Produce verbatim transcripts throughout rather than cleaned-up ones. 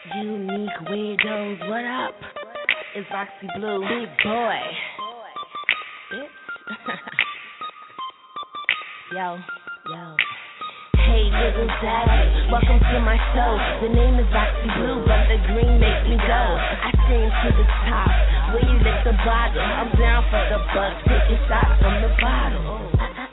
Unique weirdos, what up? It's Roxy Blue, big boy. Bitch. Yo, yo. Hey, little daddy, welcome to my show. The name is Roxy Blue, but the green makes me go. I scream to the top, when you lick the bottle. I'm down for the buck, taking shots from the bottle.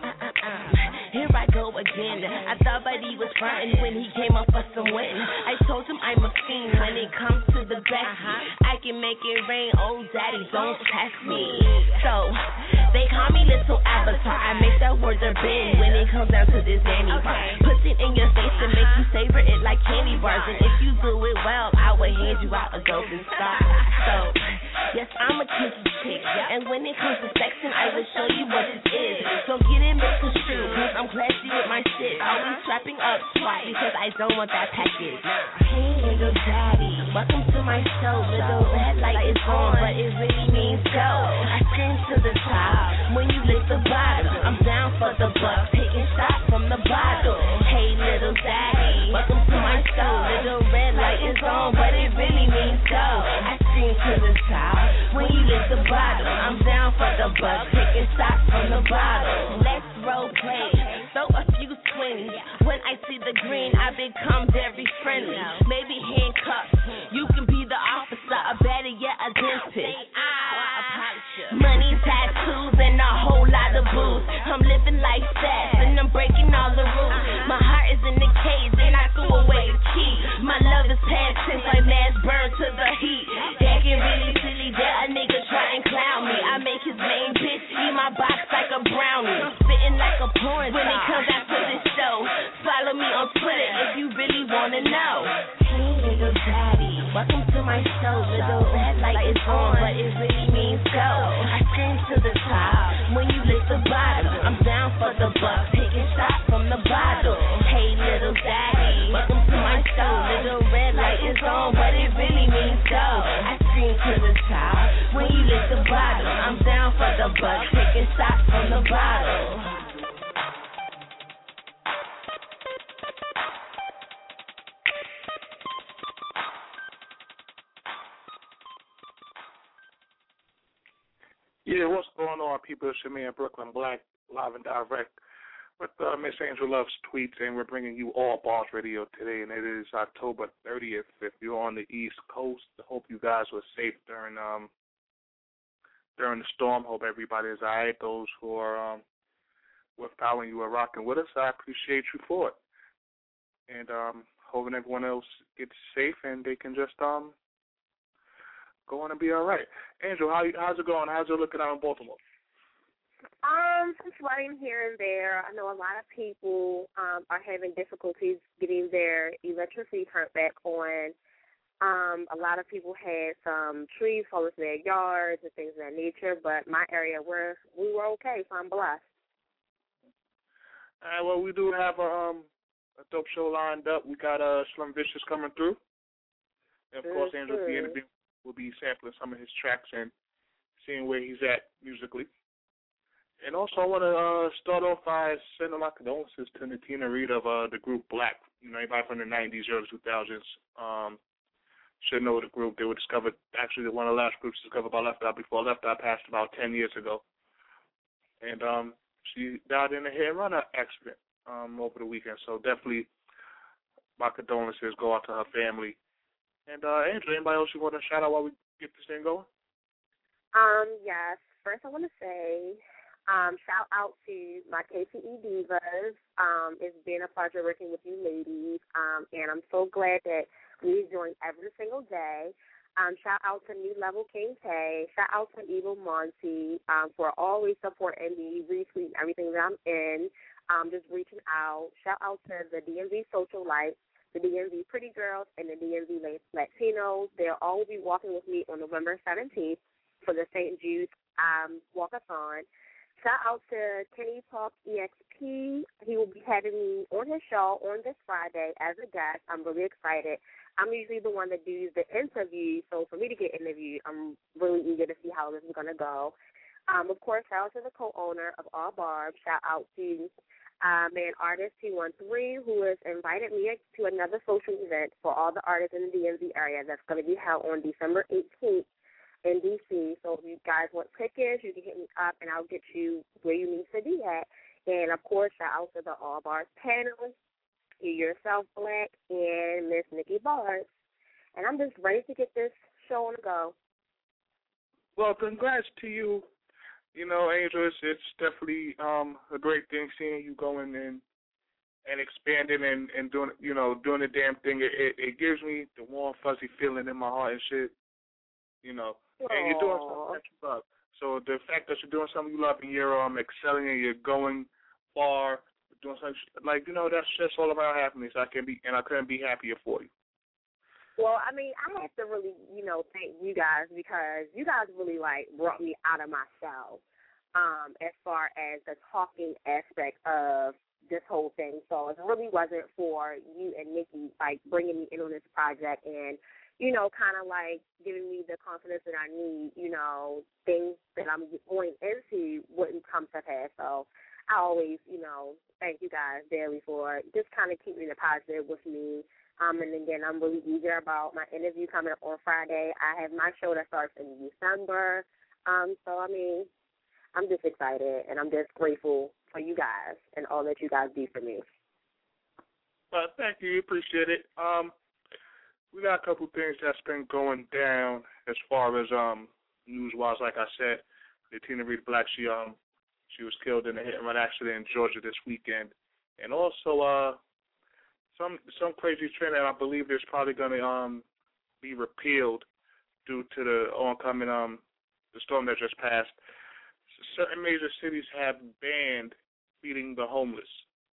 Here I go again. I thought Buddy was frontin' when he came up for some win. I told him I'm a fiend when it comes to the best. I can make it rain, oh daddy, don't test me. So, they call me Little Avatar. I make that word a bend when it comes down to this Danny bar. Put it in your face and make you savor it like candy bars. And if you do it well, I will hand you out a golden star. So, yes, I'm a kinky chick. And when it comes to sexing, I will show you what it is. So get it misconstrued, cause I'm classy with my shit. Always strapping up swat because I don't want that package. Hey, little daddy, welcome to my show. Little red light is on, but it really means go. I scream to the top when you lick the bottle. I'm down for the buck, taking shots from the bottle. Hey, little daddy, welcome to my show. Little red light is on, but it really means go. I scream to the top when you lick the bottle. I'm down for the buck, taking shots from the bottle. Let's role play, throw a few swings. When I see the green, I become very friendly. Maybe handcuffs, you can be the officer, or better yet, a dentist. Money, tattoos, and a whole lot of booze. I'm living life fast, and I'm breaking all the rules. My heart is in the cage, and I threw away the key. My love is past tense, like mass burn to the heat. Acting really silly, that a nigga try and clown me. I make his main bitch eat my box like a brownie. I'm spitting like a porn when it comes out to this show. Follow me on Twitter if you really wanna know. Hey, little daddy, welcome to my show. Little red light is on, but it really means go. I scream to the top when you lick the bottle. I'm down for the buck, taking shots from the bottle. Hey, little daddy, welcome to my show. Little red light is on, but it really means go. I scream to the top when you lick the bottle. I'm down for the buck, taking shots from the bottle. Yeah, what's going on, people? It's your man, Brooklyn Black, live and direct with uh, Miss Angel Love's tweets, and we're bringing you all Boss Radio today, and it is October thirtieth. If you're on the East Coast, I hope you guys were safe during um during the storm. Hope everybody is all right. Those who are um, were following you are rocking with us, I appreciate you for it. And um, hoping everyone else gets safe and they can just um. going to be all right. Angel, how you, how's it going? How's it looking out in Baltimore? Um, some flooding here and there. I know a lot of people um, are having difficulties getting their electricity turned back on. Um, a lot of people had some trees fall into their yards and things of that nature, but my area, we're, we were okay, so I'm blessed. All right, well, we do have a, um, a dope show lined up. We got uh, Slim Vicious coming through. And, of course, Angel will be interviewing. We'll be sampling some of his tracks and seeing where he's at musically. And also, I want to uh, start off by sending my condolences to Natina Reed of uh, the group Black. You know, anybody from the nineties, early two thousands um, should know the group. They were discovered, actually, one of the last groups discovered by Left Eye. Before Left Eye passed about ten years ago. And um, she died in a hit-and-run accident um, over the weekend. So definitely my condolences go out to her family. And, uh, Angela, anybody else you want to shout out while we get this thing going? Um, yes. First, I want to say um, shout out to my K T E Divas. Um, it's been a pleasure working with you ladies, um, and I'm so glad that we join every single day. Um, shout out to New Level King K. Shout out to Evil Monty um, for always supporting me, retweeting everything that I'm in, um, just reaching out. Shout out to the D M V Socialites, the D M V Pretty Girls, and the D M V Latinos. They'll all be walking with me on November seventeenth for the Saint Jude um, Walkathon. Shout out to Kenny Talk E X P. He will be having me on his show on this Friday as a guest. I'm really excited. I'm usually the one that does the interview, so for me to get interviewed, I'm really eager to see how this is going to go. Um, of course, shout out to the co-owner of All Barbs. Shout out to uh, Man Artist two one three, who has invited me to another social event for all the artists in the D M V area that's going to be held on December eighteenth in D C. So if you guys want tickets, you can hit me up, and I'll get you where you need to be at. And, of course, shout out to the All Bars panel, You Yourself Black, and Miss Nikki Bars. And I'm just ready to get this show on the go. Well, congrats to you. You know, Angel, it's, it's definitely um, a great thing seeing you going and and expanding and, and doing, you know, doing the damn thing. It, it, it gives me the warm, fuzzy feeling in my heart and shit, you know. Aww. And you're doing something that you love. So the fact that you're doing something you love and you're um, excelling and you're going far, doing something, like, you know, that's just all around happiness. I can be, and I couldn't be happier for you. Well, I mean, I have to really, you know, thank you guys because you guys really, like, brought me out of my shell um, as far as the talking aspect of this whole thing. So it really wasn't for you and Nikki, like, bringing me in on this project and, you know, kind of, like, giving me the confidence that I need, you know, things that I'm going into wouldn't come to pass. So I always, you know, thank you guys daily for just kind of keeping it positive with me. Um, and again, I'm really eager about my interview coming up on Friday. I have my show that starts in December. Um, so, I mean, I'm just excited, and I'm just grateful for you guys and all that you guys do for me. Well, thank you. Appreciate it. Um, we got a couple things that's been going down as far as um news-wise. Like I said, Tina Reed Black, she um she was killed in a hit-and-run accident in Georgia this weekend, and also uh. Some some crazy trend that I believe is probably going to um be repealed due to the oncoming um the storm that just passed. Certain major cities have banned feeding the homeless.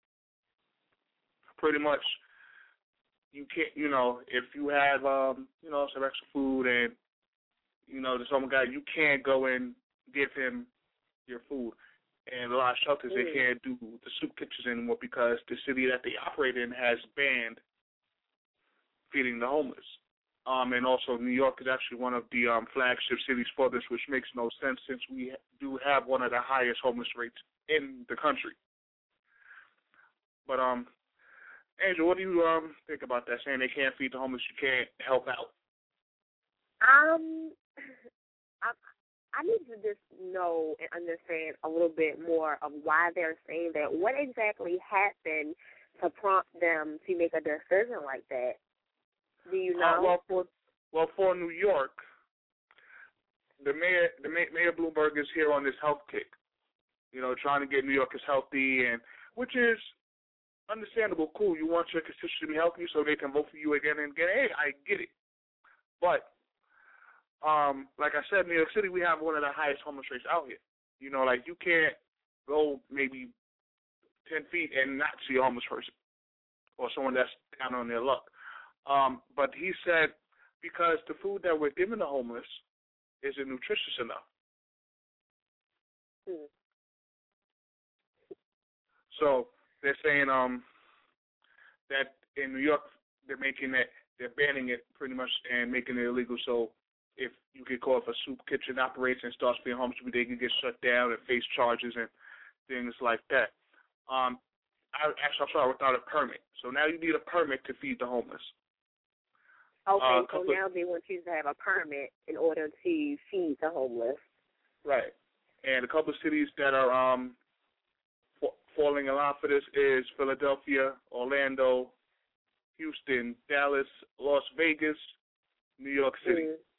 Pretty much, you can't. You know, if you have um you know some extra food and you know there's some guy, you can't go and give him your food. And a lot of shelters, they can't do the soup kitchens anymore because the city that they operate in has banned feeding the homeless. Um, and also New York is actually one of the um, flagship cities for this, which makes no sense since we do have one of the highest homeless rates in the country. But, um, Angel, what do you um, think about that, saying they can't feed the homeless, you can't help out? Um, I I need to just know and understand a little bit more of why they're saying that. What exactly happened to prompt them to make a decision like that? Do you know? Uh, well, for well for New York, the mayor, the mayor, Mayor Bloomberg is here on this health kick. You know, trying to get New Yorkers healthy, and which is understandable. Cool, you want your constituents to be healthy so they can vote for you again and again. Hey, I get it, but. Um, like I said, New York City, we have one of the highest homeless rates out here. You know, like you can't go maybe ten feet and not see a homeless person or someone that's down on their luck. Um, but he said because the food that we're giving the homeless isn't nutritious enough. Hmm. So they're saying um, that in New York they're making it, they're banning it pretty much and making it illegal. So if you get caught if a soup kitchen operates and starts being homeless, they can get shut down and face charges and things like that. Um, I, actually, I'm sorry, without a permit. So now you need a permit to feed the homeless. Okay, uh, so now they want you to have a permit in order to feed the homeless. Right. And a couple of cities that are um, f- falling in line for this is Philadelphia, Orlando, Houston, Dallas, Las Vegas, New York City. Mm.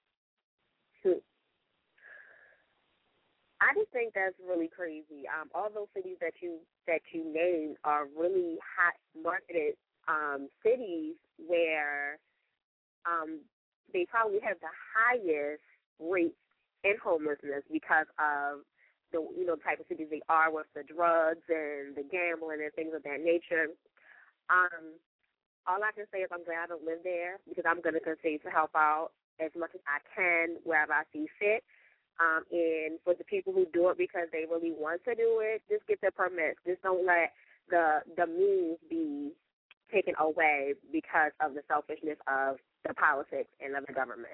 I just think that's really crazy. Um, all those cities that you that you named are really hot marketed um, cities where um, they probably have the highest rates in homelessness because of the you know type of cities they are with the drugs and the gambling and things of that nature. Um, all I can say is I'm glad I don't live there because I'm going to continue to help out as much as I can wherever I see fit. Um, and for the people who do it because they really want to do it, just get their permits. Just don't let the the means be taken away because of the selfishness of the politics and of the government.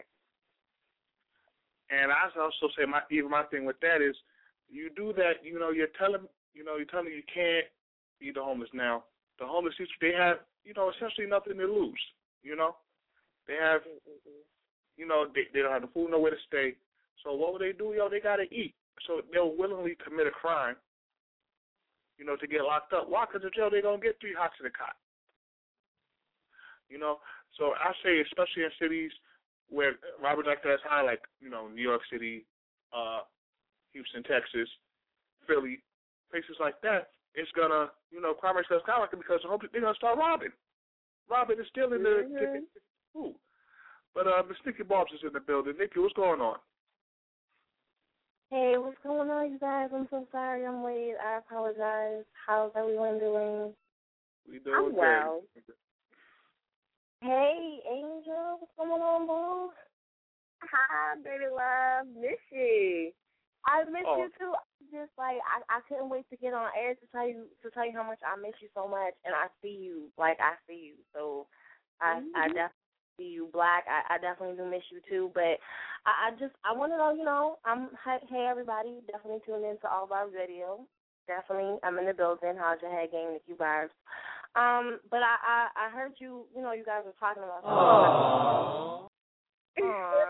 And I also say my even my thing with that is you do that, you know, you're telling you know, you're telling you can't feed the homeless now. The homeless, they have, you know, essentially nothing to lose, you know. They have, you know, they, they don't have the food, nowhere to stay. So what would they do, yo? They got to eat. So they'll willingly commit a crime, you know, to get locked up. Why? Because in jail they're going to get three hots in a cot. You know, so I say especially in cities where robbery like that's high, like, you know, New York City, uh, Houston, Texas, Philly, places like that, it's going to, you know, crime rate's going to skyrocket because they're going to start robbing. Robbing and stealing the, mm-hmm. the food. But uh, Miss Nikki Barbs is in the building. Nikki, what's going on? Hey, what's going on, you guys? I'm so sorry I'm late. I apologize. How's everyone doing? We doing I'm well. Good. Hey, Angel, what's going on, boo? Hi, baby love. Miss you. I miss oh. you too. Just like I, I couldn't wait to get on air to tell you to tell you how much I miss you so much, and I see you like I see you. So I mm-hmm. I definitely see you, Black. I, I definitely do miss you too. But I, I just I want to know, you know, I'm hey everybody, definitely tune into all of our video. Definitely, I'm in the building. How's your head game, Nikki Barbs? Um, but I, I, I heard you, you know, you guys were talking about. Aww. Aww.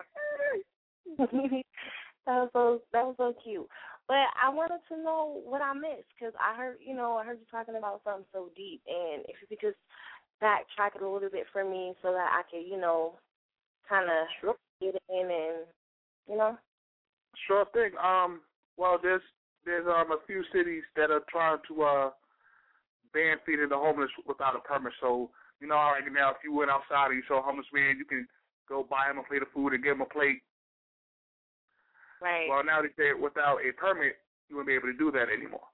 that was so that was so cute. But I wanted to know what I missed because I heard, you know, I heard you talking about something so deep, and if you could just backtrack it a little bit for me so that I could, you know, kind of sure. get in and, you know. Sure thing. Um, well, there's there's um a few cities that are trying to uh. ban feeding the homeless without a permit. So, you know, right now, if you went outside and you saw a homeless man, you can go buy him a plate of food and give him a plate. Right. Well, now they say without a permit, you won't be able to do that anymore.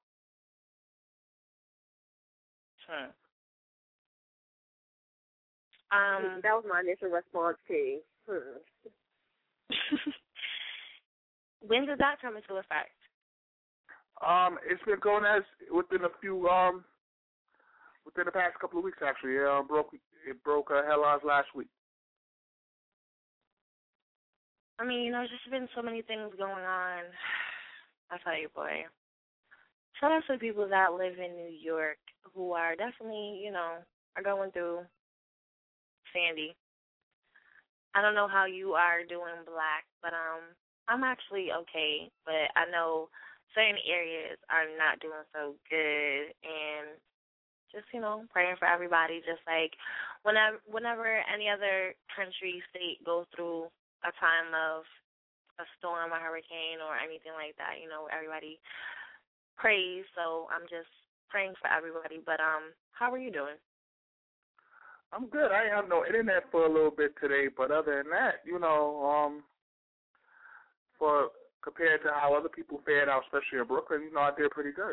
Sure. Um, that was my initial response, too. Hmm. When did that come into effect? Um, it's been going as within a few um. Within the past couple of weeks, actually, it uh, broke it broke uh, headlines last week. I mean, you know, there's just been so many things going on. I tell you, boy. Shout out to people that live in New York who are definitely, you know, are going through Sandy. I don't know how you are doing, Black, but um, I'm actually okay. But I know certain areas are not doing so good, and just, you know, praying for everybody, just like whenever whenever any other country, state goes through a time of a storm, a hurricane, or anything like that, you know, everybody prays. So I'm just praying for everybody. But um, how are you doing? I'm good. I have no internet for a little bit today, but other than that, you know, um, for compared to how other people fared out, especially in Brooklyn, you know, I did pretty good.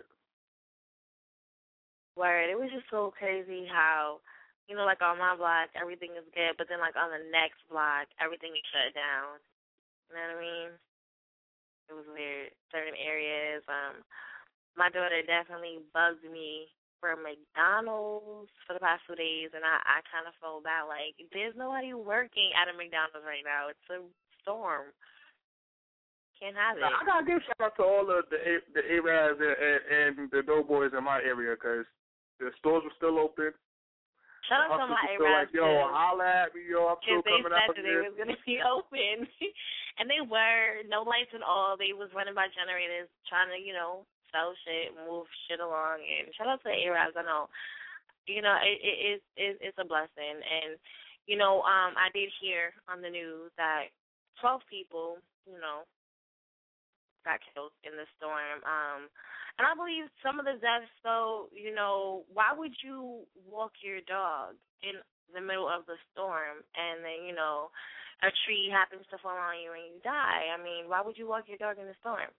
Word. It was just so crazy how, you know, like on my block, everything is good, but then like on the next block, everything is shut down. You know what I mean? It was weird. Certain areas. Um, my daughter definitely bugged me for McDonald's for the past two days, and I, I kind of felt bad. Like, there's nobody working at a McDonald's right now. It's a storm. Can't have it. Now, I gotta give shout out to all of the the Arabs and, and, and the Doughboys in my area because the stores were still open. Shout out to my Like, Arabs. yo, holla at me, yo, I'm still coming out here. They said that they was gonna be open, and they were no lights at all. They was running by generators, trying to, you know, sell shit, move shit along. And shout out to the Arabs. I know, you know, it it is it, it's a blessing. And you know, um, I did hear on the news that twelve people, you know, got killed in the storm. Um, and I believe some of the deaths, though, you know, why would you walk your dog in the middle of the storm and then, you know, a tree happens to fall on you and you die? I mean, why would you walk your dog in the storm?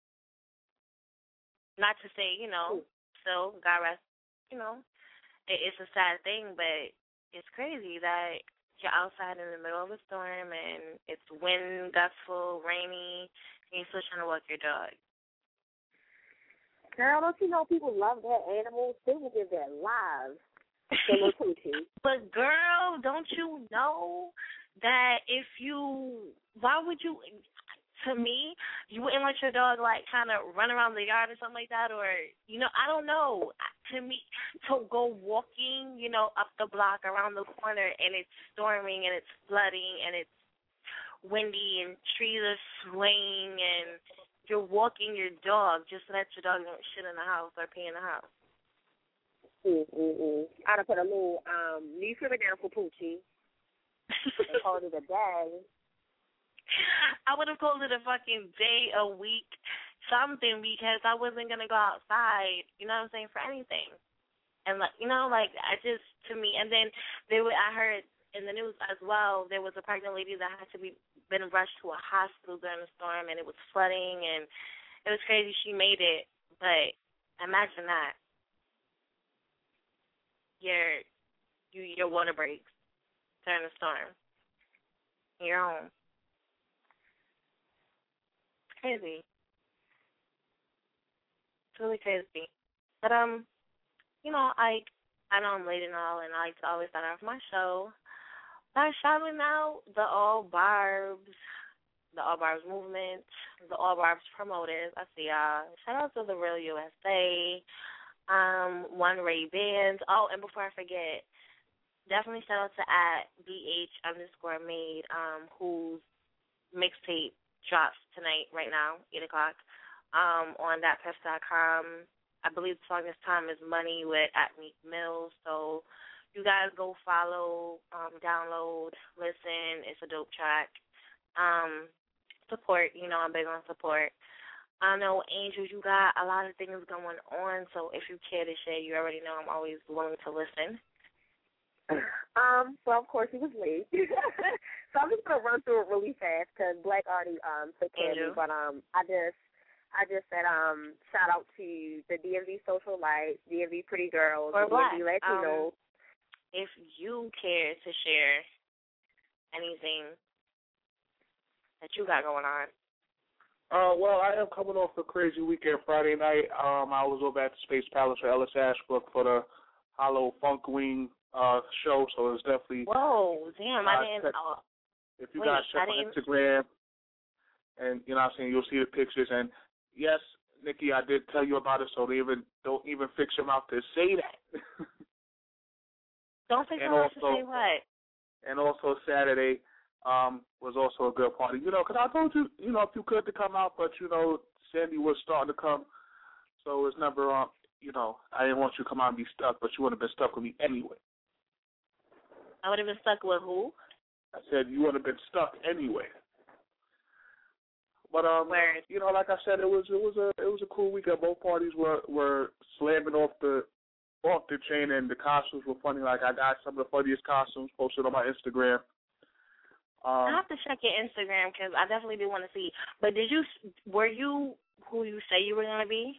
Not to say, you know, still, God rest, you know, it, it's a sad thing, but it's crazy that you're outside in the middle of a storm and it's wind, gustful, rainy, and you're still trying to walk your dog. Girl, don't you know people love their animals? They will give their lives to look to. But, girl, don't you know that if you, why would you, to me, you wouldn't let your dog, like, kind of run around the yard or something like that? Or, you know, I don't know. to me, to go walking, you know, up the block around the corner, and it's storming and it's flooding and it's windy and trees are swaying and you're walking your dog just so that your dog don't shit in the house or pee in the house. Mm-mm-mm. I'd have put a little um, newspaper down for Poochie and called it a day. I would have called it a fucking day, a week, something, because I wasn't going to go outside, you know what I'm saying, for anything. And, like, you know, like, I just, to me, and then there were, I heard in the news as well, there was a pregnant lady that had to be been rushed to a hospital during the storm, and it was flooding, and it was crazy. She made it, but imagine that. Your, you, your water breaks during the storm. You're home. It's crazy. It's really crazy. But, um, you know, I, I know I'm late and all, and I like to always start off my show by shouting out the All Barbs, the All Barbs movement, the All Barbs promoters. I see y'all. Shout out to the Real U S A, um, One Ray Bands. Oh, and before I forget, definitely shout out to at B H underscore made, um, whose mixtape drops tonight, right now, eight o'clock, um, on that press dot com. I believe the song this time is Money with at Meek Mills. So you guys go follow, um, download, listen. It's a dope track. Um, support, you know, I'm big on support. I know, Angel, you got a lot of things going on, so if you care to share, you already know I'm always willing to listen. Um, well, of course, he was late. So I'm just going to run through it really fast because Black already um, took care of me. But um, I just I just said um, shout out to the D M V Social Lights, D M V Pretty Girls, or D M V Latinos. Um, if you care to share anything that you got going on. Uh, well, I am coming off a crazy weekend Friday night. Um, I was over at the Space Palace for Ellis Ashbrook for the Hollow Funk Wing uh, show, so it was definitely... Whoa, damn, I didn't... Check, uh, if you wait, guys check I my didn't... Instagram, and, you know what I'm saying, you'll see the pictures, and yes, Nikki, I did tell you about it, so they even don't even fix your mouth to say that. Don't fix your mouth to say what? And also Saturday um, was also a good party. You know, because I told you, you know, if you could to come out, but, you know, Sandy was starting to come, so it's never, um, you know, I didn't want you to come out and be stuck, but you would have been stuck with me anyway. I would have been stuck with who? I said you would have been stuck anyway. But um, Word. you know, like I said, it was it was a it was a cool weekend. Both parties were were slamming off the off the chain, and the costumes were funny. Like I got some of the funniest costumes posted on my Instagram. Um, I have to check your Instagram because I definitely do want to see. But did you were you who you say you were gonna be?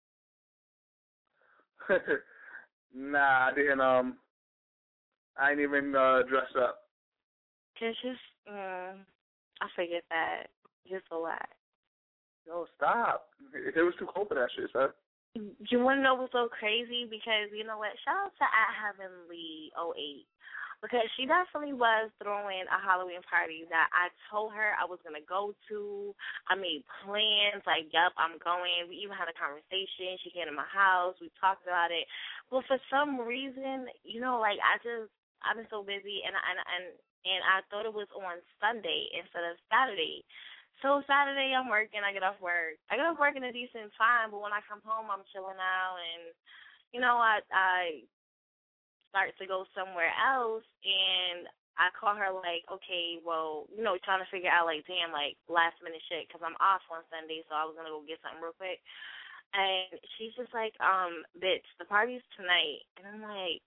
Nah, I didn't. Um, I didn't even uh, dress up. Cause just um, I figured that. Just a lot. Yo, stop. It, it was too cold for that shit, son. You want to know what's so crazy? Because, you know what, shout out to at Heavenly oh eight. Because she definitely was throwing a Halloween party that I told her I was going to go to. I made plans, like, yup, I'm going. We even had a conversation. She came to my house. We talked about it. But for some reason, you know, like, I just, I've been so busy, and, and, and, and I thought it was on Sunday instead of Saturday. So Saturday I'm working, I get off work. I get off work in a decent time, but when I come home I'm chilling out, and, you know, I I start to go somewhere else, and I call her like, okay, well, you know, trying to figure out like, damn, like last minute shit, because I'm off on Sunday, so I was going to go get something real quick. And she's just like, um, bitch, the party's tonight. And I'm like,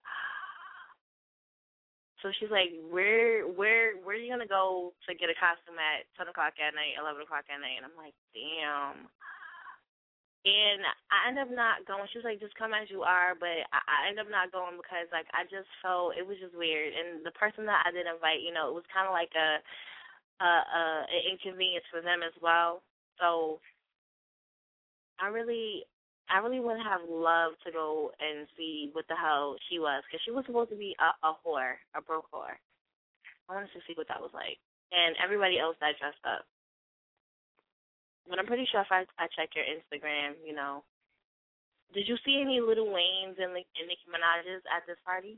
so she's like, where, where, where are you gonna go to get a costume at ten o'clock at night, eleven o'clock at night? And I'm like, damn. And I end up not going. She was like, just come as you are. But I, I end up not going because like I just felt it was just weird. And the person that I did invite, you know, it was kind of like a, a, a an inconvenience for them as well. So I really. I really would have loved to go and see what the hell she was, because she was supposed to be a, a whore, a broke whore. I wanted to see what that was like. And everybody else that dressed up. But I'm pretty sure if I, I check your Instagram, you know, did you see any Lil Waynes and, and Nicki Minaj's at this party?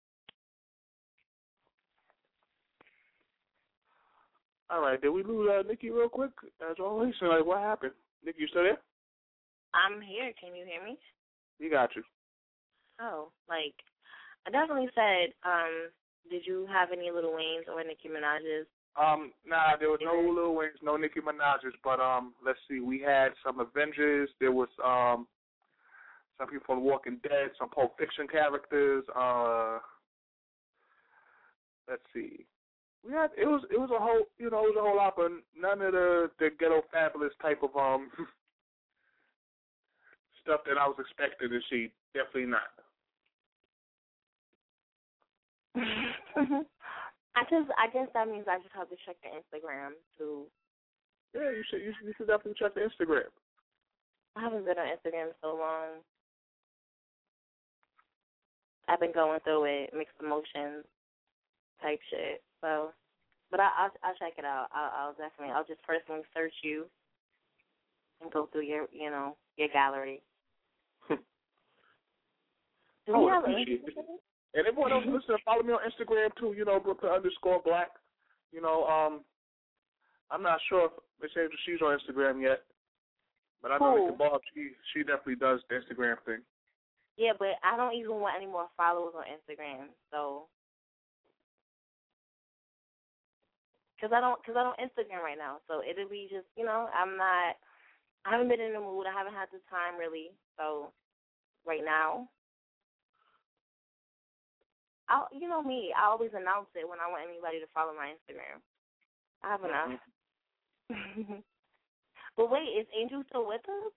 All right, did we lose uh, Nikki real quick? As always, so, like, what happened? Nikki, you still there? I'm here. Can you hear me? We got you. Oh, like, I definitely said, um, did you have any Lil Waynes or Nicki Minaj's? Um, nah, there was no Lil Wayne's, no Nicki Minaj's, but um, let's see, we had some Avengers. There was um, some people from Walking Dead, some Pulp Fiction characters. Uh, let's see. We had it was it was a whole you know it was a whole lot, but none of the the ghetto fabulous type of um stuff that I was expecting to see. Definitely not. I just I guess that means I just have to check the Instagram too. Yeah, you should you should, you should definitely check the Instagram. I haven't been on Instagram so long. I've been going through it, mixed emotions type shit. So, but I, I'll I'll check it out. I'll, I'll definitely I'll just personally search you and go through your you know your gallery. Do I we would have appreciate Instagram? it. And everyone else, listen, follow me on Instagram too. You know, Brooklyn underscore Black. You know, um, I'm not sure if Miss Angel she's on Instagram yet, but I know Cool. Nikki Bob she she definitely does the Instagram thing. Yeah, but I don't even want any more followers on Instagram. So. Cause I don't, cause I don't Instagram right now, so it'll be just, you know, I'm not, I haven't been in the mood, I haven't had the time really, so right now, I'll, you know me, I always announce it when I want anybody to follow my Instagram. I have enough. Mm-hmm. But wait, is Angel still with us?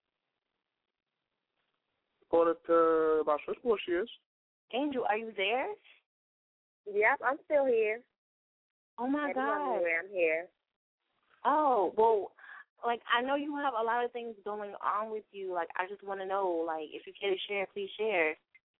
According to my switchboard, she is. Angel, are you there? Yep, I'm still here. Oh my God. I'm here. Oh, well, like, I know you have a lot of things going on with you. Like, I just want to know, like, if you care to share, please share.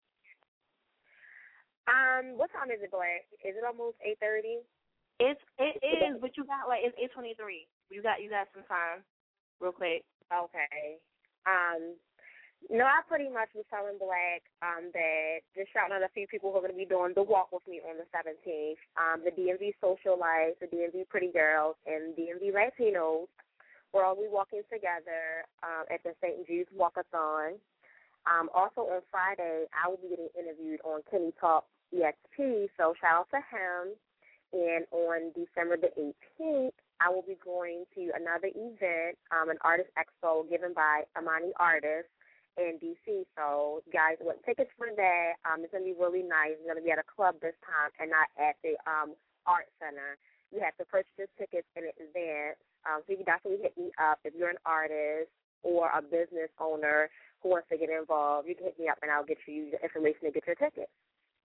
Um, what time is it, Black? Is it almost eight thirty? It's it is, but you got like it's eight twenty three. You got you got some time, real quick. Okay. Um, no, I pretty much was telling Black um that just shouting out a few people who are going to be doing the walk with me on the seventeenth. Um, the D M V Socialites, the D M V Pretty Girls, and D M V Latinos. We're all be walking together um, at the Saint Jude's Walkathon. Um, also on Friday, I will be getting interviewed on Kenny Talk E X P, so shout out to him. And on December the eighteenth, I will be going to another event, um, an artist expo given by Amani Artists in D C. So, guys, what tickets for that? Um, it's going to be really nice. It's going to be at a club this time and not at the um, art center. You have to purchase tickets in advance. Um, so you can definitely hit me up if you're an artist or a business owner who wants to get involved. You can hit me up and I'll get you the information to get your tickets.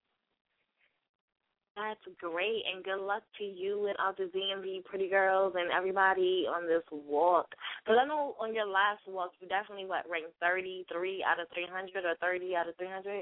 That's great, and good luck to you and all the D M V Pretty Girls and everybody on this walk. Because I know on your last walk, you definitely, what, ranked thirty-three out of three hundred or thirty out of three hundred?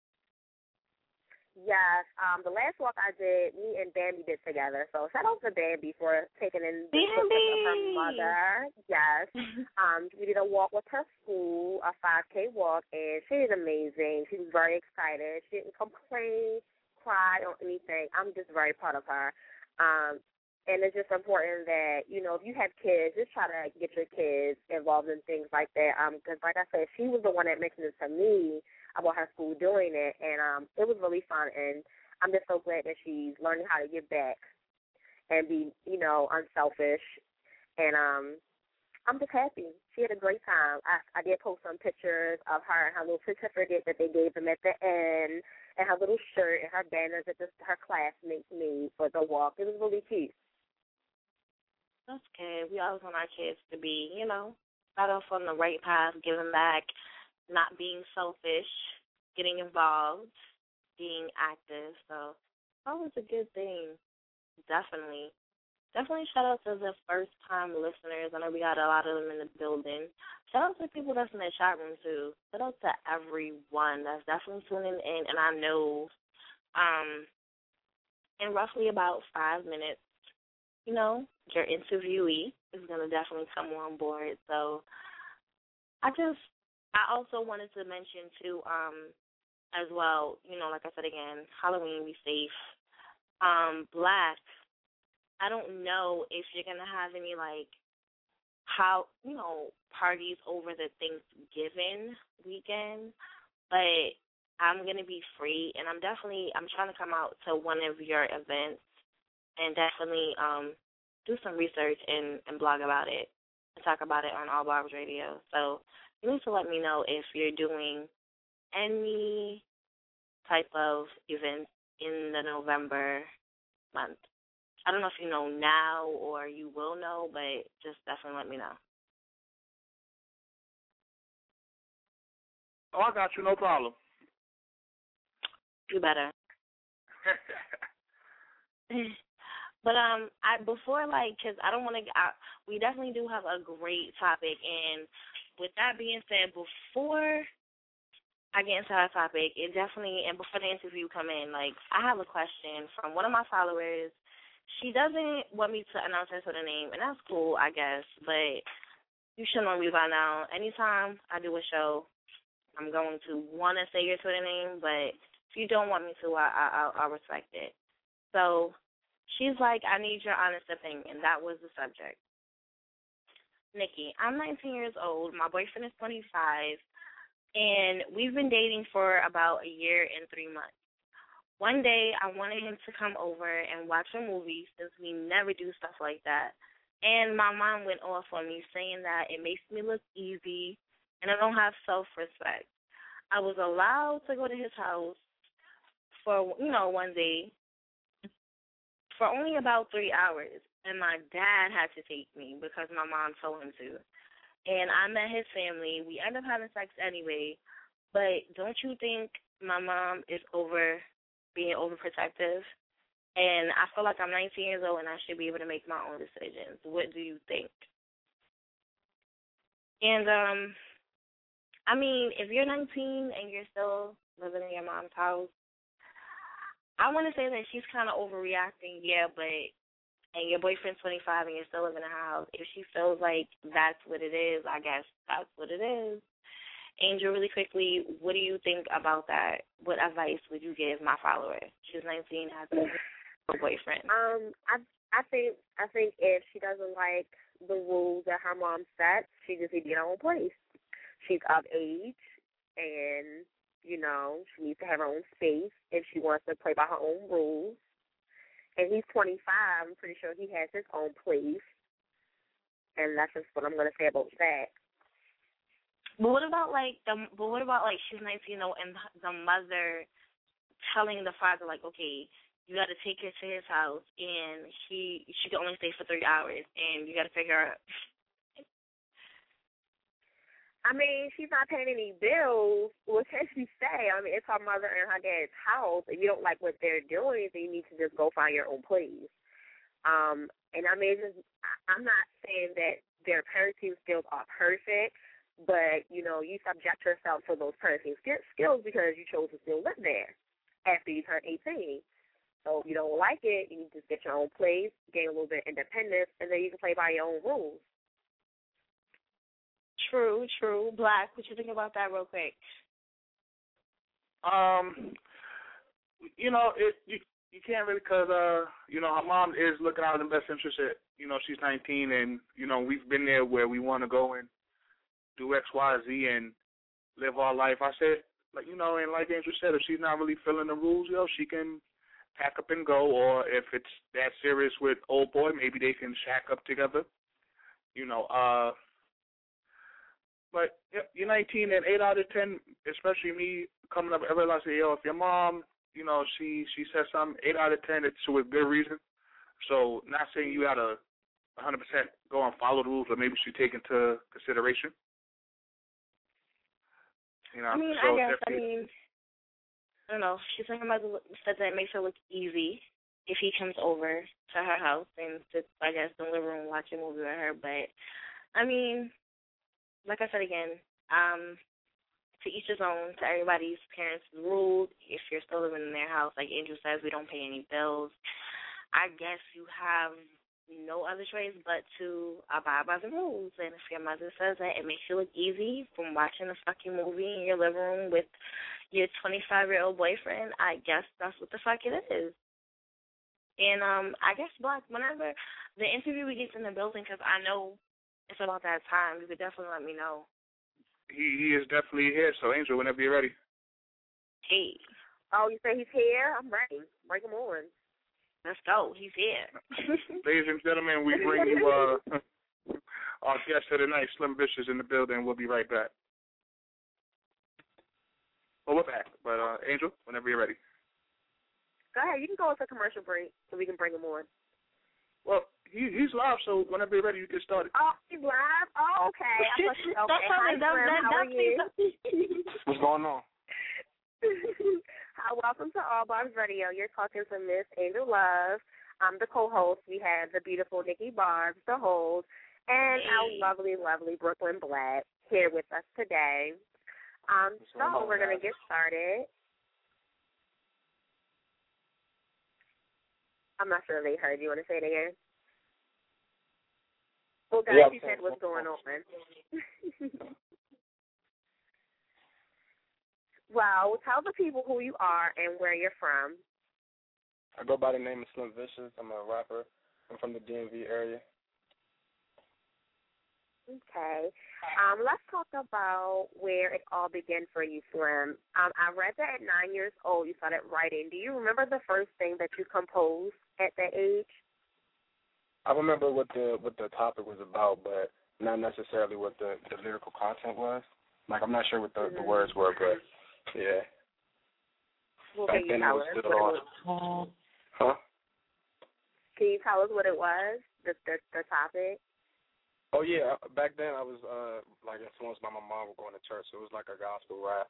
Yes, um, the last walk I did, me and Bambi did together. So shout out to Bambi for taking in the footsteps of her mother. Yes, um, we did a walk with her school, a five K walk, and she did amazing. She was very excited. She didn't complain, cry, or anything. I'm just very proud of her. Um, and it's just important that, you know, if you have kids, just try to get your kids involved in things like that. Um, because like I said, she was the one that mentioned it to me about her school doing it, and um, it was really fun, and I'm just so glad that she's learning how to give back and be, you know, unselfish, and um, I'm just happy. She had a great time. I, I did post some pictures of her and her little certificate that they gave them at the end, and her little shirt and her banners that this, her classmates made for the walk. It was really cute. That's good. We always want our kids to be, you know, start off on the right path, giving back, not being selfish, getting involved, being active. So that was a good thing. Definitely. Definitely shout out to the first-time listeners. I know we got a lot of them in the building. Shout out to people that's in the chat room, too. Shout out to everyone that's definitely tuning in. And I know um, in roughly about five minutes, you know, your interviewee is going to definitely come on board. So I just I also wanted to mention too, um, as well, you know, like I said again, Halloween, be safe. Um, Black, I don't know if you're gonna have any like how you know parties over the Thanksgiving weekend, but I'm gonna be free, and I'm definitely I'm trying to come out to one of your events and definitely um do some research and, and blog about it and talk about it on All Barbs Radio. So you need to let me know if you're doing any type of events in the November month. I don't know if you know now or you will know, but just definitely let me know. Oh, I got you, no problem. You better. But um, I before like, cause I don't want to. We definitely do have a great topic, and with that being said, before I get into our topic, it definitely and before the interview come in, like I have a question from one of my followers. She doesn't want me to announce her Twitter name, and that's cool, I guess. But you should know me by now. Anytime I do a show, I'm going to want to say your Twitter name, but if you don't want me to, I, I, I'll, I'll respect it. So she's like, I need your honest opinion. That was the subject. Nikki, I'm nineteen years old. My boyfriend is twenty-five, and we've been dating for about a year and three months. One day, I wanted him to come over and watch a movie since we never do stuff like that. And my mom went off on me saying that it makes me look easy and I don't have self-respect. I was allowed to go to his house for, you know, one day for only about three hours. And my dad had to take me because my mom told him to. And I met his family. We ended up having sex anyway. But don't you think my mom is over being overprotective? And I feel like I'm nineteen years old and I should be able to make my own decisions. What do you think? And, um, I mean, if you're nineteen and you're still living in your mom's house, I want to say that she's kind of overreacting, yeah, but, and your boyfriend's twenty-five and you're still living in her house, if she feels like that's what it is, I guess that's what it is. Angel, really quickly, what do you think about that? What advice would you give my follower? She's nineteen, has a boyfriend. Um, I I think I think if she doesn't like the rules that her mom sets, she just needs to get her own place. She's of age, and you know she needs to have her own space if she wants to play by her own rules. And he's twenty-five. I'm pretty sure he has his own place, and that's just what I'm gonna say about that. But what about like the? But what about like she's nineteen though, and the mother telling the father like, okay, you got to take her to his house, and she she can only stay for three hours, and you got to figure out. I mean, she's not paying any bills. What can she say? I mean, it's her mother and her dad's house. If you don't like what they're doing, then you need to just go find your own place. Um, and I mean, just, I'm not saying that their parenting skills are perfect, but, you know, you subject yourself to those parenting skills because you chose to still live there after you turn eighteen. So if you don't like it, you just get your own place, gain a little bit of independence, and then you can play by your own rules. True, true. Black, what you think about that real quick? Um, you know, it you, you can't really because, uh, you know, her mom is looking out in the best interest at, you know, she's nineteen, and, you know, we've been there where we want to go and do X, Y, Z and live our life. I said, like, you know, and like Angel said, if she's not really filling the rules, you know, she can pack up and go, or if it's that serious with old boy, maybe they can shack up together, you know, uh, but yep, you're nineteen, and eight out of ten, especially me coming up, I realize, yo, if your mom, you know, she she says something, eight out of ten, it's with good reason. So not saying you got to one hundred percent go and follow the rules, but maybe you should take into consideration. You know, I mean, so I guess, I mean, I don't know. She's talking about the, said that it makes her look easy if he comes over to her house and sits, I guess, in the living room and watch a movie with her. But, I mean, like I said again, um, to each his own, to everybody's parents' rules. If you're still living in their house, like Angel says, we don't pay any bills. I guess you have no other choice but to abide by the rules. And if your mother says that it makes you look easy from watching a fucking movie in your living room with your twenty-five-year-old boyfriend, I guess that's what the fuck it is. And um, I guess, Black, whenever the interview we get in the building, because I know it's about that time, you could definitely let me know. He he is definitely here, so Angel, whenever you're ready. Hey. Oh, you say he's here? I'm ready. Break him on. Let's go. He's here. Ladies and gentlemen, we bring you uh, our guest of the night, Slim Vicious, in the building. We'll be right back. Well, we're back. But, uh, Angel, whenever you're ready. Go ahead. You can go into commercial break so we can bring him on. Well, he, he's live, so whenever you're ready, you get started. Oh, he's live? Oh, okay. I thought you, okay. Hi, Slim. How are you? What's going on? Hi, welcome to All Barbs Radio. You're talking to Miss Angel Love. I'm the co-host. We have the beautiful Nikki Barbs, the host, and hey. our lovely, lovely Brooklyn Black here with us today. Um, so we're going to get started. I'm not sure they heard you. Want to say it again? Well, guys, yeah, you said what's going on. Well, tell the people who you are and where you're from. I go by the name of Slim Vicious. I'm a rapper. I'm from the D M V area. Okay. Um, let's talk about where it all began for you, Slim. Um, I read that at nine years old you started writing. Do you remember the first thing that you composed at that age? I remember what the what the topic was about, but not necessarily what the, the lyrical content was. Like, I'm not sure what the, mm-hmm. the words were, but, yeah. Well, Back then it was still on. Was... Huh? Can you tell us what it was, the, the, the topic? Oh, yeah. Back then I was, uh, like, influenced by my mom going to church, so it was like a gospel rap.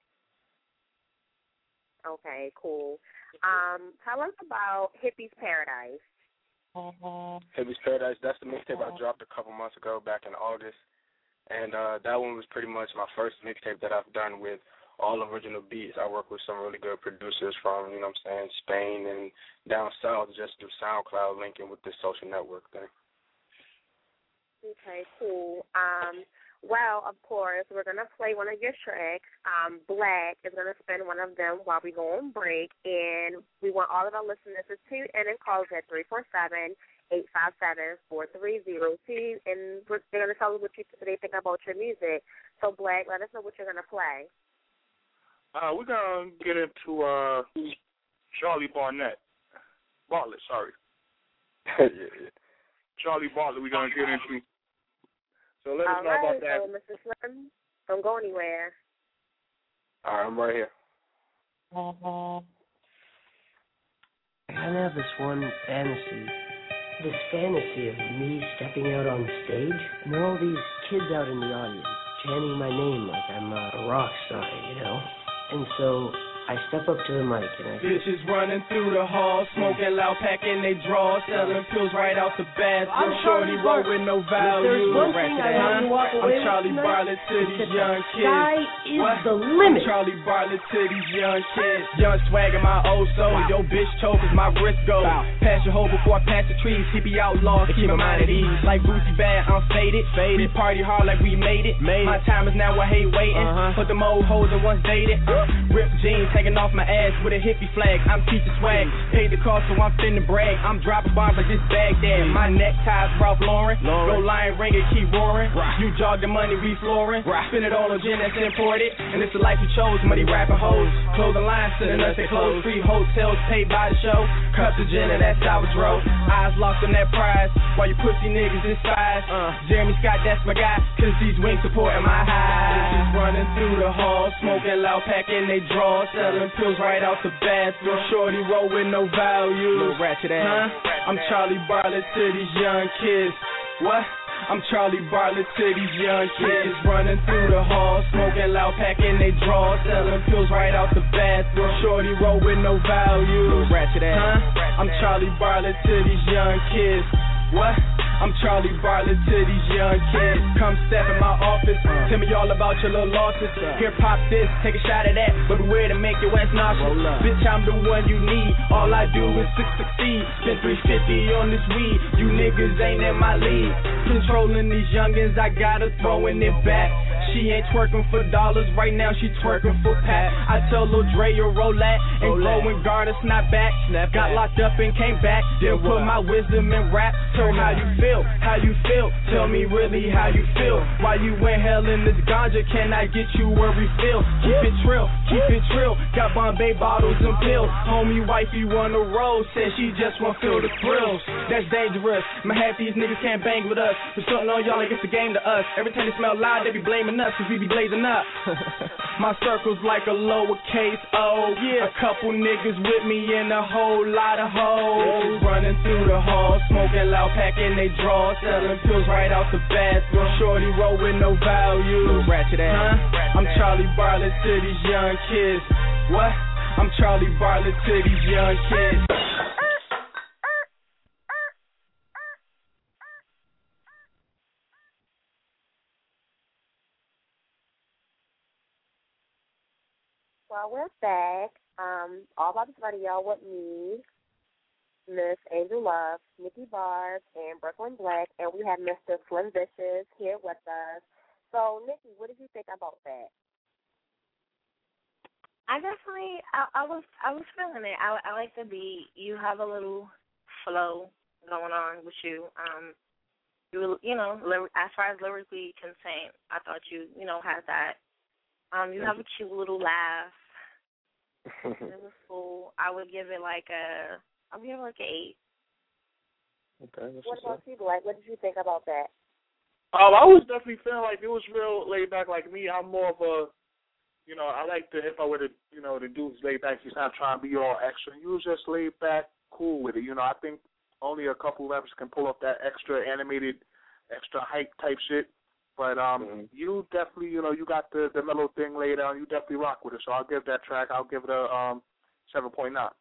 Okay, cool. Um, tell us about Hippie's Paradise. Uh-huh. Hippie's Paradise, that's the mixtape I dropped a couple months ago back in August. And uh, that one was pretty much my first mixtape that I've done with all original beats. I work with some really good producers from, you know what I'm saying, Spain and down south just through SoundCloud linking with this social network thing. Okay, cool. Um, well, of course, we're going to play one of your tracks. Um, Black is going to spin one of them while we go on break, and we want all of our listeners to tune in and call us at three four seven, eight five seven, four three zero two, and they're going to tell us what you, they think about your music. So, Black, let us know what you're going to play. Uh, we're going to get into uh, Charlie Barnett. Bartlett, sorry. yeah, yeah. Charlie Bartlett we're going to get into. So let us all know right, about that. So, Mister Slim, don't go anywhere. All right, I'm right here. I have this one fantasy. This fantasy of me stepping out on stage, and there are all these kids out in the audience chanting my name like I'm a rock star, you know? And so I step up to the mic and I... Bitches running through the hall, smoking loud, packing they draw, selling pills right out the bathroom. Shorty roll with no value. I'm Charlie Bartlett to these young kids. Sky is what? the limit. I'm Charlie Bartlett to these young kids. Young swag in my old soul. Wow. Yo, bitch choke as my wrist goes. Wow. Pass your hoe before I pass the trees. Hippie outlaws, keep my mind at ease. Like Boosie Bad, I'm faded. faded. We party hard like we made it. Made my time is now, I hate waiting. Uh-huh. Put them old hoes that once dated. Uh, Rip jeans, hanging off my ass with a hippie flag. I'm teacher swag, paid the cost so I'm finna brag. I'm dropping bombs like this Baghdad. My neckties Ralph Lauren, Lauren. Go lion ring and keep roaring. Right. You jog the money, we flooring. Right. Spend it all on gin that's imported, and it's the life you chose. Money rapping hoes, clothing lines to the nuts they close. Free hotels paid by the show. Cups of gin and that's Salvage Row. Eyes locked on that prize, while you pussy niggas despise. Uh, Jeremy Scott, that's my guy, cause these wings supporting my high. Bitches running through the hall, smoking loud, packing they draw, selling pills right out the bathroom. Shorty roll with no value. Little ratchet ass. Huh? I'm Charlie Bartlett to these young kids. What? I'm Charlie Bartlett to these young kids. Running through the hall, smoking loud, packing they draw, selling pills right out the bathroom. Shorty roll with no value. Little ratchet ass. Huh? I'm Charlie Bartlett to these young kids. What? I'm Charlie Bartlett to these young kids. Come step in my office, tell me all about your little losses. Here, pop this, take a shot of that, but beware to make your ass nauseous. Bitch, I'm the one you need. All I do is succeed. Spend three fifty on this weed. You niggas ain't in my league. Controlling these youngins, I gotta throwing it back. She ain't twerking for dollars, right now she twerking for Pat. I tell Lil Dre or roll that and grow and guard a snap back. Got locked up and came back, then put my wisdom in rap. So how you feel, how you feel, tell me really how you feel. While you in hell in this ganja, can I get you a refill? Keep it trill, keep it trill, got Bombay bottles and pills. Homie wifey on the road, said she just won't feel the thrills. That's dangerous, my half these niggas can't bang with us. We're something on y'all like it's a game to us. Every time they smell loud, they be blaming us cause we be blazing up. My circle's like a lowercase O. Yeah. A couple niggas with me and a whole lot of hoes. Running through the hall, smoking loud, packing they drawers, selling pills right out the bathroom. Shorty roll with no value. Ratchet ass. Huh? I'm Charlie Bartlett to these young kids. What? I'm Charlie Bartlett to these young kids. Well, we're back. Um, all about this radio with me, Miss Angel Love, Nikki Barb, and Brooklyn Black, and we have Mister Slim Vicious here with us. So, Nikki, what did you think about that? I definitely, I, I was, I was feeling it. I, I like the beat. You have a little flow going on with you. Um, you, you know, as far as lyrically concerned, I thought you, you know, had that. Um, you have a cute little laugh. It was cool. I would give it like a, I would give it like an eight. Okay. What about you, Black? What did you think about that? Um, I was definitely feeling like it was real laid back. Like me, I'm more of a, you know, I like to, if I were to, you know, the dude's laid back, he's not trying to be all extra. He was just laid back, cool with it. You know, I think only a couple rappers can pull off that extra animated, extra hype type shit. But um, mm-hmm. you definitely, you know, you got the, the mellow thing laid out. You definitely rock with it. So I'll give that track, I'll give it a um seven point nine.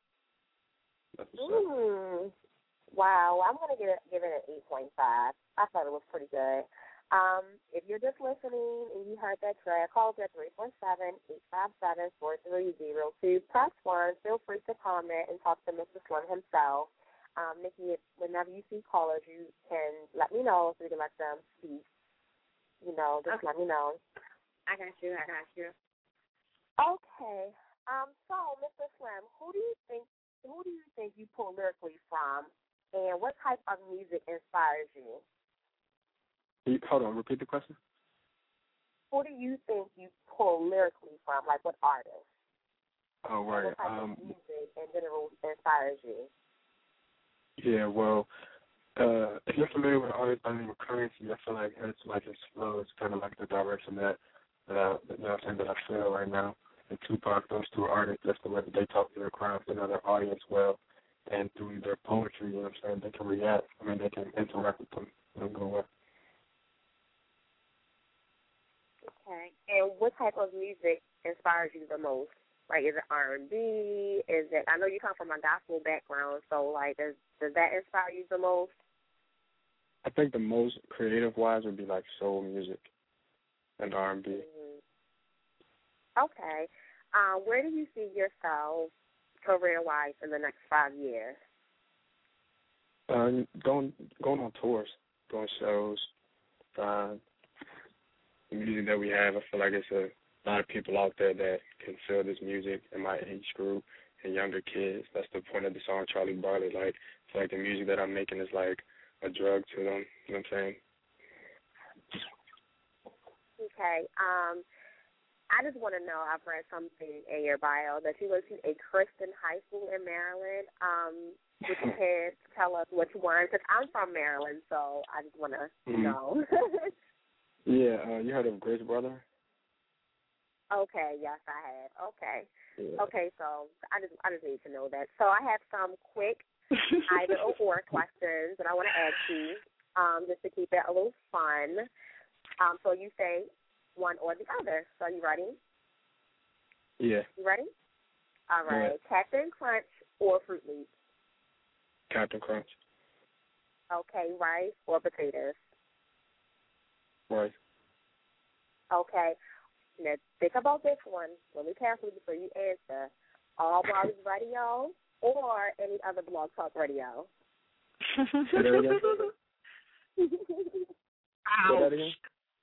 Mm. Wow, I'm going to give it, give it an eight point five. I thought it was pretty good. Um, if you're just listening and you heard that track, call us at three four seven, eight five seven, four three zero two. Press one. Feel free to comment and talk to Mister Slim himself. Um, Nikki, whenever you see callers, you can let me know so we can let them speak. You know, just okay. Let me know. I got you. I got you. Okay. Um. So, Mister Slim, who do you think? Who do you think you pull lyrically from, and what type of music inspires you? you hold on. Repeat the question. Who do you think you pull lyrically from? Like, what artist? Oh, right. And what type um, of music in general inspires you? Yeah. Well. Uh, if you're familiar with artists by the name of Currency, I feel like it's like his flow. It's kind of like the direction that, that I, you know, that I feel right now. And Tupac, those two artists, that's the way that they talk to their crowds and their audience well, and through their poetry, you know what I'm saying, they can react. I mean, they can interact with them in a good way. Okay. And what type of music inspires you the most? Like, is it R and B? Is it? I know you come from a gospel background, so like, does does that inspire you the most? I think the most creative-wise would be like soul music and R and B. Mm-hmm. Okay. Uh, where do you see yourself career-wise in the next five years? Uh, going going on tours, doing shows. Uh, the music that we have, I feel like it's a lot of people out there that can feel this music in my age group and younger kids. That's the point of the song Charlie Bartlett. Like, I feel like the music that I'm making is like a drug to them. You know what I'm saying? Okay. Um, I just want to know, I've read something in your bio that you went to a Christian high school in Maryland. Um, would you care to tell us which one? Because I'm from Maryland, so I just want to mm-hmm. know. Yeah, uh, you heard of Grace Brother? Okay, yes, I have. Okay. Yeah. Okay, so I just I just need to know that. So I have some quick either or questions that I want to ask you, um, just to keep it a little fun. Um, so you say one or the other. So are you ready? Yeah. You ready? All right. Yeah. Captain Crunch or Fruit Loops? Captain Crunch. Okay, rice or potatoes? Rice. Okay. Now think about this one really carefully before you answer. All Barb's Radio or any other Blog Talk Radio? Say that again. Say that again.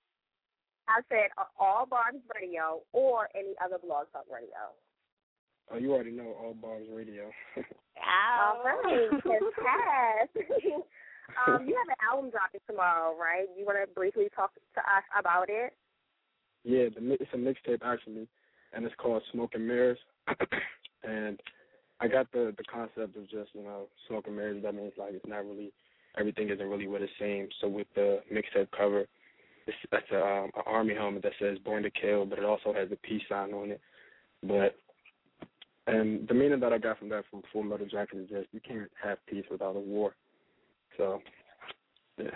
I said uh, All Barb's Radio or any other Blog Talk Radio. Oh, you already know All Barb's Radio. All right, pass. um, you have an album dropping tomorrow, right? You want to briefly talk to us about it? Yeah, the, it's a mixtape actually, and it's called Smoke and Mirrors. And I got the the concept of just, you know, smoke and mirrors. That means like it's not really, everything isn't really what it seems. So with the mixtape cover, it's, that's a, um, an army helmet that says "Born to Kill," but it also has a peace sign on it. But and the meaning that I got from that from Full Metal Jacket is just you can't have peace without a war. So yeah.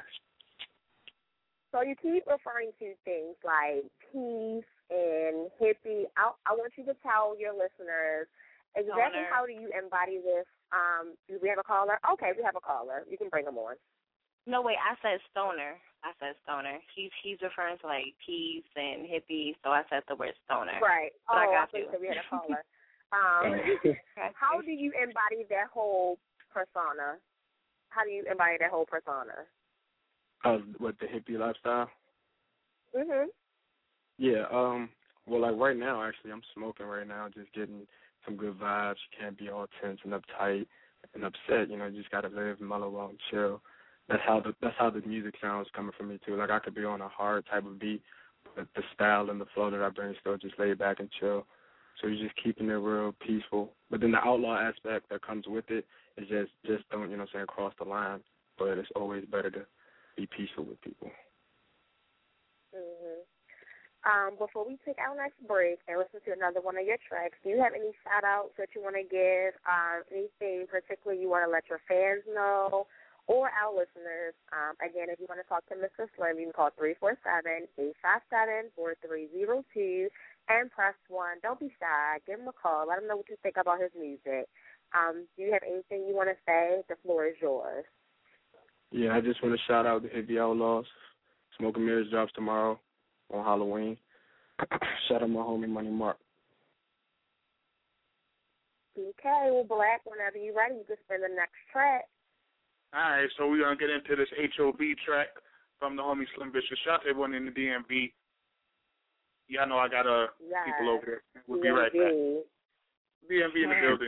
So you keep referring to things like peace and hippie. I, I want you to tell your listeners exactly Stoner. how do you embody this. Um, do we have a caller? Okay, we have a caller. You can bring him on. No, wait, I said stoner. I said stoner. He's he's referring to like peace and hippie, so I said the word stoner. Right. But oh, I got I you. think that we had a caller. um, how do you embody that whole persona? How do you embody that whole persona? Uh, what, the hippie lifestyle? Mhm. Yeah. Um. Well, like right now, actually, I'm smoking right now, just getting some good vibes. You can't be all tense and uptight and upset. You know, you just gotta live mellow out and chill. That's how the that's how the music sounds coming from me too. Like I could be on a hard type of beat, but the style and the flow that I bring is still just laid back and chill. So you're just keeping it real peaceful. But then the outlaw aspect that comes with it is just just don't, you know what I'm saying, cross the line. But it's always better to be peaceful with people. Mhm. Um, before we take our next break and listen to another one of your tracks, do you have any shout-outs that you want to give, um, anything particular you want to let your fans know or our listeners? Um, again, if you want to talk to Mister Slim, you can call three four seven, eight five seven, four three zero two and press one. Don't be shy. Give him a call. Let him know what you think about his music. Um, do you have anything you want to say? The floor is yours. Yeah, I just want to shout out the Hippie Outlaws. Smoke and Mirrors drops tomorrow on Halloween. Shout out my homie Money Mark. Okay, well, Black, whenever you're ready, you can spin the next track. All right, so we're going to get into this H O B track from the homie Slim Vicious. Shout out to everyone in the D M V. Y'all know I got uh, yes. people over here. We'll D M V. be right back. D M V in the building.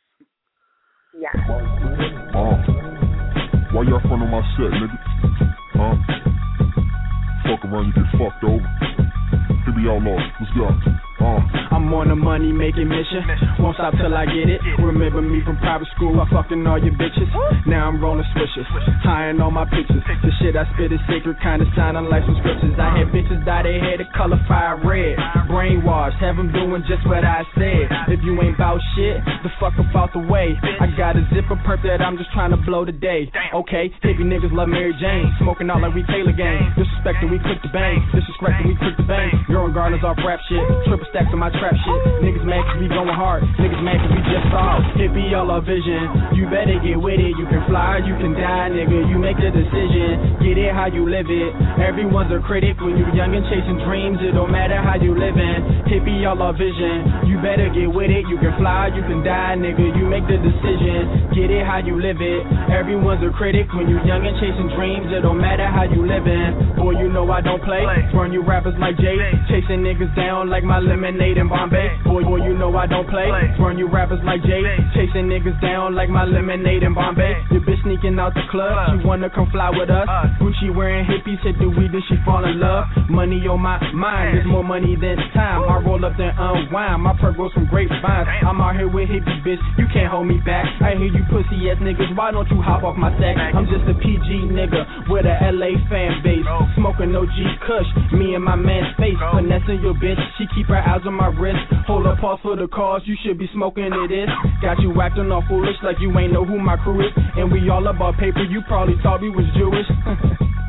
Yeah. Uh, why y'all front on my set, nigga? Huh? Fuck around, you get fucked over. Here we all lost. Let's go. Uh. I'm on a money making mission. Won't stop till I get it. Remember me from private school. I fucking all your bitches. Now I'm rolling switches, tying all my pictures. The shit I spit is sacred, kinda sounding like some scriptures. I had bitches dye their hair the color fire red. Brainwashed, have them doing just what I said. If you ain't bout shit, the fuck up out the way. I got a zipper perp that I'm just trying to blow the day. Okay, hippie niggas love Mary Jane. Smoking out like we Taylor gang. Disrespecting, we click the bang. Disrespecting, we click the bang. Growing gardeners off rap shit. Triple stacks on my trap shit. Niggas mad cause we going hard. Niggas mad cause we just saw. Hippie all our vision. You better get with it. You can fly, you can die, nigga. You make the decision. Get it how you live it. Everyone's a critic when you young and chasing dreams. It don't matter how you living. Hippie all our vision. You better get with it. You can fly, you can die, nigga. You make the decision. Get it how you live it. Everyone's a critic when you young and chasing dreams. It don't matter how you living. Boy, you know I don't play. Burn you rappers like Jay. Chasing niggas down like my lemonade in Bombay. Boy, boy, you know I don't play. Burn you rappers like Jay. Chasing niggas down like my lemonade in Bombay. Your bitch sneaking out the club. She wanna come fly with us. Gucci wearing hippies. Hit the weed and she fall in love. Money on my mind. There's more money than time. I roll up then unwind. My perk grows from grapevines. I'm out here with hippie bitch. You can't hold me back. I hear you pussy ass niggas. Why don't you hop off my sack? I'm just a P G nigga with a L A fan base. Smoking O G Kush. Me and my man Space. Finessing your bitch. She keep her eyes on my wrist. Hold up, pause for the cause. You should be smoking it is. Got you acting all foolish like you ain't know who my crew is. And we all about paper. You probably thought we was Jewish.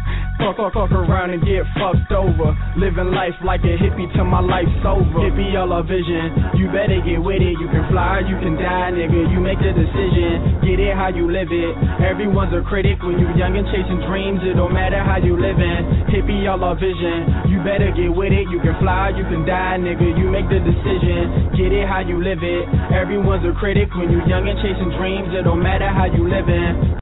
fuck, fuck, fuck around and get fucked over. Living life like a hippie till my life's over. Hippie all our vision. You better get with it. You can fly, you can die, nigga. You make the decision. Get it how you live it. Everyone's a critic when you young and chasing dreams. It don't matter how you living. Hippie all our vision. You better get with it. You can fly, you can die, nigga. You make the decision. Get it how you live it. Everyone's a critic when you young and chasing dreams. It don't matter how you living.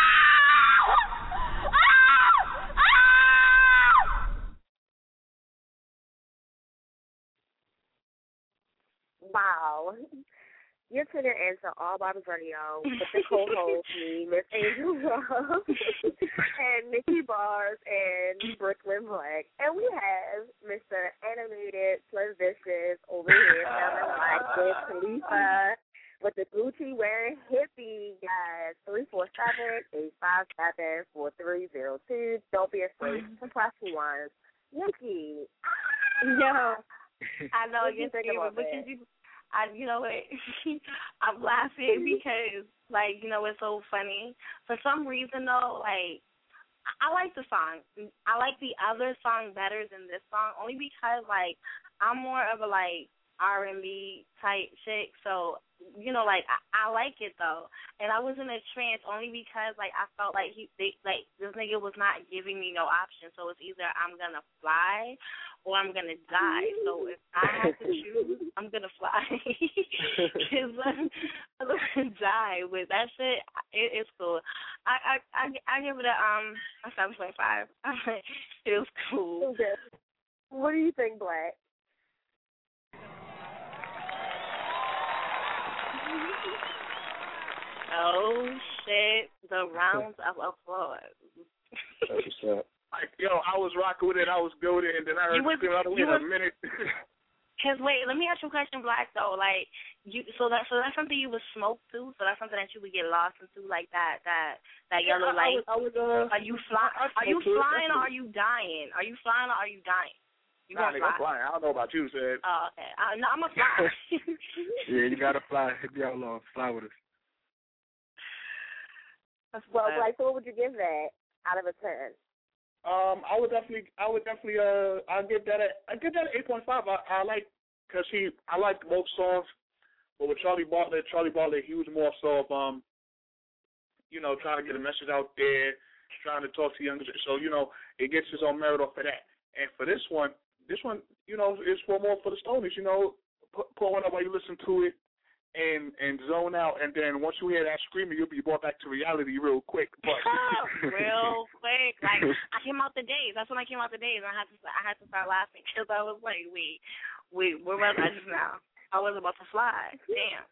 Wow. You're tuning into All Barb's Radio with the co-host, me, Miss Angel Love, and Nikki Bars and Brooklyn Black. And we have Mister Animated Slim Vicious over here sounding like Wiz Khalifa with the Gucci wearing hippie, guys. three four seven, eight five seven, four three zero two. Don't be afraid to press one. Nikki. Yo, I know what you're you think scared, about but that? you, I, you know what? I'm laughing because, like, you know, it's so funny. For some reason, though, like, I like the song. I like the other song better than this song, only because, like, I'm more of a, like, R and B type chick, so, you know, like, I, I like it, though. And I was in a trance only because, like, I felt like he, they, like, this nigga was not giving me no option, so it's either I'm going to fly or I'm going to die. So if I have to choose, I'm going to fly. Because I'm going to die. With that shit, it, it's cool. I, I, I, I give it a, um, a seven point five. It was cool. Okay. What do you think, Black? Oh, shit. The rounds of applause. That's what's up. Like, yo, I was rocking with it, I was goaded, and then I heard You was- screaming out the you way in a was- minute. Cause wait, let me ask you a question, Black. Though, like you, so that so that's something you would smoke to. So that's something that you would get lost into, like that that that yellow Yeah, light. I was, I was, uh, are you flying? I- I Are you smoked to it. flying or are you dying? Are you flying or are you dying? You Nah, gonna nigga, I'm fly? flying. I don't know about you, said. Oh, okay. Uh, no, I'm a fly. Yeah, you gotta fly. Hit me out long. Fly with us. That's Well, what- like, so what would you give that out of a ten? Um, I would definitely, I would definitely, uh, I give that a, I give that an eight point five. I, I like, cause he, I like both songs, but with Charlie Bartlett, Charlie Bartlett, he was more so of, um, you know, trying to get a message out there, trying to talk to youngers. So you know, it gets his own merit off of that. And for this one, this one, you know, is for more for the stoners. You know, put, put one up while you listen to it. And and zone out, and then once you hear that screaming, you'll be brought back to reality real quick. But real quick, like I came out the days. That's when I came out the days, and I had to I had to start laughing because I was like, wait, wait, where was I just now? I was about to fly. Damn.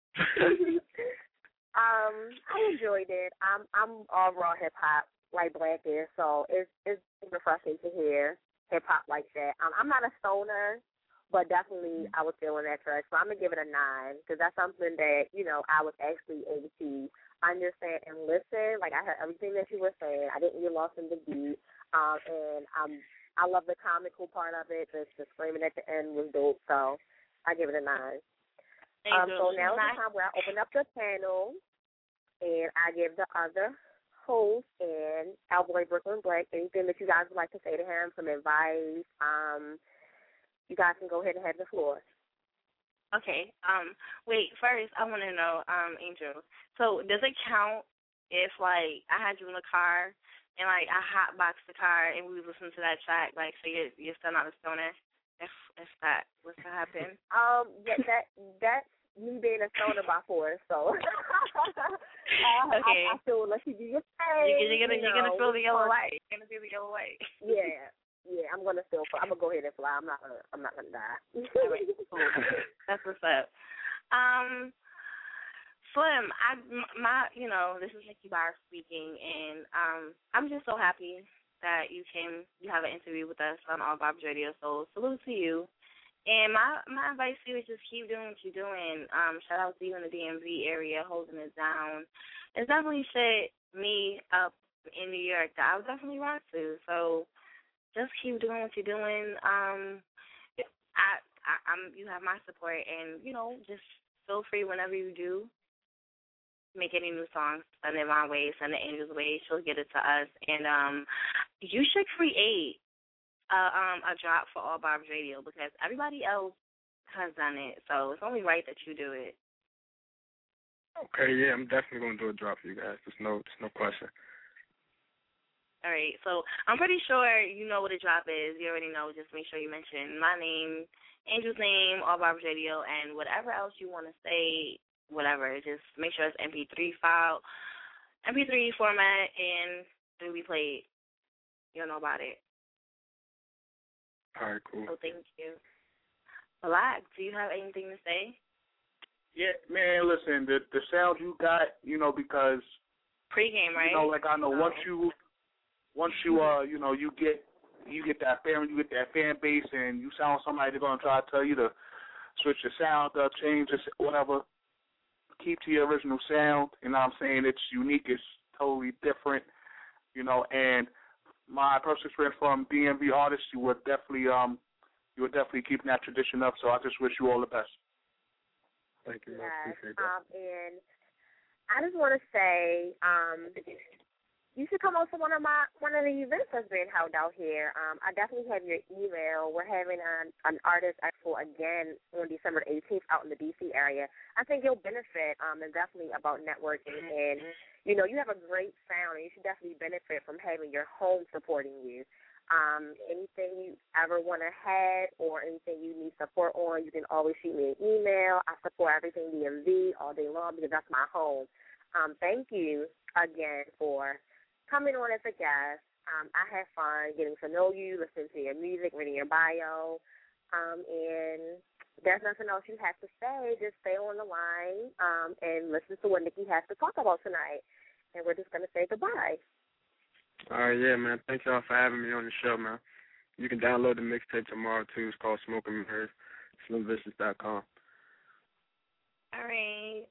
um, I enjoyed it. I'm I'm all raw hip hop like Black is, so it's it's refreshing to hear hip hop like that. Um, I'm not a stoner. But definitely, I was feeling that track. So I'm going to give it a nine because that's something that, you know, I was actually able to understand and listen. Like, I heard everything that you were saying. I didn't get lost in the beat. Um, and um, I love the comical part of it. The, the screaming at the end was dope. So I give it a nine. Um, so now is the time where I open up the panel and I give the other host and Cowboy Brooklyn Black anything that you guys would like to say to him, some advice, um, you guys can go ahead and have the floor. Okay. Um. Wait. First, I want to know, um, Angel. So, does it count if, like, I had you in the car and, like, I hotboxed the car and we was listening to that track, like, so you're you're still not a stoner? If if that was to happen. Um. Yeah. That that's me being a stoner by force. So. uh, Okay. I, I feel let you do your thing. You're, you're gonna you you're gonna know, feel the yellow fun. light. You're gonna feel the yellow light. Yeah. Yeah, I'm gonna still. I'm gonna go ahead and fly. I'm not gonna. I'm not gonna die. All right, cool. That's what's up. Um, Slim, I my you know this is Nikki Bauer speaking, and um I'm just so happy that you came. You have an interview with us on All Bob's Radio. So salute to you. And my my advice to you is just keep doing what you're doing. Um, shout out to you in the D M V area holding it down. It's definitely set me up in New York that I would definitely want to. So. Just keep doing what you're doing. Um, I, I, I'm. You have my support, and you know, just feel free whenever you do make any new songs. Send it my way. Send it Angel's way. She'll get it to us. And um, you should create a, um, a drop for All Barbs Radio because everybody else has done it, so it's only right that you do it. Okay, yeah, I'm definitely going to do a drop for you guys. There's no, there's no question. All right, so I'm pretty sure you know what a drop is. You already know. Just make sure you mention my name, Angel's name, All Barbs Radio, and whatever else you want to say, whatever. Just make sure it's M P three file, M P three format, and it'll be played. You'll know about it. All right, cool. So thank you. Black, do you have anything to say? Yeah, man, listen, the the sound you got, you know, because Pre-game, right? You know, like I know oh. once you once you uh you know, you get you get that fan you get that fan base and you sound somebody they're gonna try to tell you to switch your sound up, change this whatever. Keep to your original sound, you know what I'm saying? It's unique, it's totally different, you know, and my personal experience from D M V artists, you would definitely um you would definitely keep that tradition up, so I just wish you all the best. Thank you. Yes. I appreciate that. Um, and I just want to say, um, you should come out to one of my one of the events that's being held out here. Um, I definitely have your email. We're having an, an artist expo again on December eighteenth out in the D C area. I think you'll benefit. Um, and definitely about networking. And you know, you have a great sound, and you should definitely benefit from having your home supporting you. Um, anything you ever want to have or anything you need support on, you can always shoot me an email. I support everything D M V all day long because that's my home. Um, thank you again for coming on as a guest. Um, I had fun getting to know you, listening to your music, reading your bio. Um, and there's nothing else you have to say. Just stay on the line um, and listen to what Nikki has to talk about tonight. And we're just going to say goodbye. All right, yeah, man. Thank y'all for having me on the show, man. You can download the mixtape tomorrow, too. It's called Smoke and Mirrors, slim vicious dot com. All right.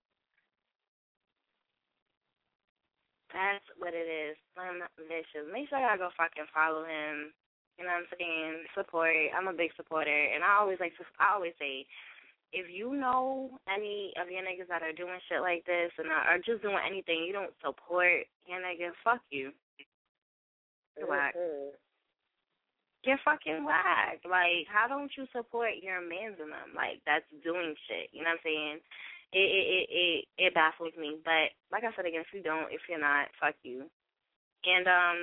That's what it is, Slim Vicious. Make sure y'all go fucking follow him. You know what I'm saying? Support. I'm a big supporter, and I always like to. I always say, if you know any of your niggas that are doing shit like this and are just doing anything, you don't support your nigga. Fuck you. You're whack. Mm-hmm. You're fucking whack. Like, how don't you support your mans in them? Like, that's doing shit. You know what I'm saying? It it, it it it baffles me. But like I said again, if you don't, if you're not, fuck you. And um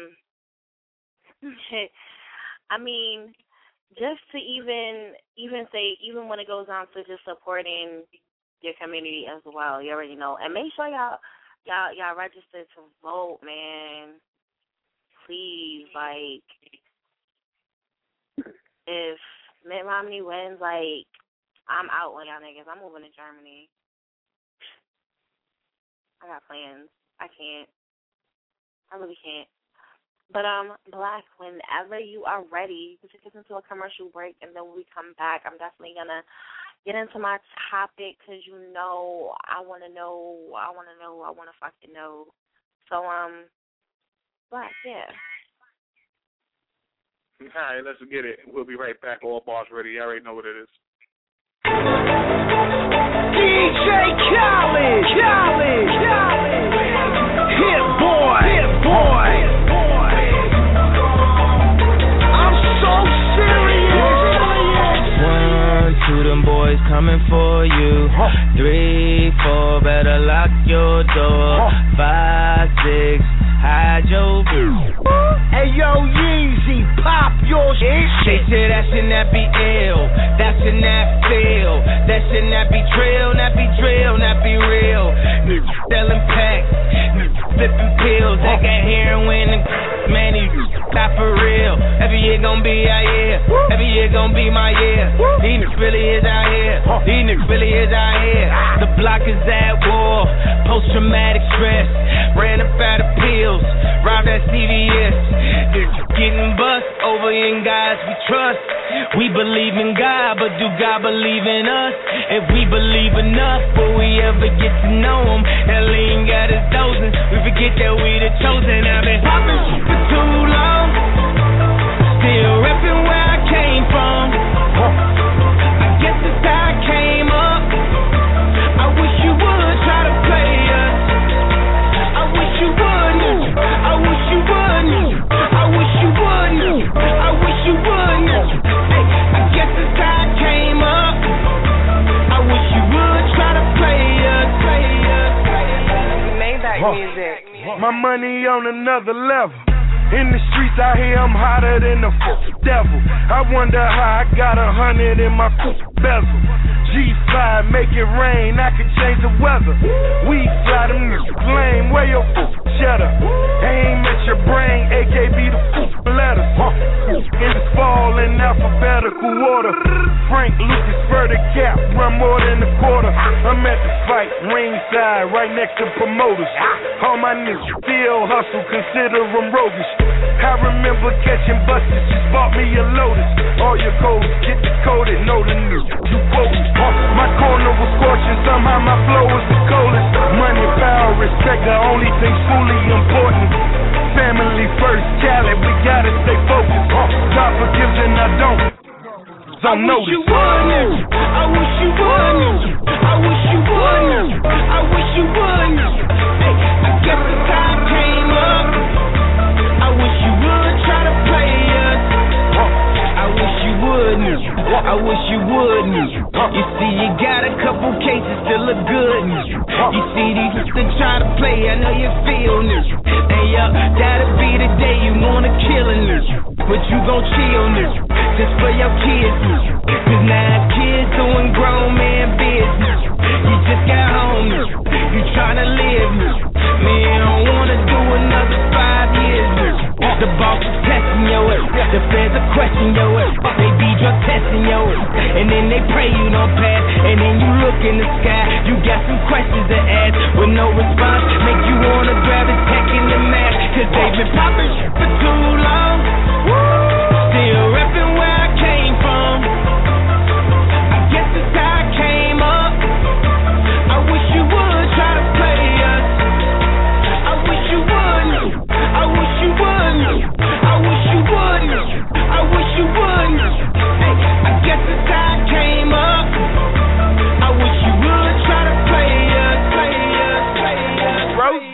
I mean, just to even even say even when it goes on to just supporting your community as well, you already know. And make sure y'all y'all y'all register to vote, man. Please, like if Mitt Romney wins, like I'm out on y'all niggas. I'm moving to Germany. I got plans. I can't. I really can't. But, um, Black, whenever you are ready, we should get into a commercial break, and then when we come back, I'm definitely going to get into my topic because, you know, I want to know, I want to know, I want to fucking know. So, um, Black, yeah. All right, let's get it. We'll be right back. All bars ready. You already know what it is. D J Khaled, Khaled, Khaled, Hit Boy, Hit Boy. I'm so serious. One, two, them boys coming for you. Three, four, better lock your door. Five, six, hide your view. Hey yo, Yeezy, pop your shit. They say that should not be ill, that should not feel, that should not be trail, not be drill, not be real. Selling packs, flipping pills, they got heroin and man, these not for real. Every year gon' be our year, every year gon' be my year. These niggas really is out here, these niggas really is out here. The block is at war, post-traumatic stress, ran up out of pills, robbed at C V S. Getting bust over in guys we trust. We believe in God, but do God believe in us? If we believe enough, will we ever get to know him? That lean got us dozing, we forget that we the chosen. I've been popping shit for too long, still repping where I came from. I guess it's how I came up. I wish you would try to play us. I wish you would, I wish you would, I wish you would. My money on another level. In the streets out here, I'm hotter than the f- devil. I wonder how I got a hundred in my f- bezel. G five, make it rain, I can change the weather. We fly them niggas lame, where your f- cheddar? Aim at your brain, A K B the f- letters. In the fall in alphabetical order. Frank Lucas, Further Cap, run more than a quarter. I'm at the fight, ringside, right next to promoters. All my niggas still hustle, consider them roguish. I remember catching buses, just bought me a Lotus. All your codes, get decoded, know the news. You quoted. Uh, my corner was scorching, somehow my flow was the coldest. Money, power, respect, the only thing fully important. Family first, Cali, we gotta stay focused. Uh, God forgives and I don't. Don't I wish notice. you would. I wish you would. I wish you would. I wish you would. Hey, I guess the time came up. I wish you would try to play us. I wish you would. I wish you would. You see, you got a couple cases still look good. You see these that try to play, I know you feel this. And yo, that'll be the day you wanna kill this. But you gon' chill this, just for your kids. Cause now kids doing grown man business. You just got home, you tryna live. Man, I don't wanna do another five years. The boss is testing your ass, the feds are questioning your ass. They be drug testing your ass, and then they pray you don't pass. And then you look in the sky, you got some questions to ask with no response. Make you wanna grab his tech in the mask, cause they've been popping shit for too long. Still repping where I came from. I guess it's how I came up. I wish you would try to play us. I wish you would. I wish you would. I wish you would. I wish you would. Hey, I guess it's how I came up. I wish you would try to play us, play us, play us. Rose.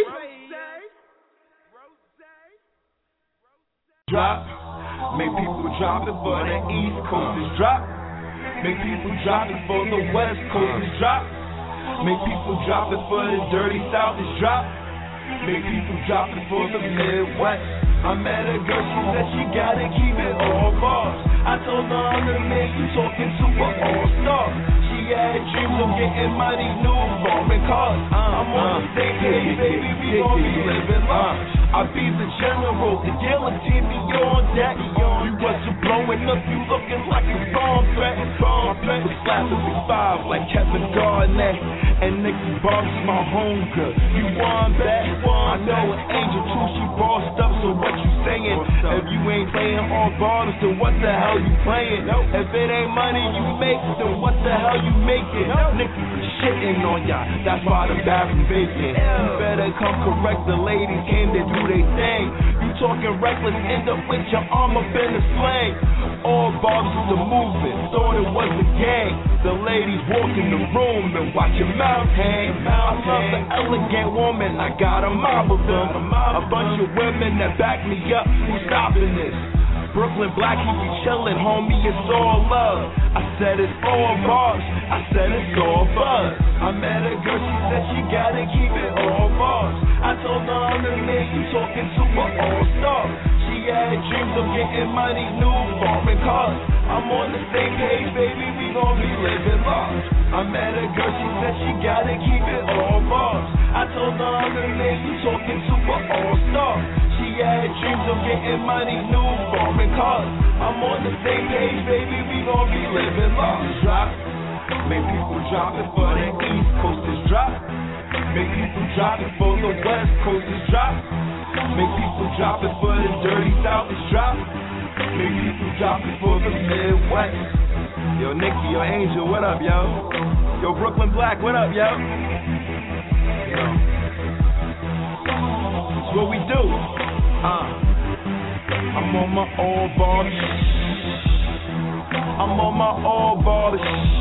Drop. Make people drop it for the East Coasters. Drop. Make people drop it for the West Coasters. Drop. Make people drop it for the dirty Southers. Drop. Make people drop it for the Midwest. I met a girl, she said she gotta keep it all bars. I told her I'm the man you talking to an all-star. She had dreams of getting money, new foreign cars. I'm on the same page, baby, we gon' be living large. I be the general, the guillotine be on deck. You wasn't blowing up, you looking like a bomb threat. Bomb threat was slapping me five like Kevin Garnett. And Nicky Bob's my homegirl. You want that? I know an angel too, she bossed up, so what you saying? If you ain't playing all ballers, then what the hell you playing? If it ain't money you make, then what the hell you making? Nicky be shitting on ya, that's why the bathroom vacant. You better come correct, the ladies came to do they thing. You talking reckless, end up with your arm up in the sling. All barbs is a movement, thought it was a gang. The ladies walk in the room and watch your mouth hang. I love the elegant woman, I got a mob of them. A bunch of women that back me up, who's stopping this? Brooklyn Black, he be chillin', homie, it's all love. I said it's all bars, I said it's all buzz. I met a girl, she said she gotta keep it all bars. I told her I'm the man you talking to an all-star. She had dreams of getting money, new foreign cars. I'm on the same page, baby, we gon' be living large. I met a girl, she said she gotta keep it all bars. I told her I'm the man you talking to an all-star. She had dreams of getting money, new foreign cars. I'm on the same page, baby, we gon' be living large. Drop, make people drop it for the East Coasters. Drop, make people drop it for the West Coasters. Drop, make people drop it for the dirty Southers. Drop, make people drop it for the Midwest. Yo, Nicky, yo, Angel, what up, yo? Yo, Brooklyn Black, what up, yo? Yo. It's what we do. Uh, I'm on my all ball. I'm on my all ball.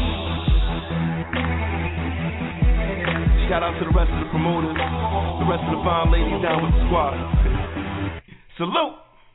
Shout out to the rest of the promoters, the rest of the fine ladies down with the squad. Salute.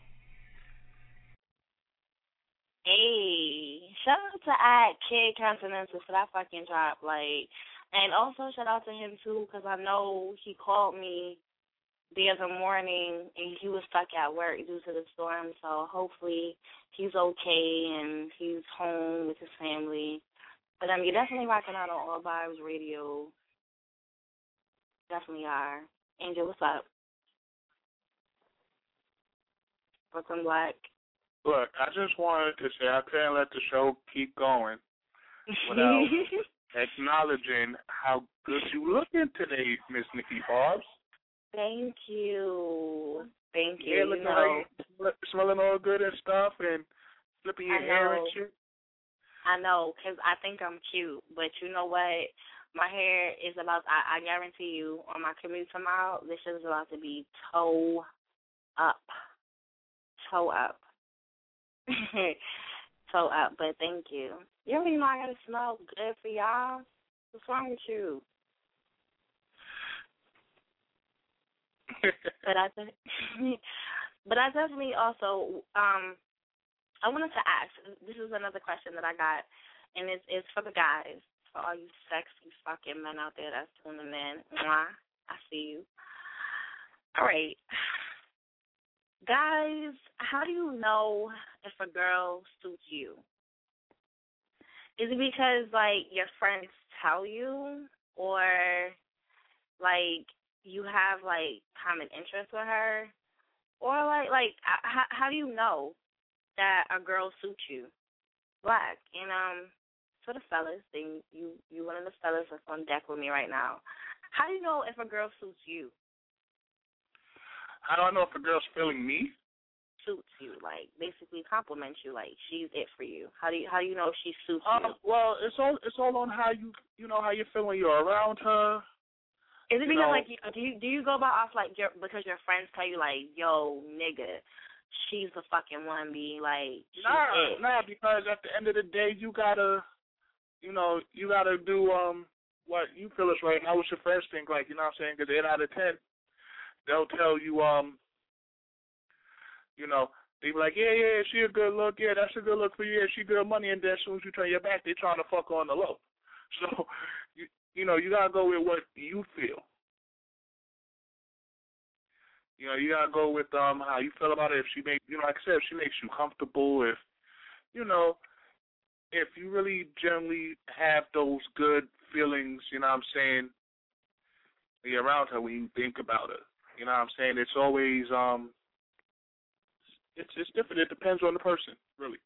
Hey, shout out to I Kid Continental for that fucking drop, like, and also shout out to him too, because I know he called me the other morning, and he was stuck at work due to the storm. So hopefully he's okay and he's home with his family. But um, you're definitely rocking out on All Vibes Radio. Definitely are. Angel, what's up? Brooklyn Black. Look, I just wanted to say I couldn't let the show keep going without acknowledging how good you looking today, Miss Nikki Barbs. Thank you. Thank you. Yeah, you looking know, like smelling all good and stuff and flipping your hair and shit. I know, because I think I'm cute. But you know what? My hair is about, I, I guarantee you, on my commute tomorrow, this shit is about to be toe up. Toe up. toe up, but thank you. You don't even know I got to smell good for y'all? What's wrong with you? but I but I definitely also, um, I wanted to ask, this is another question that I got, and it's, it's for the guys, for all you sexy fucking men out there that's tuning in. Mwah, I see you. All right. Guys, how do you know if a girl suits you? Is it because, like, your friends tell you, or, like, you have, like, common interest with her? Or, like, like how, how do you know that a girl suits you? Black. And, um, for the fellas, and you, you one of the fellas that's on deck with me right now, how do you know if a girl suits you? How do I know if a girl's feeling me? Suits you, like, basically compliments you, like, she's it for you. How do you, how do you know if she suits um, you? Well, it's all, it's all on how you, you know, how you feel when you're around her. Is it because, know, like, do you do you go by off, like, your, because your friends tell you, like, yo, nigga, she's the fucking one, be like, she's nah, it. Nah, because at the end of the day, you gotta, you know, you gotta do um what you feel is right, not what your friends think, like, you know what I'm saying? Because eight out of ten, they'll tell you, um, you know, they be like, yeah, yeah, she a good look, yeah, that's a good look for you, yeah, she good money, and then as soon as you turn your back, they trying to fuck on the low. So, you, you know, you gotta go with what you feel. You know, you gotta go with um how you feel about it. If she make, you know, like I said, if she makes you comfortable, if, you know, if you really generally have those good feelings, you know what I'm saying, when you're around her, when you think about her, you know what I'm saying, it's always, um, it's it's different. It depends on the person, really.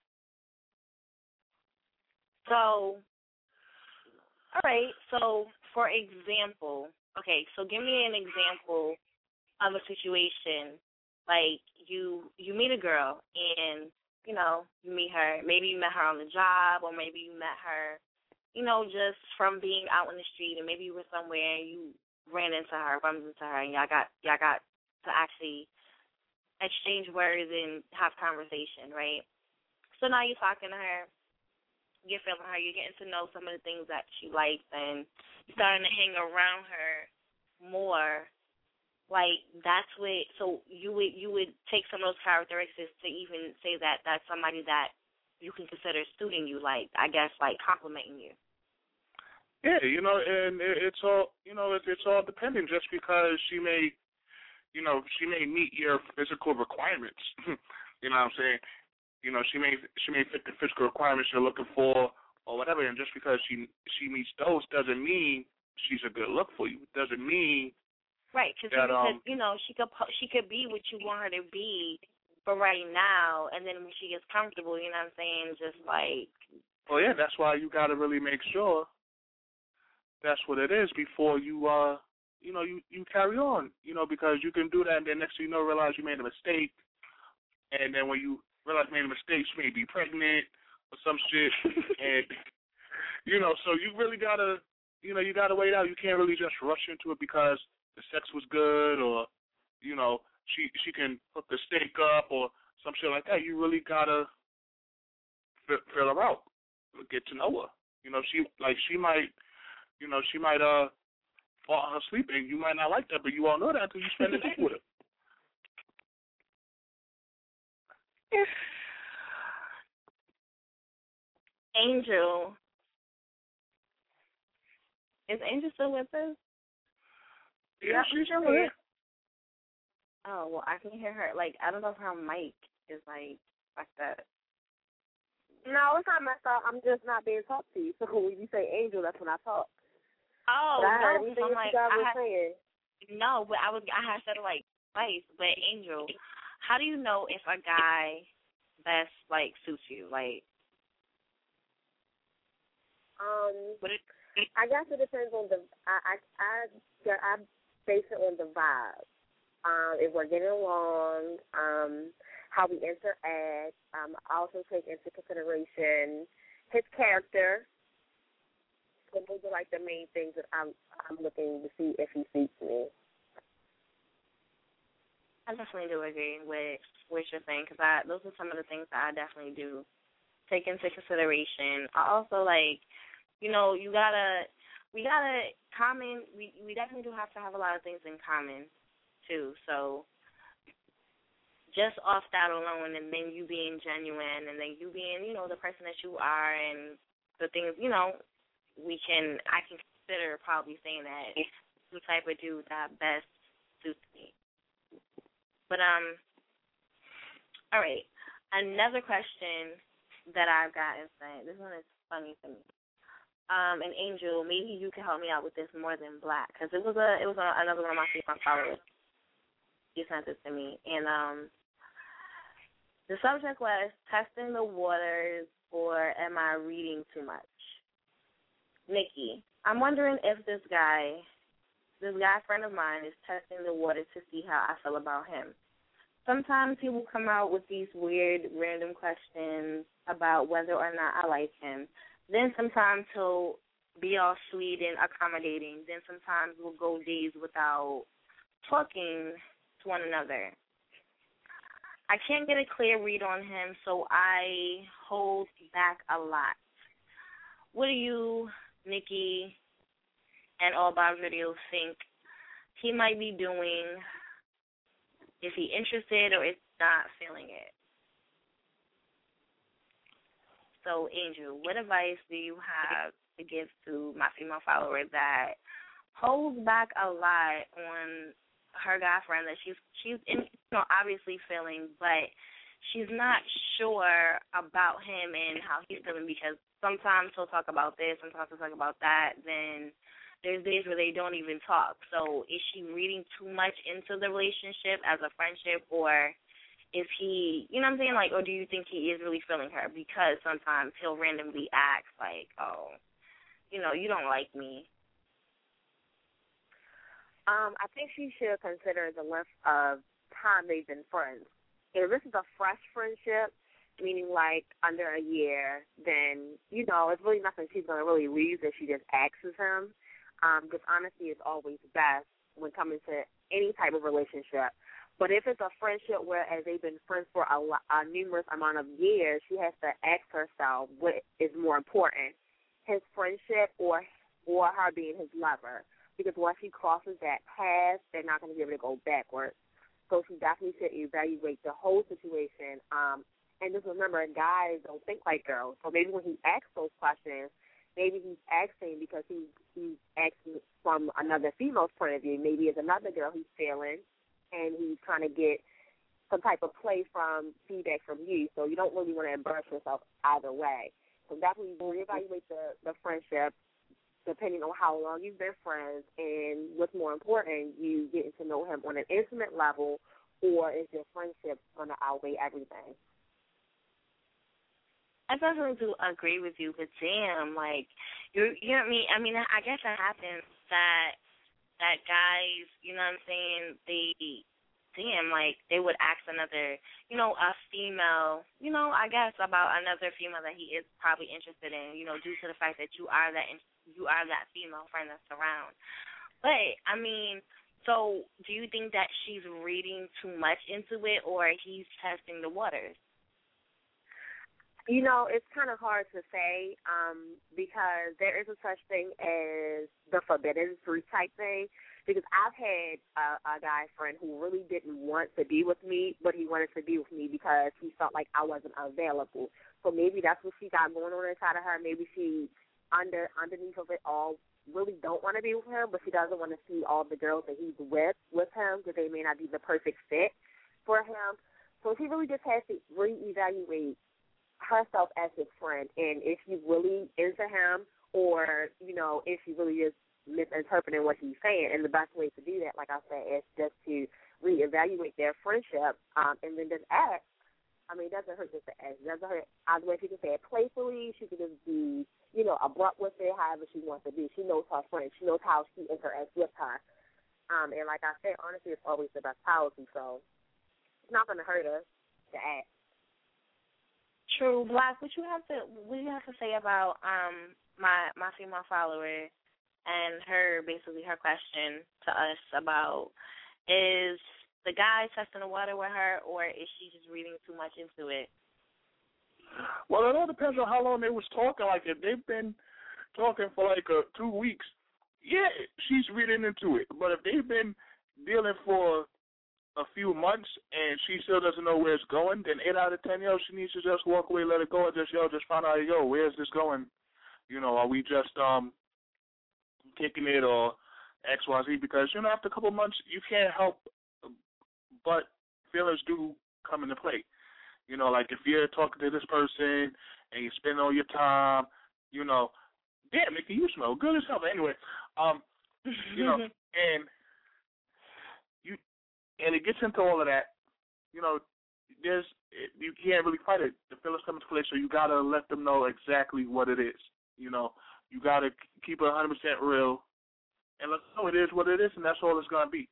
So, all right, so, for example, okay, so give me an example of a situation, like, you you meet a girl, and, you know, you meet her, maybe you met her on the job, or maybe you met her, you know, just from being out in the street, and maybe you were somewhere and you ran into her, bumped into her, and y'all got y'all got to actually exchange words and have conversation, right? So now you're talking to her, you're feeling her, you're getting to know some of the things that she likes, and you're starting to hang around her more. Like, that's what, so you would you would take some of those characteristics to even say that that's somebody that you can consider suiting you, like, I guess, like, complimenting you. Yeah, you know, and it's all, you know, it's all dependent. Just because she may, you know, she may meet your physical requirements. You know what I'm saying? You know, she may she may fit the physical requirements you're looking for or whatever, and just because she she meets those doesn't mean she's a good look for you. It doesn't mean right, cause that, because, um, you know, she could she could be what you want her to be for right now, and then when she gets comfortable, you know what I'm saying, just like. Well, yeah, that's why you got to really make sure that's what it is before you, uh, you know, you, you carry on, you know, because you can do that, and then next thing you know, realize you made a mistake, and then when you realize you made a mistake, she may be pregnant or some shit, and, you know, so you really got to, you know, you got to wait out. You can't really just rush into it because the sex was good or, you know, she she can hook the steak up or some shit like that. You really got to fill her out, get to know her. You know, she, like, she might, you know, she might uh fall on her sleep, and you might not like that, but you all know that until you spend the day with her. Angel. Is Angel still with us? Yeah, she's still here. Oh, well, I can hear her. Like, I don't know if her mic is, like, like that. No, it's not messed up. I'm just not being talked to. So when you say Angel, that's when I talk. Oh, but I heard no, everything I'm you like, guys I were had, saying. No, but I was, I had said it, like, twice. But, Angel, how do you know if a guy best, like, suits you? Like, Um, what it, I guess it depends on the. I I I, I base it on the vibe. Um, if we're getting along, um, how we interact. Um, I also take into consideration his character. So those are like the main things that I'm I'm looking to see if he suits me. I definitely do agree with what you're saying because I those are some of the things that I definitely do take into consideration. I also like. You know, you gotta, we gotta common, we, we definitely do have to have a lot of things in common, too. So, just off that alone, and then you being genuine, and then you being, you know, the person that you are, and the things, you know, we can, I can consider probably saying that the type of dude that best suits me. But, um, all right, another question that I've got is saying, this one is funny to me. Um, and Angel, maybe you can help me out with this more than Black, because it was a it was a, another one of my Facebook followers. You sent this to me, and um, the subject was testing the waters, or am I reading too much? Nikki, I'm wondering if this guy, this guy friend of mine, is testing the waters to see how I feel about him. Sometimes he will come out with these weird, random questions about whether or not I like him. Then sometimes he'll be all sweet and accommodating. Then sometimes we'll go days without talking to one another. I can't get a clear read on him, so I hold back a lot. What do you, Nikki, and All About Radio think he might be doing? Is he interested or is not feeling it? So, Angel, what advice do you have to give to my female follower that holds back a lot on her guy friend that she's she's in, you know, obviously feeling, but she's not sure about him and how he's feeling because sometimes he'll talk about this, sometimes he'll talk about that. Then there's days where they don't even talk. So, is she reading too much into the relationship as a friendship, or is he, you know what I'm saying, like, or do you think he is really feeling her? Because sometimes he'll randomly ask, like, oh, you know, you don't like me. Um, I think she should consider the length of time they've been friends. If this is a fresh friendship, meaning like under a year, then, you know, it's really nothing she's going to really lose if she just asks him. Um, because honesty is always best when coming to any type of relationship. But if it's a friendship whereas they've been friends for a, a numerous amount of years, she has to ask herself what is more important, his friendship or or her being his lover. Because once she crosses that path, they're not going to be able to go backwards. So she definitely should evaluate the whole situation. Um, and just remember, guys don't think like girls. So maybe when he asks those questions, maybe he's asking because he, he's asking from another female's point of view. Maybe it's another girl he's feeling, and he's trying to get some type of play from feedback from you. So you don't really want to embarrass yourself either way. So definitely reevaluate the, the friendship depending on how long you've been friends, and what's more important, you getting to know him on an intimate level, or is your friendship going to outweigh everything? I definitely do agree with you, but damn, like, you you know what I mean? I mean, I guess it happens that that guys, you know what I'm saying, they, damn, like, they would ask another, you know, a female, you know, I guess about another female that he is probably interested in, you know, due to the fact that you are that, you are that female friend that's around. But, I mean, so do you think that she's reading too much into it, or he's testing the waters? You know, it's kind of hard to say um, because there is a such thing as the forbidden fruit type thing. Because I've had a, a guy friend who really didn't want to be with me, but he wanted to be with me because he felt like I wasn't available. So maybe that's what she got going on inside of her. Maybe she under underneath of it all really don't want to be with him, but she doesn't want to see all the girls that he's with with him because they may not be the perfect fit for him. So she really just has to reevaluate herself as his friend and if she's really into him or, you know, if she really is misinterpreting what he's saying. And the best way to do that, like I said, is just to reevaluate their friendship um, and then just ask. I mean, it doesn't hurt just to ask. It doesn't hurt. Either way, she can say it playfully. She can just be, you know, abrupt with it, however she wants to be. She knows her friend. She knows how she interacts with her. Um, and like I said, honestly, it's always the best policy. So it's not going to hurt her to ask. True. Black, what you have to what you have to say about um my my female follower and her basically her question to us about is the guy testing the water with her, or is she just reading too much into it? Well, it all depends on how long they was talking. Like, if they've been talking for, like, uh, two weeks, yeah, she's reading into it. But if they've been dealing for a few months and she still doesn't know where it's going, then eight out of ten, yo, she needs to just walk away, let it go, and just, yo, just find out, yo, where is this going? You know, are we just um kicking it or X, Y, Z? Because, you know, after a couple months, you can't help but feelings do come into play. You know, like if you're talking to this person and you spend all your time, you know, damn, Nikki, you smell good as hell. But anyway, um, you know, and you and it gets into all of that. You know, there's you can't really fight it. The feelings come into play, so you gotta let them know exactly what it is. You know, you gotta keep it one hundred percent real, and let them know it is what it is, and that's all it's gonna be.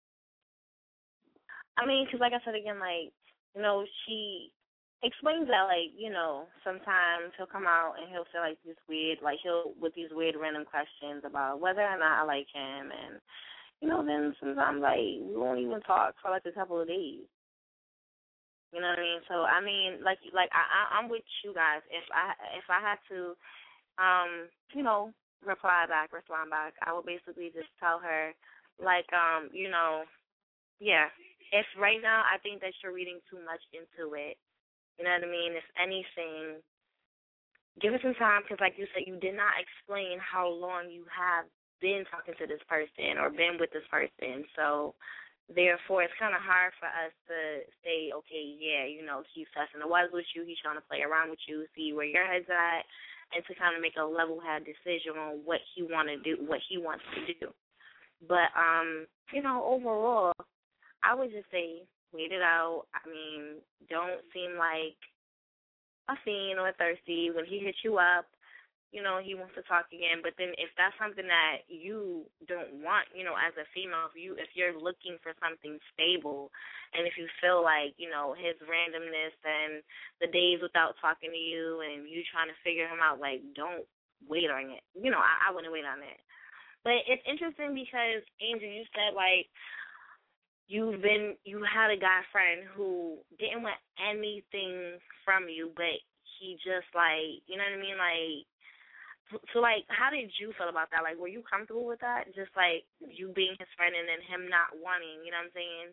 I mean, because like I said again, like, you know, she explains that, like, you know, sometimes he'll come out and he'll feel like this weird, like he'll, with these weird random questions about whether or not I like him. And, you know, then sometimes, like, we won't even talk for, like, a couple of days. You know what I mean? So, I mean, like, like I, I, I'm with you guys. If I, if I had to, um, you know, reply back, respond back, I would basically just tell her, like, um, you know, yeah, if right now I think that you're reading too much into it, you know what I mean? If anything, give it some time because, like you said, you did not explain how long you have been talking to this person or been with this person. So, therefore, it's kind of hard for us to say, okay, yeah, you know, he's testing the waters with you, he's trying to play around with you, see where your head's at, and to kind of make a level-headed decision on what he want to do, what he wants to do. But, um, you know, overall, I would just say wait it out. I mean, don't seem like a fiend or thirsty. When he hits you up, you know, he wants to talk again. But then if that's something that you don't want, you know, as a female, if you if you're looking for something stable, and if you feel like, you know, his randomness and the days without talking to you and you trying to figure him out, like, don't wait on it. You know, I, I wouldn't wait on it. But it's interesting because, Angel, you said, like, You've been, you had a guy friend who didn't want anything from you, but he just, like, you know what I mean? Like, so, like, how did you feel about that? Like, were you comfortable with that? Just, like, you being his friend and then him not wanting, you know what I'm saying?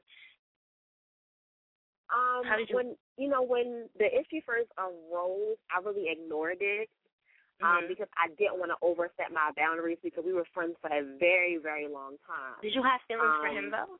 Um, how did you? When, you know, when the issue first arose, I really ignored it. Um, Mm-hmm. because I didn't want to overstep my boundaries because we were friends for a very, very long time. Did you have feelings um, for him, though?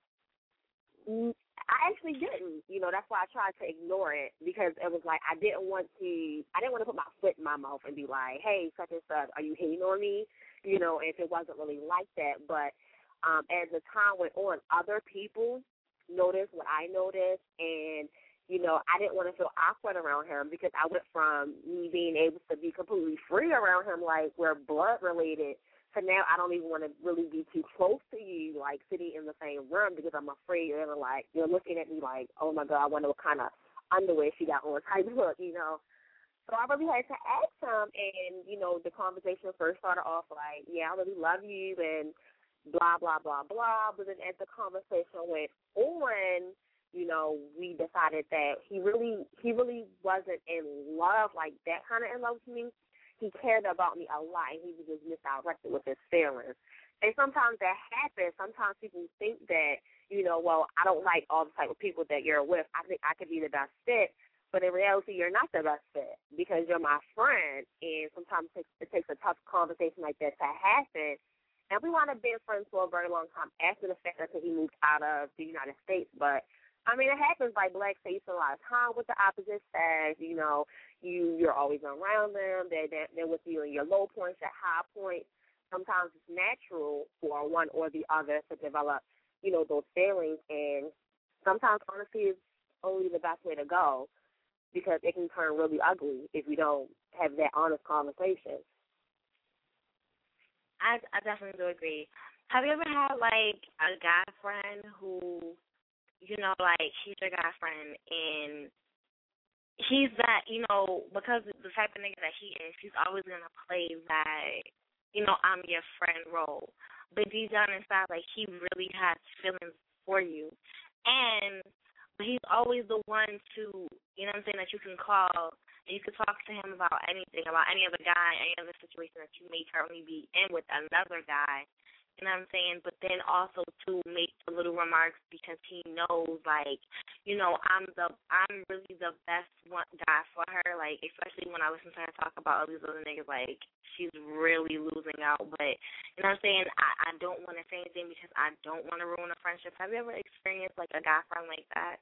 I actually didn't. You know, that's why I tried to ignore it because it was like I didn't want to. I didn't want to put my foot in my mouth and be like, "Hey, such and such, are you hating on me?" You know, if it wasn't really like that. But um, as the time went on, other people noticed what I noticed, and you know, I didn't want to feel awkward around him because I went from me being able to be completely free around him, like we're blood related. So now I don't even want to really be too close to you, like sitting in the same room because I'm afraid you're gonna like you're looking at me like, oh my God, I wonder what kind of underwear she got on type look, you know. So I really had to ask him, and you know, the conversation first started off like, yeah, I really love you, and blah blah blah blah. But then as the conversation went on, you know, we decided that he really he really wasn't in love like that kind of in love with me. He cared about me a lot, and he was just misdirected with his feelings. And sometimes that happens. Sometimes people think that, you know, well, I don't like all the type of people that you're with. I think I could be the best fit. But in reality, you're not the best fit because you're my friend, and sometimes it takes, it takes a tough conversation like that to happen. And we wound up being friends for a very long time after the fact that he moved out of the United States. But, I mean, it happens like Black say you spend a lot of time with the opposite sex. You know, you, you're always around them. They're, they're, they're with you in your low points, your high points. Sometimes it's natural for one or the other to develop, you know, those feelings. And sometimes honesty is only the best way to go because it can turn really ugly if you don't have that honest conversation. I, I definitely do agree. Have you ever had, like, a guy friend who, you know, like, he's your guy friend, and he's that, you know, because the type of nigga that he is, he's always going to play that, you know, I'm your friend role. But deep down inside, like, he really has feelings for you. And he's always the one to, you know what I'm saying, that you can call and you can talk to him about anything, about any other guy, any other situation that you may currently be in with another guy. You know what I'm saying? But then also to make the little remarks because he knows, like, you know, I'm the I'm really the best one guy for her. Like, especially when I listen to her talk about all these other niggas, like, she's really losing out. But you know what I'm saying? I, I don't want to say anything because I don't want to ruin a friendship. Have you ever experienced like a guy friend like that?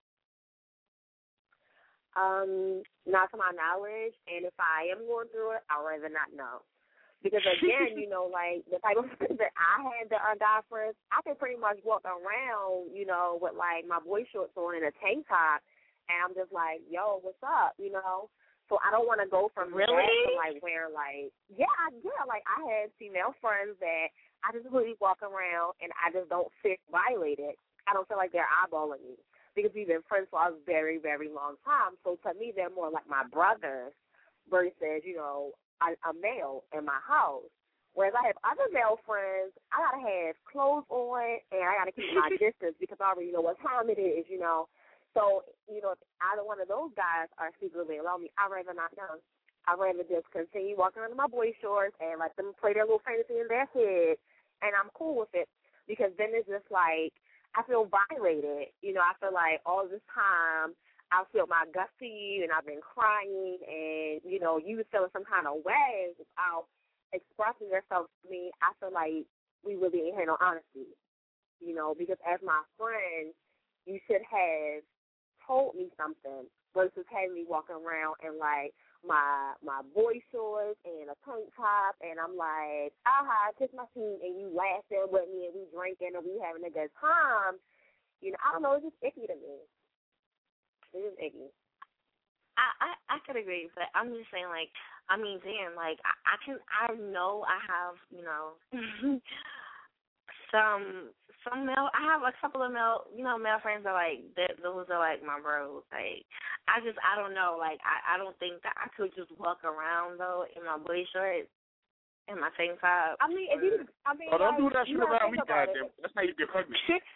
Um, not to my knowledge, and if I am going through it, I'd rather not know. Because, again, you know, like, the type of friends that I had that are guy friends, I can pretty much walk around, you know, with, like, my boy shorts on and a tank top, and I'm just like, yo, what's up, you know? So I don't want to go from really? that to, like, where, like, yeah, yeah, like, I had female friends that I just really walk around, and I just don't feel violated. I don't feel like they're eyeballing me. Because we've been friends for a very, very long time. So to me, they're more like my brothers versus, you know, a, a male in my house. Whereas I have other male friends, I got to have clothes on and I got to keep my distance because I already know what time it is, you know. So, you know, if either one of those guys are secretly around me, I'd rather not know. I'd rather just continue walking around in my boy shorts and let them play their little fantasy in their head, and I'm cool with it because then it's just like, I feel violated. You know, I feel like all this time I feel my guts to you and I've been crying and, you know, you was feeling some kind of way without expressing yourself to me. I feel like we really ain't had no honesty, you know, because as my friend, you should have told me something versus having me walking around and, like, my my boy shorts and a tank top, and I'm like, aha, kiss my feet, and you laughing with me, and we drinking, and we having a good time. You know, I don't know, it's just icky to me. It's just icky. I, I, I could agree, but I'm just saying, like, I mean, damn, like, I, I can, I know I have, you know, some, some male, I have a couple of male, you know, male friends that, like, that, those are, like, my bros. Like, I just, I don't know, like, I, I don't think that I could just walk around, though, in my boy shorts and my tank top. I mean, if you, I mean, oh, don't like, do that shit around me, goddamn. That's how you get pregnant.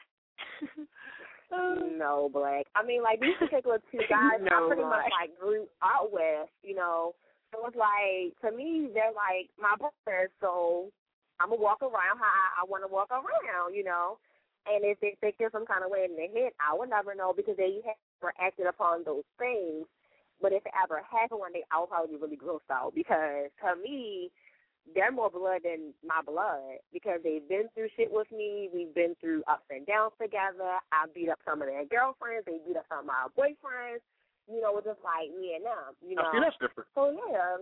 No, Black. I mean, like, these particular two guys no, I pretty Black. much, like, grew out with, you know. So it's like, to me, they're, like, my brothers, so I'm going to walk around how I, I want to walk around, you know. And if they think there's some kind of way in their head, I would never know because they never acted upon those things. But if it ever happened one day, I would probably be really grossed out because, to me, they're more blood than my blood because they've been through shit with me. We've been through ups and downs together. I beat up some of their girlfriends. They beat up some of my boyfriends. You know, it's just like me and them, you know. I see, that's different. So, yeah.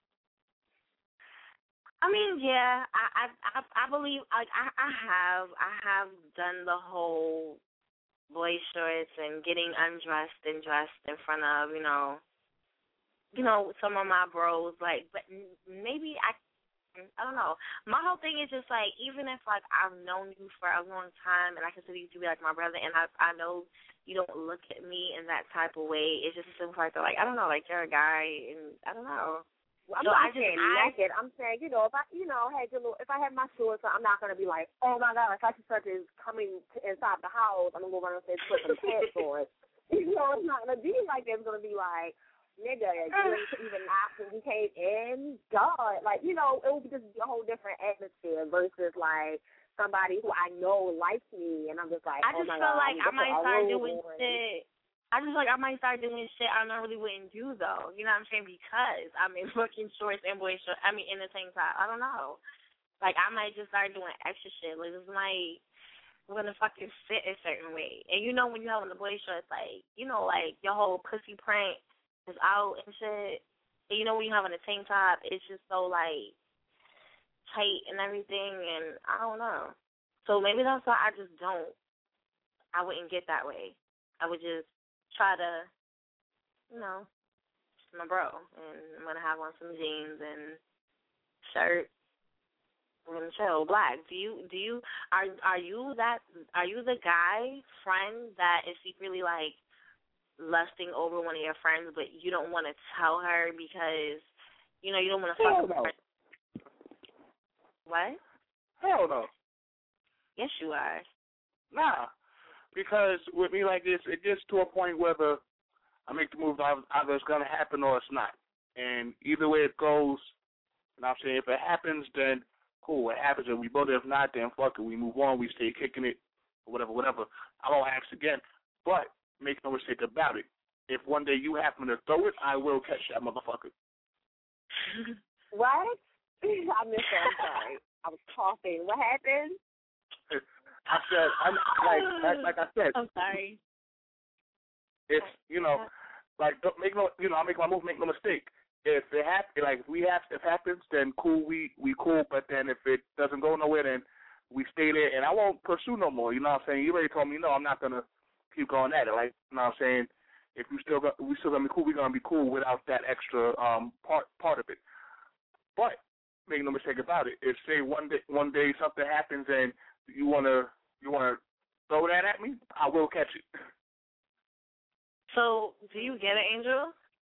I mean, yeah, I I I believe like I, I have I have done the whole boy shorts and getting undressed and dressed in front of you know, you know some of my bros. Like, but maybe I I don't know. My whole thing is just like even if like I've known you for a long time and I consider you to be like my brother and I I know you don't look at me in that type of way. It's just a simple fact that like I don't know, like you're a guy and I don't know. I'm so not I saying just, naked. I'm saying, you know, if I, you know, had your little, if I had my shorts on, I'm not gonna be like, oh my God, such and such is coming to inside the house. I'm gonna go run upstairs and put some pants on. You know, it's not gonna be like that. It's gonna be like, nigga, you ain't even knock when you came in. God, like, you know, it would just be a whole different atmosphere versus like somebody who I know likes me, and I'm just like, I oh just my feel God, like I might start doing shit. I just like I might start doing shit I normally wouldn't do though. You know what I'm saying? Because I'm in fucking shorts and boy shorts. I mean in the same time. I don't know. Like I might just start doing extra shit. Like it's like we're gonna fucking sit a certain way. And you know when you have on the boy shorts, like you know like your whole pussy print is out and shit. And you know when you have on the tank top, it's just so like tight and everything. And I don't know. So maybe that's why I just don't. I wouldn't get that way. I would just try to, you know, my bro, and I'm gonna have on some jeans and shirt. I'm gonna chill, black. Do you do you are are you that are you the guy friend that is secretly like lusting over one of your friends, but you don't want to tell her because you know you don't want to fuck with no. her? What? Hell no. Yes, you are. Nah. Because with me like this, it gets to a point whether I make the move, either it's going to happen or it's not. And either way it goes, you know what I'm saying, if it happens, then cool, it happens. If we both, if not, then fuck it. We move on, we stay kicking it, or whatever, whatever. I won't ask again. But make no mistake about it. If one day you happen to throw it, I will catch that motherfucker. What? I missed that. I'm sorry. I was coughing. What happened? I said, I'm, like, like, like I said. I'm sorry. It's, you know, like, don't make no, you know, I make my move, make no mistake. If it happens, like, if we have, if it happens, then cool, we, we cool. But then if it doesn't go nowhere, then we stay there, and I won't pursue no more. You know what I'm saying? You already told me, no, I'm not gonna keep going at it. Like, you know what I'm saying? If you still, got, we still gonna be cool, we're gonna be cool without that extra um part part of it. But make no mistake about it. If say one day, one day something happens and you wanna, you wanna throw that at me, I will catch it. So, do you get it, Angel?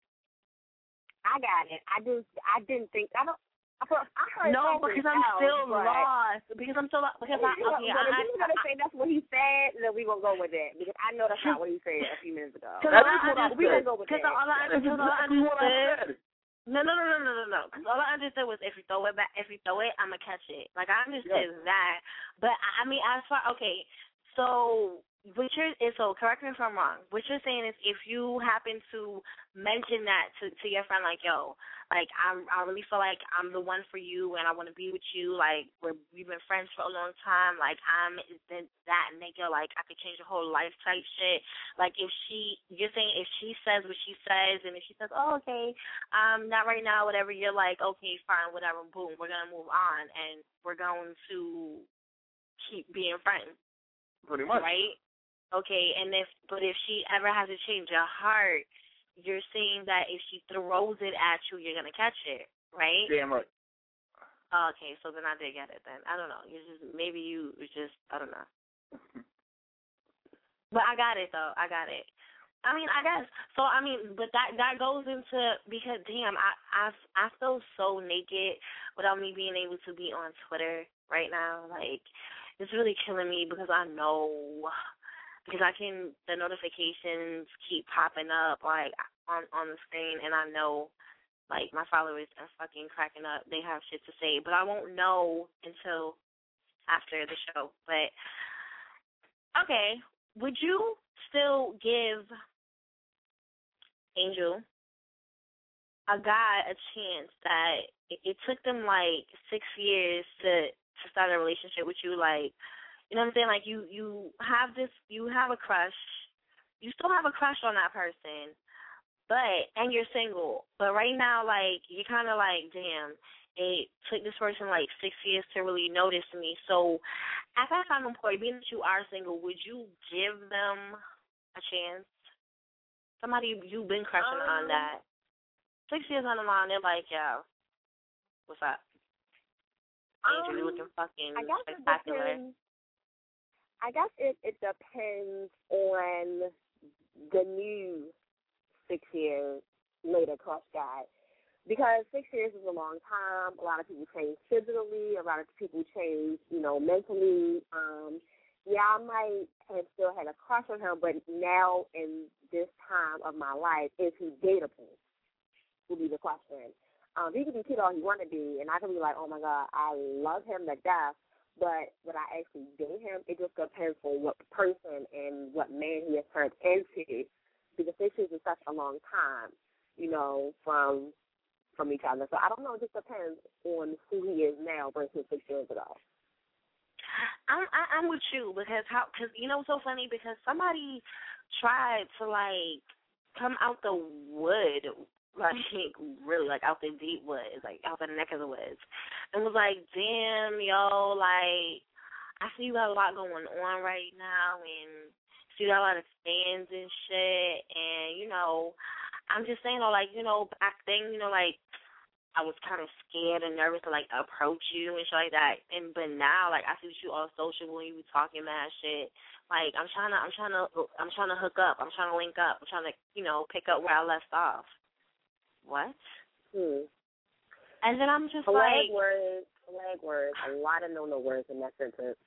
I got it. I just, I didn't think. I don't. I, I heard no, because I'm else, still but, lost. Because I'm still because I. Okay, but I, if you're gonna say that's what he said, then we gonna go with it because I know that's not what he said a few minutes ago. Because all I understood. We gonna go with Because all I understood. No, no, no, no, no, no, no. Because all I understood was if you throw it back, if you throw it, I'ma catch it. Like I understood yeah. that, but I mean, as far okay, so what you're so correct me if I'm wrong. What you're saying is if you happen to mention that to to your friend, like yo, like I I really feel like I'm the one for you and I want to be with you. Like we're we've been friends for a long time. Like I'm that nigga. Like I could change your whole life type shit. Like if she, you're saying if she says what she says and if she says, oh okay, um not right now, whatever. You're like okay, fine, whatever. Boom, we're gonna move on and we're going to keep being friends. Pretty much. Right. Okay, and if but if she ever has to change her heart, you're saying that if she throws it at you, you're gonna catch it, right? Damn right. Okay, so then I did get it. Then I don't know. You just maybe you just I don't know. But I got it though. I got it. I mean, I guess so. I mean, but that that goes into because damn, I I I feel so naked without me being able to be on Twitter right now. Like it's really killing me because I know. Because I can, the notifications keep popping up, like, on, on the screen, and I know, like, my followers are fucking cracking up. They have shit to say, but I won't know until after the show. But, okay, would you still give Angel, a guy, a chance that it, it took them, like, six years to, to start a relationship with you, like, you know what I'm saying? Like, you, you have this, you have a crush. You still have a crush on that person, but, and you're single. But right now, like, you're kind of like, damn, it took this person, like, six years to really notice me. So, at that time, important, being that you are single, would you give them a chance? Somebody you've been crushing um, on that. Six years on the line, they're like, yo, what's up? Angel, um, you looking fucking spectacular. I guess it, it depends on the new six years later crush guy. Because six years is a long time. A lot of people change physically. A lot of people change, you know, mentally. Um, yeah, I might have still had a crush on him, but now in this time of my life, is he dateable? Would be the question. Um, he can be cute all he want to be, and I can be like, oh, my God, I love him to death. But when I actually date him, it just depends on what person and what man he has turned into because six years is such a long time, you know, from from each other. So I don't know. It just depends on who he is now versus six years ago. I'm I, I'm with you because how because you know it's so funny because somebody tried to like come out the wood like really like out the deep woods like out the neck of the woods and was like, damn, yo, like I see you got a lot going on right now and see you got a lot of fans and shit and you know I'm just saying though like you know back then you know like I was kind of scared and nervous to, like, approach you and shit like that. And but now, like, I see you on social when you be talking mad shit. Like, I'm trying to, I'm trying to, I'm trying to hook up. I'm trying to link up. I'm trying to, you know, pick up where I left off. What? Hmm. And then I'm just flag like, words, flag words, a lot of no-no words in that sentence.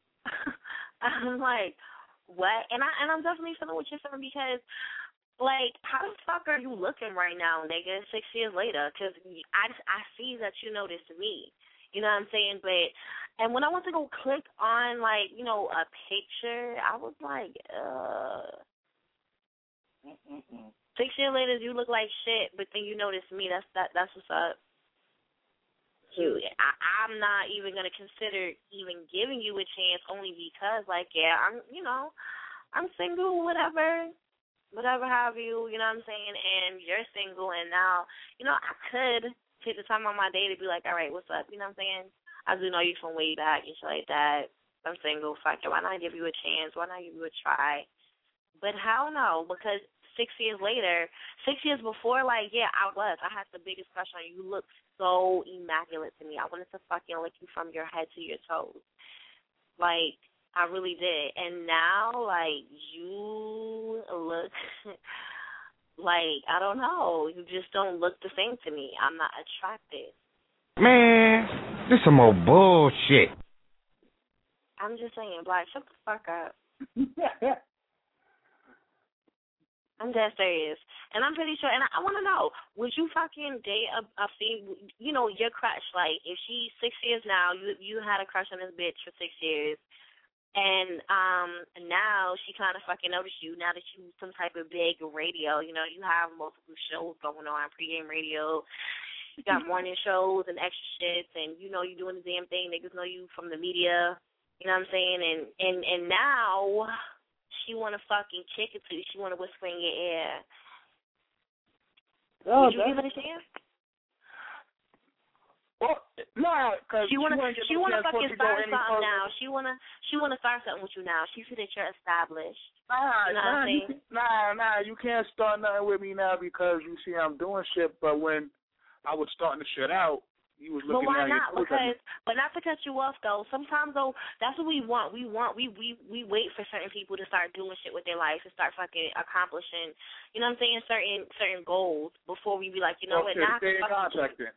I'm like, what? And I and I'm definitely feeling what you're feeling because. Like, how the fuck are you looking right now, nigga, six years later? Because I, I see that you noticed me. You know what I'm saying? But, and when I went to go click on, like, you know, a picture, I was like, uh. Mm-mm-mm. Six years later, you look like shit, but then you notice me. That's that. That's what's up. You, I, I'm not even going to consider even giving you a chance only because, like, yeah, I'm, you know, I'm single, whatever. Whatever have you, you know what I'm saying, and you're single, and now, you know, I could take the time on my day to be like, all right, what's up, you know what I'm saying? I do know you from way back and shit like that. I'm single, fuck it, why not give you a chance? Why not give you a try? But hell no, because six years later, six years before, like, yeah, I was. I had the biggest crush on you. You look so immaculate to me. I wanted to fucking lick you from your head to your toes. Like, I really did. And now, like, you look like, I don't know, you just don't look the same to me. I'm not attracted. Man, this some more bullshit. I'm just saying, Black, shut the fuck up. I'm dead serious. And I'm pretty sure, and I, I want to know, would you fucking date a, a female, you know, your crush, like, if she's six years now, you you had a crush on this bitch for six years, and um, now she kind of fucking noticed you. Now that you some type of big radio, you know, you have multiple shows going on, pregame radio. You got morning shows and extra shits, and you know you doing the damn thing. Niggas know you from the media. You know what I'm saying? And and and now she want to fucking kick it to you. She want to whisper in your ear. Oh, would you give it a chance? Well, no, because she wanna she, she wanna fucking start something now. She wanna she wanna start something with you now. She see that you're established. Nah, you know nah, you can, nah, nah. You can't start nothing with me now because you see I'm doing shit. But when I was starting the shit out, you was looking at. But why at not? Because, but not to cut you off though. Sometimes though, that's what we want. We want we we we wait for certain people to start doing shit with their life and start fucking accomplishing. You know what I'm saying? Certain certain goals before we be like, you know oh, what? Now stay in contact then.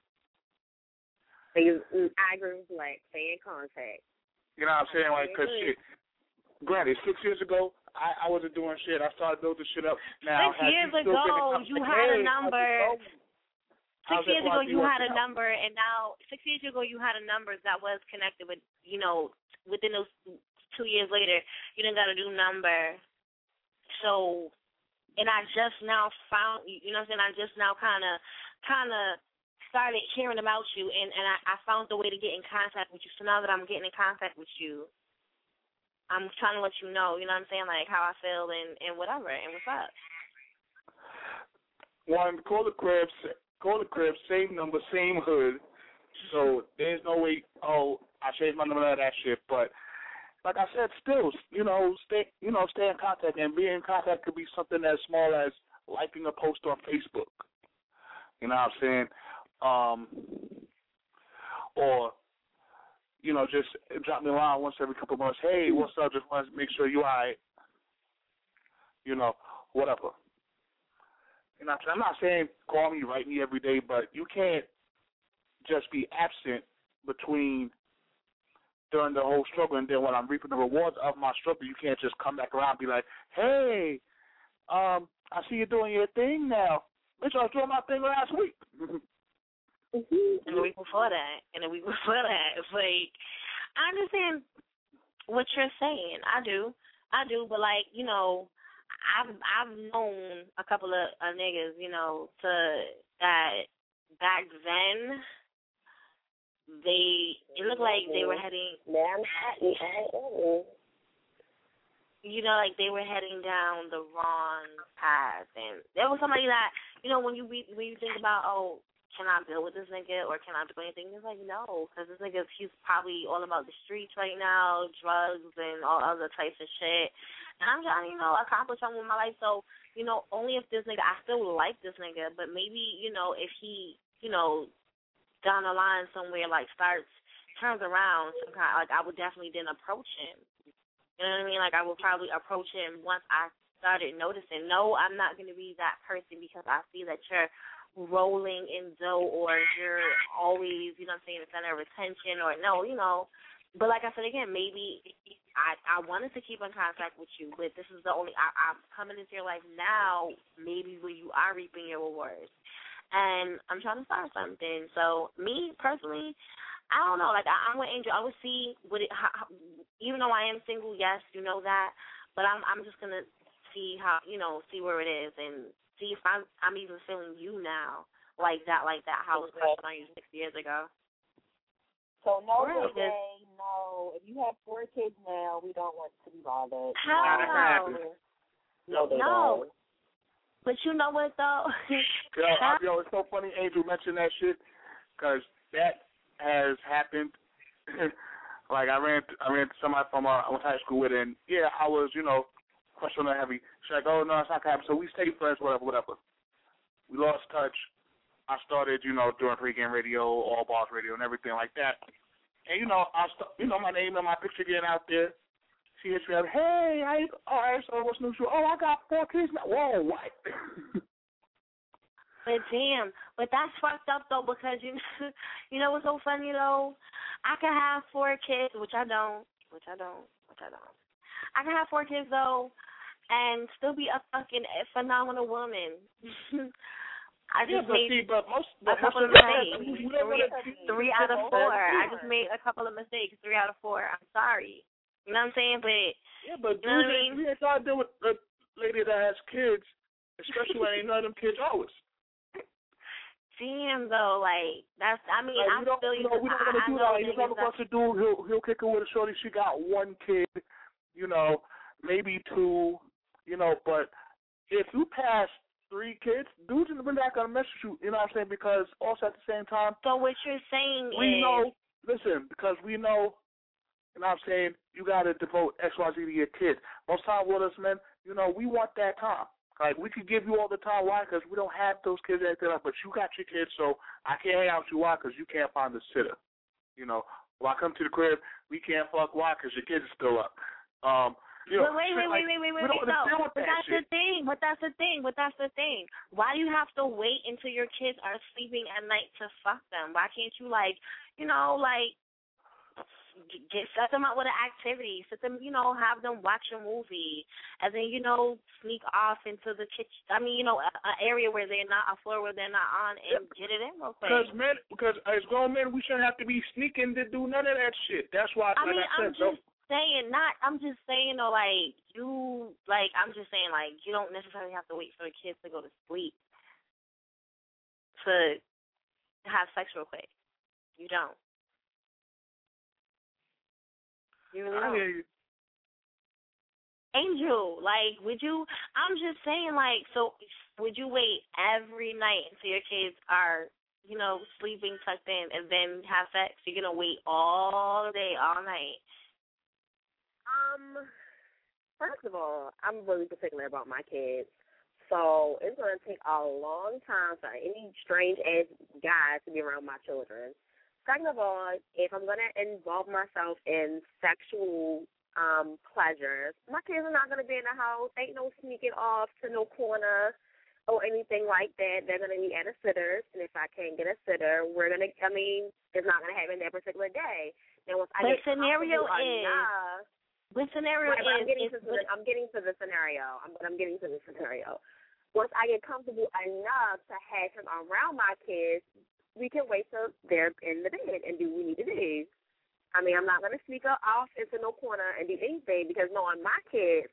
I agree with Black. Stay in contact. You know what I'm saying? Like, cause shit. Granted, six years ago, I, I wasn't doing shit. I started building shit up. Now, six years ago, you had a number. Six years ago, you had a number, and now six years ago, you had a number that was connected with, you know, within those two years later, you didn't got a new number. So, and I just now found, you know what I'm saying? I just now kind of, kind of. started hearing about you, and, and I, I found the way to get in contact with you. So now that I'm getting in contact with you, I'm trying to let you know, you know what I'm saying, like how I feel and, and whatever, and what's up. One, call the cribs, call the cribs, same number, same hood. So there's no way, oh, I changed my number, that shit. But like I said, still, you know, stay, you know, stay in contact, and being in contact could be something as small as liking a post on Facebook. You know what I'm saying? Um, or, you know, just drop me a line once every couple of months. Hey, what's up? Just want to make sure you all right. You know, whatever. You know, I'm not saying call me, write me every day, but you can't just be absent between during the whole struggle and then when I'm reaping the rewards of my struggle, you can't just come back around and be like, hey, um, I see you doing your thing now. Bitch, I was doing my thing last week. And the week before that, and the week before that, it's like, I understand what you're saying. I do. I do, but, like, you know, I've I've known a couple of uh, niggas, you know, to that back then. They it looked like they were heading. You know, like they were heading down the wrong path, and there was somebody that, you know, when you be, when you think about, oh, can I build with this nigga or can I do anything? It's like no, because this nigga, he's probably all about the streets right now, drugs and all other types of shit. And I'm trying to, you know, accomplish something with my life. So, you know, only if this nigga, I still like this nigga, but maybe, you know, if he, you know, down the line somewhere like starts turns around some kind, like I would definitely then approach him. You know what I mean? Like I would probably approach him once I started noticing. No, I'm not going to be that person because I see that you're rolling in dough or you're always, you know what I'm saying, the center of attention or no, you know. But like I said again, maybe I I wanted to keep in contact with you, but this is the only I, I'm coming into your life now. Maybe when you are reaping your rewards. And I'm trying to start something. So me personally, I don't know. Like I, I'm with Angel. I would see what it. How, even though I am single, yes, you know that. But I'm I'm just gonna see how you know see where it is and see if I'm I'm even feeling you now like that like that. How I was crushing on you six years ago. So no, really? Jay, no. If you have four kids now, we don't want to be bothered. Hell no. No, they no. don't. But you know what, though? yo, I, yo, it's so funny Angel mentioned that shit, because that has happened. Like, I ran I ran to somebody from uh, I went to high school with, and, yeah, I was, you know, questioning her heavy. She's like, oh, no, it's not going to happen. So we stayed friends, whatever, whatever. We lost touch. I started, you know, doing pregame radio, all bars radio, and everything like that. And, you know, I st- you know, my name and my picture getting out there. She hits me up, hey, I, all right, so what's new? Oh, I got four kids now. Whoa, what? But damn, but that's fucked up though because you, know, you know what's so funny though? I can have four kids, which I don't, which I don't, which I don't. I can have four kids though, and still be a fucking phenomenal woman. I just yeah, but made see, but most, a but couple of most of mistakes. Three, three out of four. I just made a couple of mistakes. Three out of four. I'm sorry. You know what I'm saying? But yeah, but you know dude, what I mean? we ain't trying to deal with a lady that has kids, especially when ain't none of them kids ours. Damn, though, like that's. I mean, like, I we don't, feel you. You know, we don't want to do that. Like, you come across a dude, he'll he'll kick her with a shorty. She got one kid, you know, maybe two, you know. But if you pass three kids, dudes in the not gonna message you. You know what I'm saying? Because also at the same time, so what you're saying we is, know. Listen, because we know. You know what I'm saying? You got to devote X Y Z to your kids. Most time with us men, you know, we want that time. Like, we could give you all the time. Why? Because we don't have those kids or anything else. But you got your kids, so I can't hang out with you. Why? Because you can't find a sitter. You know, when I come to the crib, we can't fuck. Why? Because your kids are still up. Um, you know, but wait, wait, like, wait, wait, wait, wait, wait, wait, no. But that that's shit. the thing. But that's the thing. But that's the thing. Why do you have to wait until your kids are sleeping at night to fuck them? Why can't you, like, you know, like, Get set them up with an activity. Set them, you know, have them watch a movie, and then you know sneak off into the kitchen. I mean, you know, an area where they're not, a floor where they're not on, and yeah. get it in real quick. Because men, because as grown men, we shouldn't have to be sneaking to do none of that shit. That's why. I like mean, I said, I'm just so, saying, not. I'm just saying, though, like you, like I'm just saying, like you don't necessarily have to wait for the kids to go to sleep to have sex real quick. You don't. You really I hear you. Angel, like, would you, I'm just saying, like, so would you wait every night until your kids are, you know, sleeping, tucked in, and then have sex? You're going to wait all day, all night? Um, first of all, I'm really particular about my kids. So it's going to take a long time for any strange-ass guy to be around my children. Second of all, if I'm going to involve myself in sexual um, pleasures, my kids are not going to be in the house. Ain't no sneaking off to no corner or anything like that. They're going to be at a sitter's, and if I can't get a sitter, we're going to, I mean, it's not going to happen that particular day. Now, once I but get scenario is, enough, what scenario right, is, I'm getting, is to the, I'm getting to the scenario. I'm, I'm getting to the scenario. Once I get comfortable enough to have him around my kids, we can wait till they're in the bed and do what we need to do. I mean, I'm not going to sneak her off into no corner and do anything because knowing my kids,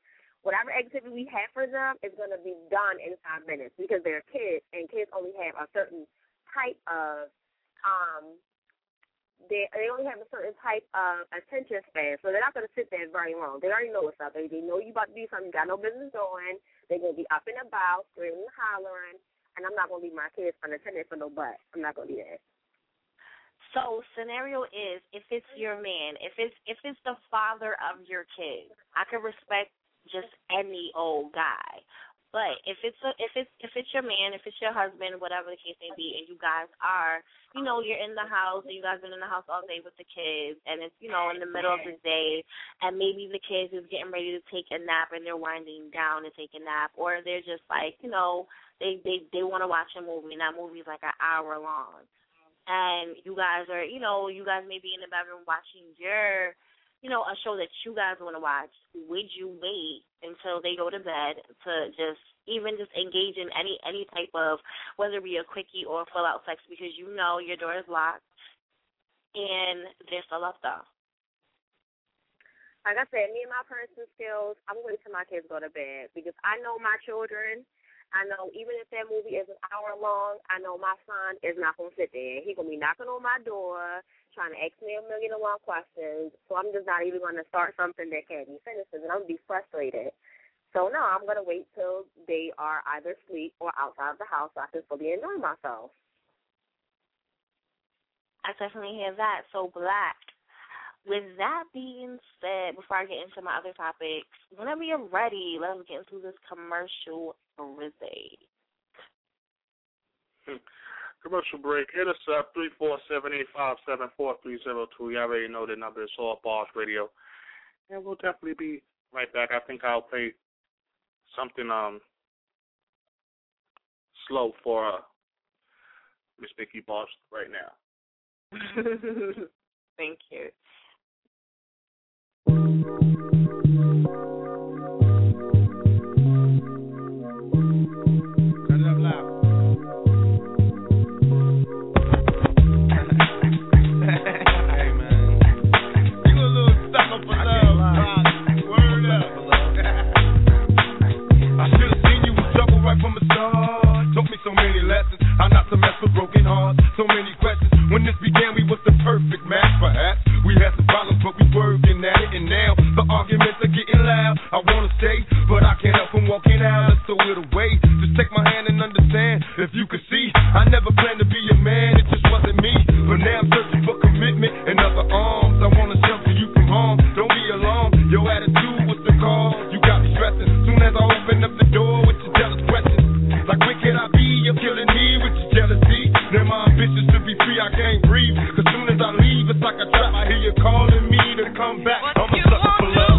whatever activity we have for them is going to be done in five minutes because they're kids, and kids only have a certain type of um. They they only have a certain type of attention span, so they're not going to sit there very long. They already know what's up. They, they know you about to do something you got no business doing. They're going to be up and about, screaming and hollering, and I'm not going to leave my kids unattended for no butt. I'm not going to do that. So scenario is, if it's your man, if it's if it's the father of your kid, I could respect just any old guy. But if it's a, if it's if it's your man, if it's your husband, whatever the case may be, and you guys are, you know, you're in the house, and you guys been in the house all day with the kids, and it's, you know, in the middle of the day, and maybe the kids is getting ready to take a nap, and they're winding down to take a nap, or they're just like, you know, they they they want to watch a movie, and that movie's like an hour long, and you guys are, you know, you guys may be in the bedroom watching your, you know, a show that you guys want to watch. Would you wait until they go to bed to just even just engage in any any type of, whether it be a quickie or full out sex, because you know your door is locked and they're still up though? Like I said, me and my personal skills, I'm waiting till my kids go to bed because I know my children. I know even if that movie is an hour long, I know my son is not going to sit there. He's going to be knocking on my door, trying to ask me a million and one questions. So I'm just not even going to start something that can't be finished, and I'm going to be frustrated. So, no, I'm going to wait till they are either asleep or outside of the house so I can fully enjoy myself. I definitely hear that. So, Black, with that being said, before I get into my other topics, whenever you're ready, let's get into this commercial break. Hmm. Commercial break. Hit us up, three four seven, eight five seven, four three zero two. You already know the number. It's all Boss Radio. And we'll definitely be right back. I think I'll play something um slow for uh, Miss Vicky Boss right now. Thank you. Turn it up loud. Hey man, you a little sucker for love, Rock. Word up. I should have seen you was trouble right from the start. Taught me so many lessons, how not to mess with broken hearts. So many questions. When this began, we was the perfect match, perhaps. We had some problems, but we working at it, and now the arguments are getting loud. I wanna stay, but I can't help from walking out. Let's throw it away. Just take my hand and understand. If you could see, I never planned to be a man. It just wasn't me. But now I'm searching for commitment and other arms. I wanna shelter you from harm. Don't be alarmed. Your attitude was the cause. You got me stressing. Soon as I open up the door with your jealous questions, like where can I be? You're killing me with your jealousy. Now my ambitions to be free, I can't breathe. Cause soon as I leave, it's like a trap. I hear you calling me to come back. I'm a sucker for love.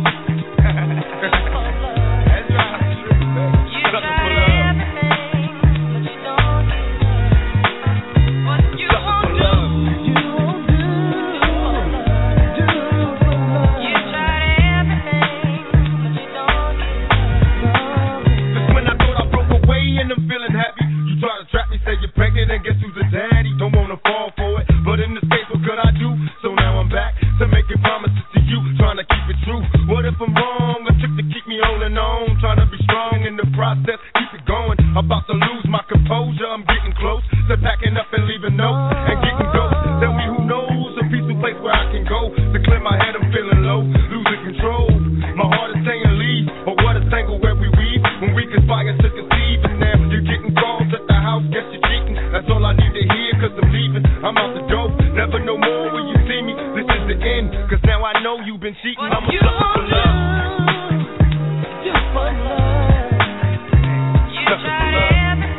That's right. You sucker for love. But you don't get what you won't do. You won't do. Do for love. You tried everything, but you don't get. Cause when I thought I broke away and I'm feeling happy, you try to trap me, say you're pregnant, and guess who's the daddy? Don't wanna fall for it, but in this case, what could I do? So now I'm back to making promises to you, trying to keep it true. What if I'm wrong? A trick to keep me holding on, trying to be strong in the process, keep it going. About to lose my composure, I'm getting close to packing up and leaving notes and getting ghosts. Tell me who knows a peaceful place where I can go to clear my head. I'm feeling low, losing control. My heart is saying leave, or what a tangle where we weave when we conspire to conceive. And now you're getting calls at the house, guess you're cheating. That's all I need to hear, cause I'm leaving. I'm out the door, never no more when you see me. This is the end, cause now I know you've been cheating. I'm a sucker for love. Just for love. Sucker for love.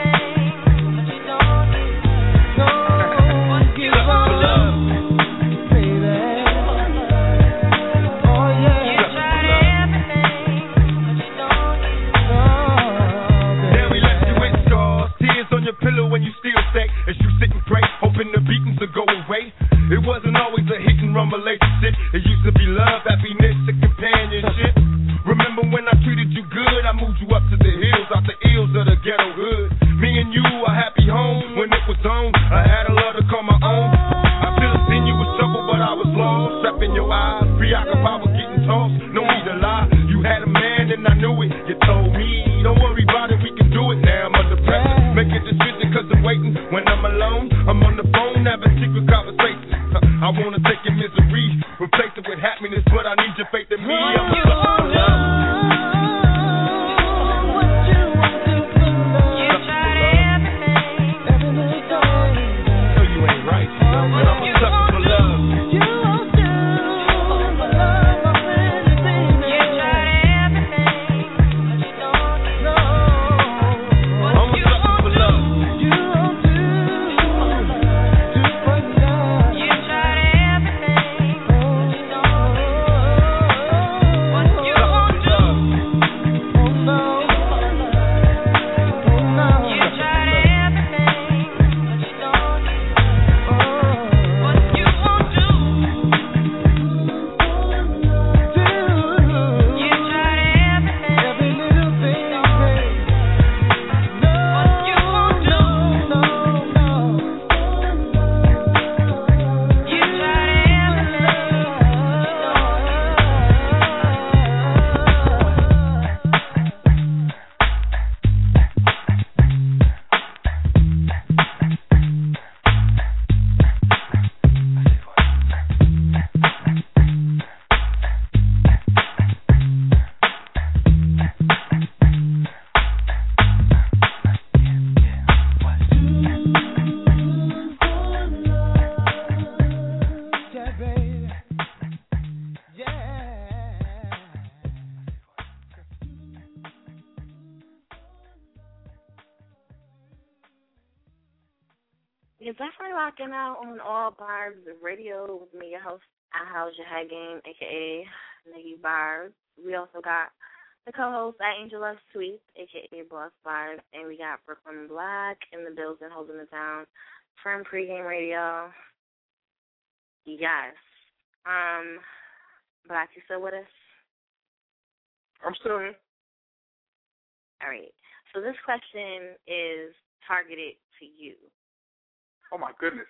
Pillow when you still stay as you sit and pray, hoping the beatings will go away. It wasn't always a hit and run relationship. It used to be love, happiness, and companionship. Remember when I treated you good? I moved you up to the hills, out the ills of the ghetto hood. Me and you a happy home when it was on. I had a love to call my own. I should have seen you was trouble, but I was lost. Trapped in your eyes, preoccupied with getting tossed. No need to lie, you had a man and I waiting when I'm alone. I'm on the phone having secret conversations. I wanna take your misery, replace it with happiness, but I need your faith in me. I'm sucking for love. You're definitely rocking out on All Barbs Radio with me, your host, I How's Your Head Game, a k a. Niggy Barbs. We also got the co-host at Angel Love Sweet, a k a. Boss Barbs, and we got Brooklyn Black in the building holding the town from Pregame Radio. Yes. Um, Black, you still with us? I'm still here. All right. So this question is targeted to you. Oh my goodness.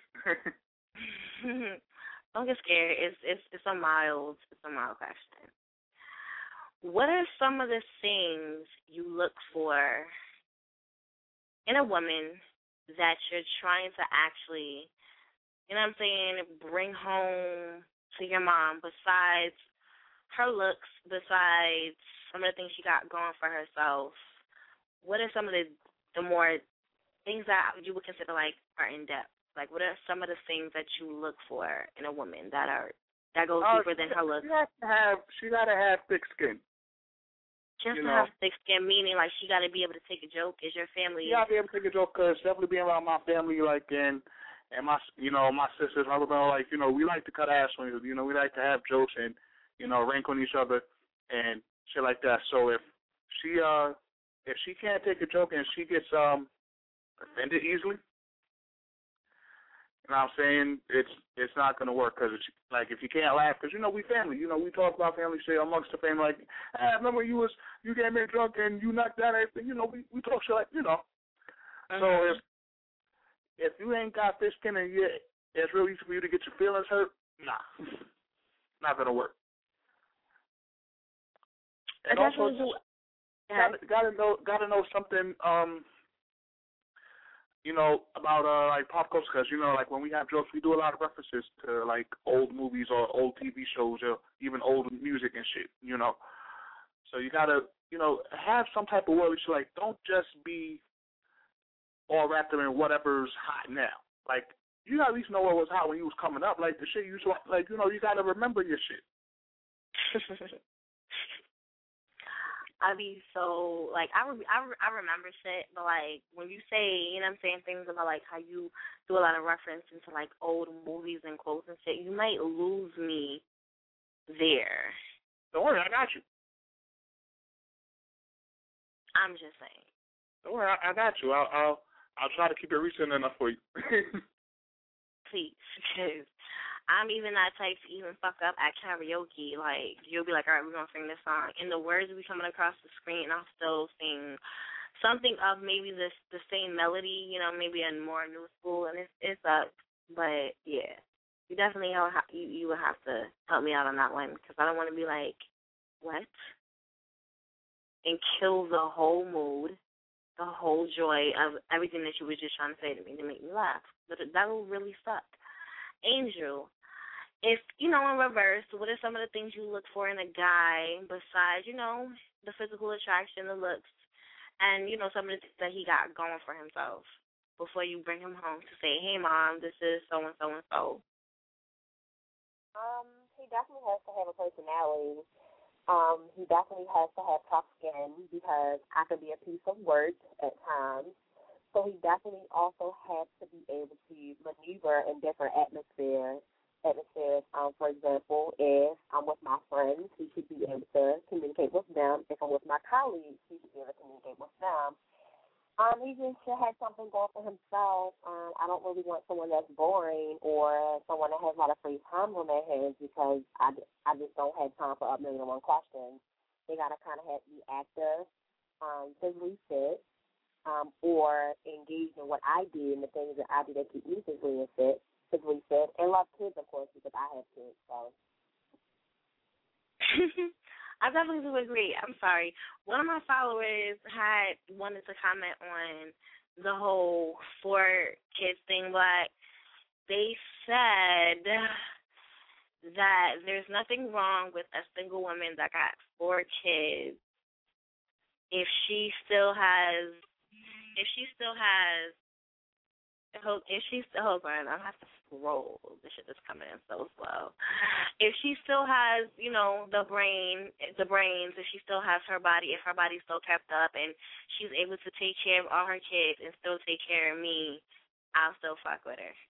Don't get scared. It's it's it's a mild it's a mild question. What are some of the things you look for in a woman that you're trying to actually, you know what I'm saying, bring home to your mom besides her looks, besides some of the things she got going for herself? What are some of the the more things that you would consider like are in depth? Like, what are some of the things that you look for in a woman that are that goes uh, deeper than her looks? She has to have she gotta have thick skin. Just you to know, have thick skin, meaning like she got to be able to take a joke. Is your family? She gotta be able to take a joke, cause definitely being around my family, like and and my you know my sisters, my brother, like you know we like to cut ass on you. You know we like to have jokes and you know rank on each other and shit like that. So if she uh if she can't take a joke and she gets um offended easily. You know what I'm saying? It's it's not going to work because, like, if you can't laugh, because, you know, we family. You know, we talk about family shit amongst the family. Like, hey, remember you was, you came in drunk and you knocked down everything. You know, we, we talk shit like, you know. Uh-huh. So if if you ain't got thick skin and yet it's real easy for you to get your feelings hurt, nah. Not going to work. And I also, do. Gotta, gotta know, gotta know something, um, you know, about uh, like pop culture, because you know, like when we have jokes, we do a lot of references to like old movies or old T V shows or even old music and shit. You know, so you gotta, you know, have some type of word. Like, don't just be all wrapped up in whatever's hot now. Like, you gotta at least know what was hot when you was coming up. Like the shit you used to, like, you know, you gotta remember your shit. I be so, like, I, re- I, re- I remember shit, but, like, when you say, you know what I'm saying, things about, like, how you do a lot of reference into, like, old movies and quotes and shit, you might lose me there. Don't worry, I got you. I'm just saying. Don't worry, I, I got you. I'll, I'll, I'll try to keep it recent enough for you. Please, because I'm even that type to even fuck up at karaoke. Like, you'll be like, all right, we're going to sing this song. And the words will be coming across the screen, and I'll still sing something of maybe this the same melody, you know, maybe a more new school, and it's, it sucks. But, yeah, you definitely have, you, you would have to help me out on that one, because I don't want to be like, what? And kill the whole mood, the whole joy of everything that you were just trying to say to me to make me laugh. But that will really suck. Angel, if, you know, in reverse, what are some of the things you look for in a guy besides, you know, the physical attraction, the looks, and, you know, some of the things that he got going for himself before you bring him home to say, hey, Mom, this is so-and-so-and-so? Um, he definitely has to have a personality. Um, he definitely has to have tough skin because I can be a piece of work at times. So he definitely also has to be able to maneuver in different atmospheres. Atmospheres. Um, for example, if I'm with my friends, he should be able to communicate with them. If I'm with my colleagues, he should be able to communicate with them. Um, he just should have something going for himself. Um, I don't really want someone that's boring or someone that has a lot of free time on their hands because I, I just don't have time for a million and one questions. They got to kind of have be active, um, physically fit, um, or engaged in what I do and the things that I do that keep me physically fit, physically fit, and love kids, of course, because I have kids. So. I definitely do agree. I'm sorry. One of my followers had wanted to comment on the whole four kids thing, but they said that there's nothing wrong with a single woman that got four kids if she still has, if she still has, if she still, hold on, I'll have to scroll. This shit is coming in so slow. If she still has, you know, the brain, the brains, if she still has her body, if her body's still kept up and she's able to take care of all her kids and still take care of me, I'll still fuck with her.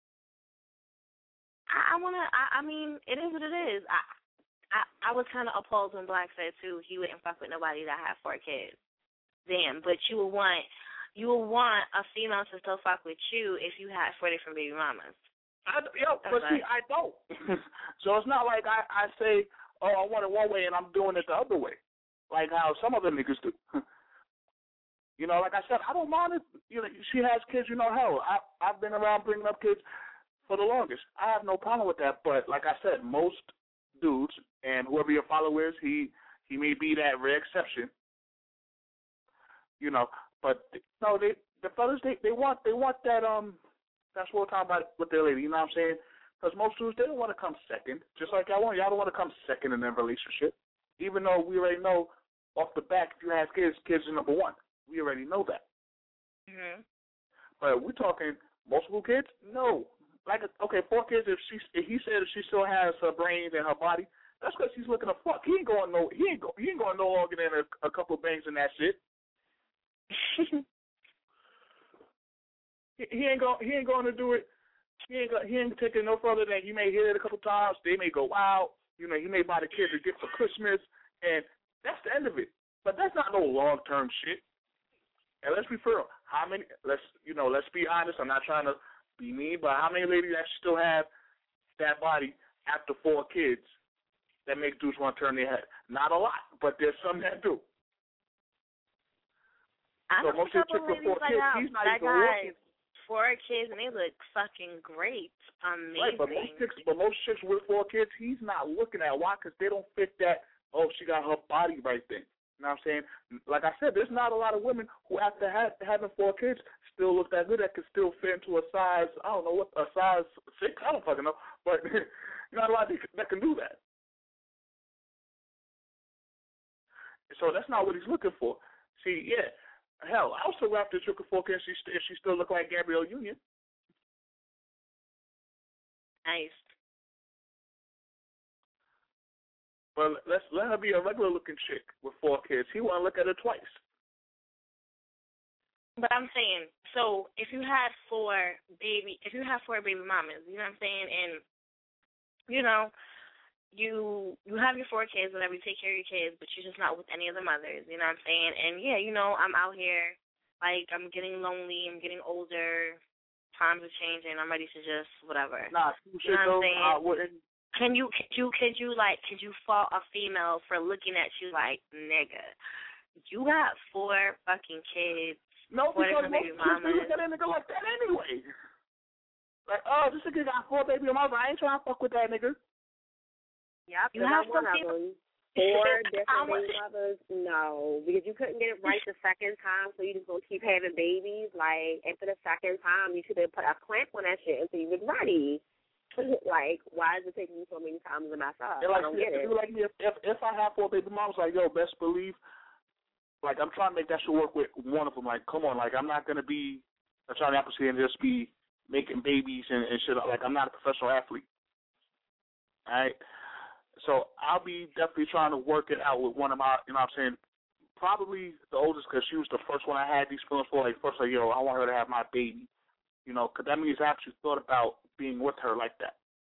I, I wanna, I, I mean, it is what it is. I, I, I was kind of appalled when Black said, too, he wouldn't fuck with nobody that had four kids. Damn, but you would want... You will want a female to still fuck with you if you had four different baby mamas. I, yo, but see, I don't. So it's not like I, I say, oh, I want it one way and I'm doing it the other way, like how some other niggas do. You know, like I said, I don't mind it. You know, she has kids. You know, hell, I, I've been around bringing up kids for the longest. I have no problem with that. But like I said, most dudes and whoever your follower is, he he may be that rare exception. You know. But no, they the fellas they, they want they want that um that's what we're talking about with their lady. You know what I'm saying? Because most dudes they don't want to come second, just like y'all want. Y'all don't want to come second in their relationship, even though we already know off the back if you have kids, kids are number one. We already know that. Mhm. But we're talking multiple kids. No, like okay, four kids. If she if he said if she still has her brains and her body, that's because she's looking to fuck. He ain't going no he ain't go he ain't going no longer than a, a couple of bangs in that shit. he, he ain't going. He ain't going to do it. He ain't. Go, he ain't taking no further than he may hit it a couple times. They may go out. You know, he may buy the kids a gift for Christmas, and that's the end of it. But that's not no long term shit. And let's be fair. How many? Let's you know. Let's be honest. I'm not trying to be mean, but how many ladies that still have that body after four kids that make dudes want to turn their head? Not a lot, but there's some that do. I so know most a couple of the ladies four like kids, that. he's not That even guy, looking. four kids, and they look fucking great. Amazing. Right, but most chicks, but most chicks with four kids, he's not looking at. Why? Because they don't fit that, oh, she got her body right thing. You know what I'm saying? Like I said, there's not a lot of women who, after ha- having four kids, still look that good that can still fit into a size, I don't know, what a size six? I don't fucking know. But not a lot that, that can do that. So that's not what he's looking for. See, yeah. Hell, I also wrapped this chick with four kids if she, if she still look like Gabrielle Union. Nice. But let's let her be a regular looking chick with four kids. He want to look at her twice. But I'm saying, so if you had four baby, if you have four baby mamas, you know what I'm saying, and you know, you you have your four kids, whatever, you take care of your kids, but you're just not with any of the mothers, you know what I'm saying? And yeah, you know, I'm out here, like I'm getting lonely, I'm getting older, times are changing, I'm ready to just whatever. Nah, you, you know what I'm saying? I wouldn't. Can you could you could you like could you fault a female for looking at you like, nigga, you got four fucking kids? No, four because different most baby chicks mamas. look at a nigga like that anyway. Like, oh, this nigga got four baby mamas. I ain't trying to fuck with that nigga. Yep, You have some one of female, them. Four different baby mothers? No, because you couldn't get it right the second time, so you just gonna keep having babies. Like after the second time, you should have put a clamp on that shit until you was ready. Like, why is it taking you so many times to mess up? Yeah, like, I don't get it. Like if, if if I have four baby moms, like yo, best believe, like I'm trying to make that shit work with one of them. Like, come on, like I'm not gonna be a Charlie Appleseed and just be making babies and, and shit. Like I'm not a professional athlete. All right. So I'll be definitely trying to work it out with one of my, you know what I'm saying, probably the oldest because she was the first one I had these feelings for. Like, first, like, yo, I want her to have my baby, you know, because that means I actually thought about being with her like that.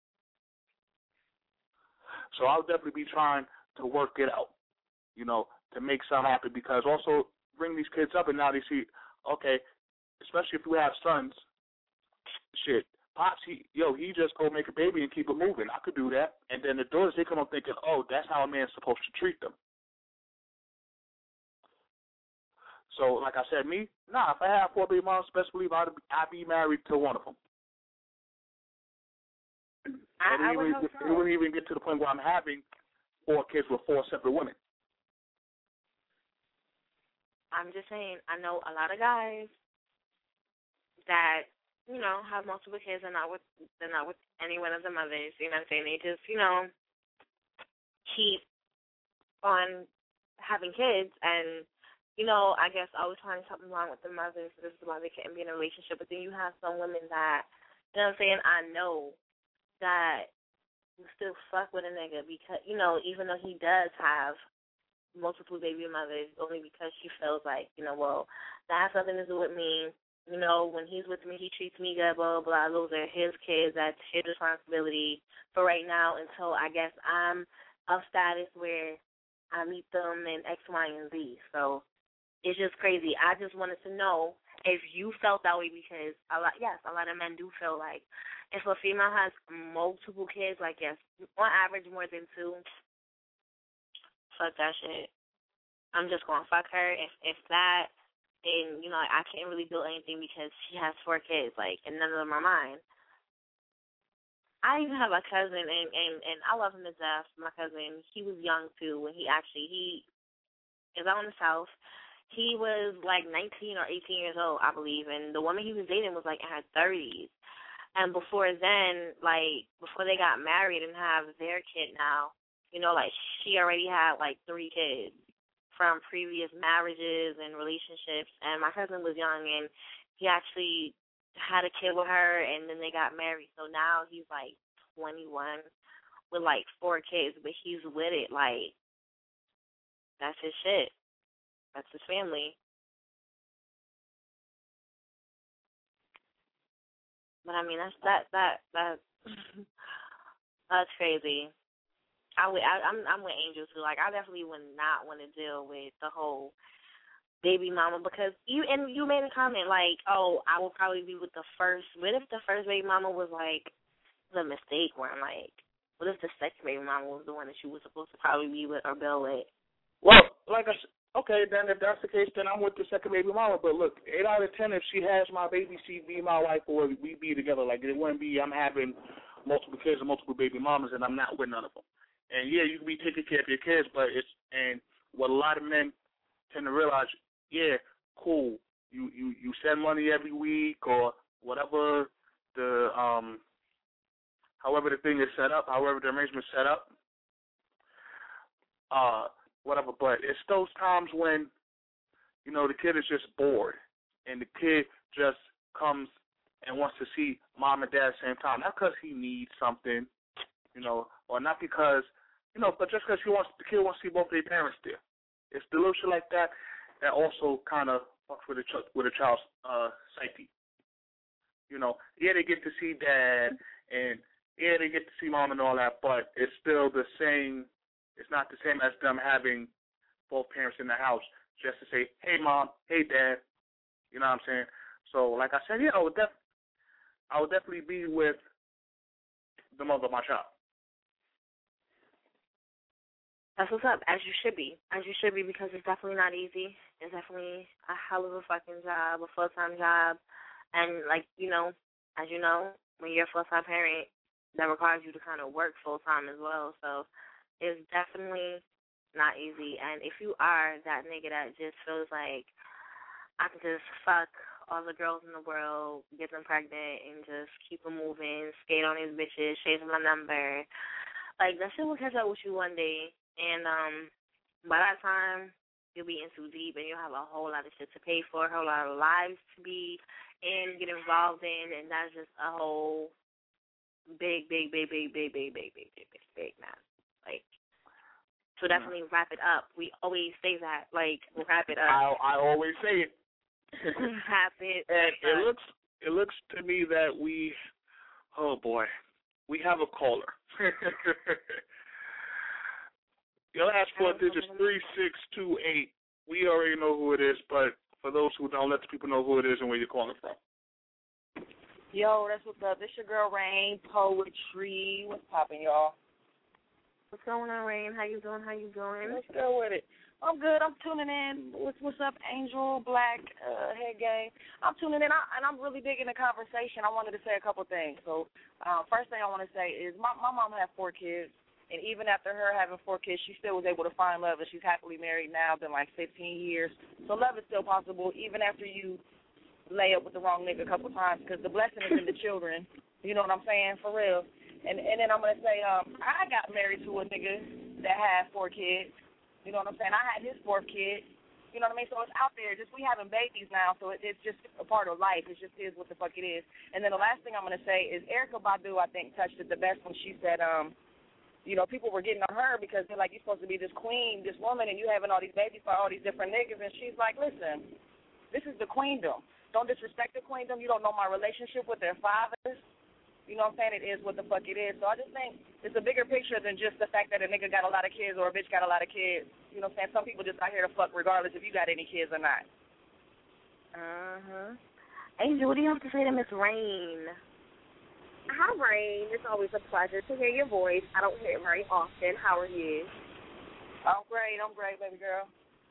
So I'll definitely be trying to work it out, you know, to make something happen because also bring these kids up and now they see, okay, especially if we have sons, shit. Pops, he, yo, he just go make a baby and keep it moving. I could do that. And then the daughters, they come up thinking, oh, that's how a man's supposed to treat them. So, like I said, me, nah, if I have four baby moms, best believe I'd, I'd be married to one of them. I, I would even, hope it, so. it wouldn't even get to the point where I'm having four kids with four separate women. I'm just saying, I know a lot of guys that, you know, have multiple kids and not with they're not with any one of the mothers, you know what I'm saying? They just, you know, keep on having kids and, you know, I guess always finding something wrong with the mothers, so this is why they can't be in a relationship. But then you have some women that, you know what I'm saying, I know that will still fuck with a nigga because, you know, even though he does have multiple baby mothers, only because she feels like, you know, well, that has nothing to do with me. You know, when he's with me, he treats me good, blah, blah, blah. Those are his kids. That's his responsibility for right now until I guess I'm of status where I meet them in X, Y, and Z. So it's just crazy. I just wanted to know if you felt that way because, a lot, yes, a lot of men do feel like if a female has multiple kids, like, yes, on average more than two, fuck that shit. I'm just going to fuck her. If, if that... And, you know, I can't really do anything because she has four kids, like, and none of them are mine. I even have a cousin, and, and, and I love him to death, my cousin. He was young, too, when he actually, he is out in the South. He was, like, nineteen or eighteen years old, I believe, and the woman he was dating was, like, in her thirties. And before then, like, before they got married and have their kid now, you know, like, she already had, like, three kids from previous marriages and relationships, and my cousin was young, and he actually had a kid with her, and then they got married. So now he's, like, twenty-one with, like, four kids, but he's with it. Like, that's his shit. That's his family. But, I mean, that's, that, that, that, that's crazy. I would, I, I'm, I'm with Angel too. Like, I definitely would not want to deal with the whole baby mama because you and you made a comment like, oh, I will probably be with the first. What if the first baby mama was like the mistake? Where I'm like, what if the second baby mama was the one that she was supposed to probably be with or build with? Well, like I said, okay, then if that's the case, then I'm with the second baby mama. But look, eight out of ten, if she has my baby, she be my wife, or we be together. Like it wouldn't be I'm having multiple kids and multiple baby mamas, and I'm not with none of them. And, yeah, you can be taking care of your kids, but it's, and what a lot of men tend to realize, yeah, cool, you, you, you send money every week or whatever the, um, however the thing is set up, however the arrangement is set up, uh, whatever, but it's those times when, you know, the kid is just bored and the kid just comes and wants to see mom and dad at the same time, not because he needs something, you know, or not because, you know, but just because he wants, the kid wants to see both their parents there. It's the little shit like that that also kind of fucks with a ch- with a child's uh, psyche. You know, yeah, they get to see dad, and yeah, they get to see mom and all that, but it's still the same. It's not the same as them having both parents in the house just to say, hey, mom, hey, dad. You know what I'm saying? So, like I said, yeah, I would, def- I would definitely be with the mother of my child. That's what's up, as you should be. As you should be, because it's definitely not easy. It's definitely a hell of a fucking job, a full-time job. And, like, you know, as you know, when you're a full-time parent, that requires you to kind of work full-time as well. So it's definitely not easy. And if you are that nigga that just feels like I can just fuck all the girls in the world, get them pregnant, and just keep them moving, skate on these bitches, change my number, like, that shit will catch up with you one day. And um, by that time, you'll be in too deep, and you'll have a whole lot of shit to pay for, a whole lot of lives to be in, get involved in, and that's just a whole big, big, big, big, big, big, big, big, big, big, big mess. Like, so definitely wrap it up. We always say that, like, wrap it up. I I always say it. Wrap it. And it looks it looks to me that we, oh boy, we have a caller. Your last four digits, three six two eight. We already know who it is, but for those who don't, let the people know who it is and where you're calling from. Yo, that's what's up. This your girl, Rain Poetry. What's poppin', y'all? What's going on, Rain? How you doing? How you doing? Let's go with it. I'm good. I'm tuning in. What's what's up, Angel, Black, uh, Head Gang? I'm tuning in, I, and I'm really digging the conversation. I wanted to say a couple things. So, uh, first thing I want to say is my my mom had four kids, and even after her having four kids, she still was able to find love, and she's happily married now. Been like fifteen years. So love is still possible, even after you lay up with the wrong nigga a couple times, because the blessing is in the children. You know what I'm saying? For real. And and then I'm gonna say, um, I got married to a nigga that had four kids. You know what I'm saying? I had his fourth kid. You know what I mean? So it's out there. Just we having babies now, so it, it's just a part of life. It just is what the fuck it is. And then the last thing I'm going to say is Erykah Badu, I think, touched it the best when she said, um, you know, people were getting on her because they're like, you're supposed to be this queen, this woman, and you having all these babies for all these different niggas. And she's like, listen, this is the queendom. Don't disrespect the queendom. You don't know my relationship with their fathers. You know what I'm saying? It is what the fuck it is. So I just think it's a bigger picture than just the fact that a nigga got a lot of kids or a bitch got a lot of kids. You know what I'm saying? Some people just out here to fuck regardless if you got any kids or not. Uh-huh. Angel, what do you have to say to Miss Rain? Hi, Rain. It's always a pleasure to hear your voice. I don't hear it very often. How are you? I'm great. I'm great, baby girl.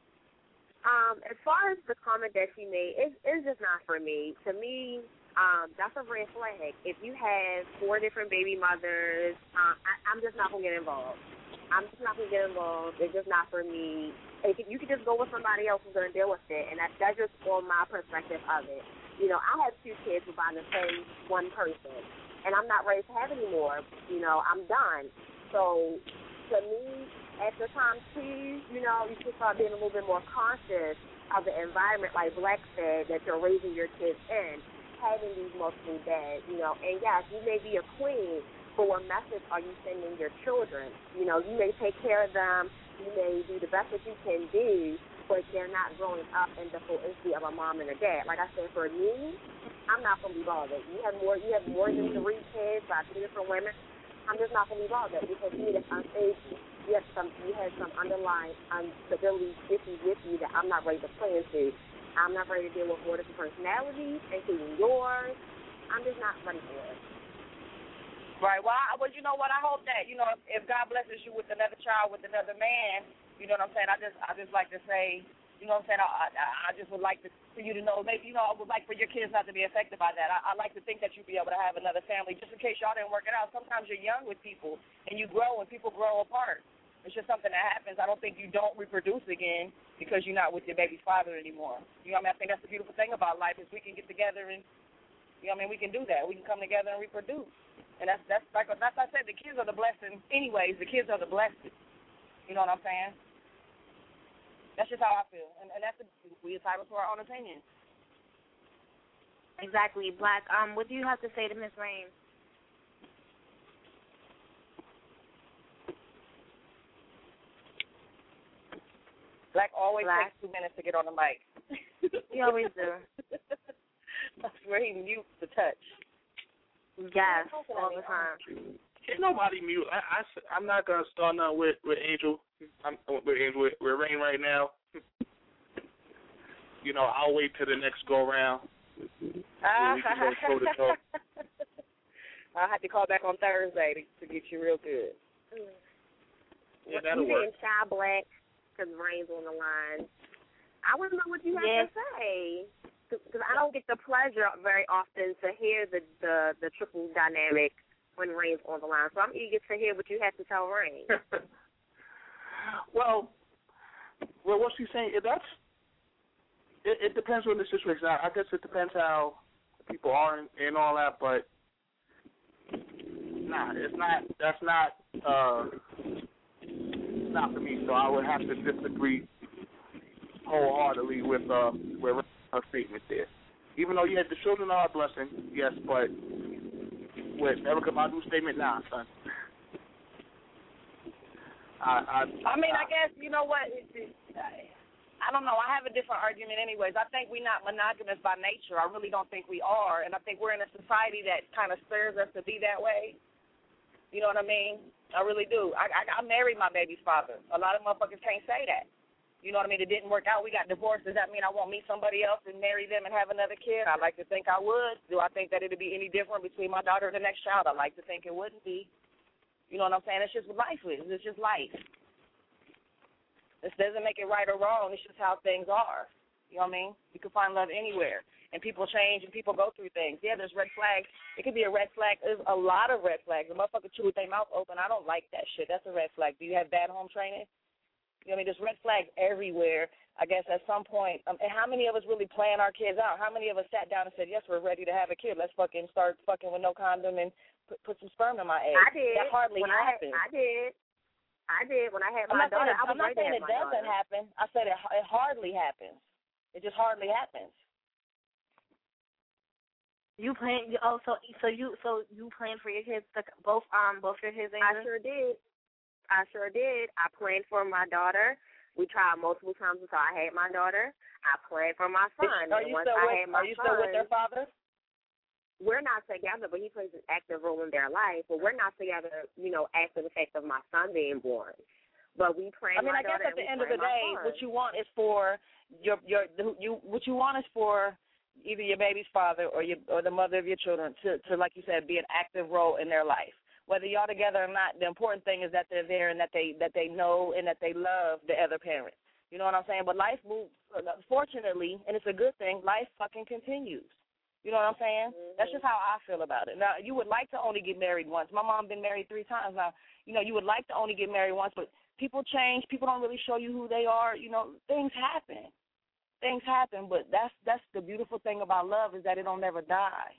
Um, as far as the comment that she made, it's, it's just not for me. To me, Um, that's a red flag. If you have four different baby mothers, um, I, I'm just not going to get involved. I'm just not going to get involved. It's just not for me. If you could just go with somebody else who's going to deal with it, and that, that's just on my perspective of it. You know, I have two kids who by the same one person, and I'm not ready to have any more. You know, I'm done. So, to me, at the time, too, you know, you should start being a little bit more conscious of the environment, like Black said, that you're raising your kids in. Having these multiple dads, you know, and yes, you may be a queen, but what message are you sending your children? You know, you may take care of them, you may do the best that you can do, but they're not growing up in the full entity of a mom and a dad. Like I said, for me, I'm not going to be bothered. You have more, you have more than three kids by three different women. I'm just not going to be bothered because you it's unstable. You have some, you have some underlying instability issues with you that I'm not ready to play into. I'm not ready to deal with more different personalities, including yours. I'm just not ready for it. Right. Well, I, well, you know what? I hope that, you know, if, if God blesses you with another child, with another man, you know what I'm saying? I just I just like to say, you know what I'm saying? I, I, I just would like to, for you to know, maybe, you know, I would like for your kids not to be affected by that. I, I like to think that you'd be able to have another family just in case y'all didn't work it out. Sometimes you're young with people, and you grow, and people grow apart. It's just something that happens. I don't think you don't reproduce again because you're not with your baby's father anymore. You know what I mean? I think that's the beautiful thing about life is we can get together and, you know what I mean, we can do that. We can come together and reproduce. And that's, that's like, that's like I said, the kids are the blessing anyways. The kids are the blessing. You know what I'm saying? That's just how I feel. And, and that's the, we entitled to our own opinion. Exactly. Black, um, what do you have to say to Miss Rain? Black always Black. takes two minutes to get on the mic. He always do. That's where he mutes the touch. Yes, all the time. Can't nobody mute. I, I, I'm not going to start nothing with, with Angel. I'm with Angel. With, with Rain right now. You know, I'll wait till the next go-round. Ah. We can go toe-to-toe. I'll have to call back on Thursday to, to get you real good. Mm. Yeah, What that'll you work. saying, Shy Black? Because Rain's on the line. I want to know what you have yes. to say. Because I don't get the pleasure very often to hear the, the, the triple dynamic when Rain's on the line. So I'm eager to hear what you have to tell Rain. Well, well, what she's saying, that's, it, it depends on the situation. I, I guess it depends how people are and, and all that, but nah, it's not, that's not, uh, it's not for me, so I would have to disagree wholeheartedly with, uh, with her statement there. Even though, yeah, the children are a blessing, yes, but with Erykah Badu's statement, nah, son. I, I, I mean, I guess, you know what, it, it, I, I don't know, I have a different argument anyways. I think we're not monogamous by nature. I really don't think we are, and I think we're in a society that kind of stirs us to be that way. You know what I mean? I really do. I, I, I married my baby's father. A lot of motherfuckers can't say that. You know what I mean? It didn't work out. We got divorced. Does that mean I won't meet somebody else and marry them and have another kid? I like to think I would. Do I think that it would be any different between my daughter and the next child? I like to think it wouldn't be. You know what I'm saying? It's just what life is. It's just life. This doesn't make it right or wrong. It's just how things are. You know what I mean? You can find love anywhere. And people change and people go through things. Yeah, there's red flags. It could be a red flag. There's a lot of red flags. A motherfucker chew with their mouth open. I don't like that shit. That's a red flag. Do you have bad home training? You know what I mean? There's red flags everywhere. I guess at some point, um, and how many of us really plan our kids out? How many of us sat down and said, yes, we're ready to have a kid. Let's fucking start fucking with no condom and put, put some sperm in my egg. I did. That hardly when happens. I, had, I did. I did. When I had I'm my not daughter, saying it, I was I'm not ready saying to it have my doesn't daughter. happen. I said it, it hardly happens. It just hardly happens. You plan? Oh, so so you so you plan for your kids to both um both your kids? I sure did. I sure did. I planned for my daughter. We tried multiple times until I had my daughter. I planned for my son. Are and you once still I with? had my Are you son, still with their father? We're not together, but he plays an active role in their life. But we're not together, you know, after the fact of my son being born. But we planned. I mean, my I guess daughter at the and end we of the day, my son. what you want is for your your you what you want is for either your baby's father or your or the mother of your children to to like you said be an active role in their life. Whether y'all together or not, the important thing is that they're there and that they that they know and that they love the other parent. You know what I'm saying? But life moves. Fortunately, and it's a good thing. Life fucking continues. You know what I'm saying? Mm-hmm. That's just how I feel about it. Now, you would like to only get married once. My mom been married three times now. You know, you would like to only get married once, but people change. People don't really show you who they are. You know, things happen. Things happen, but that's that's the beautiful thing about love is that it don't never die.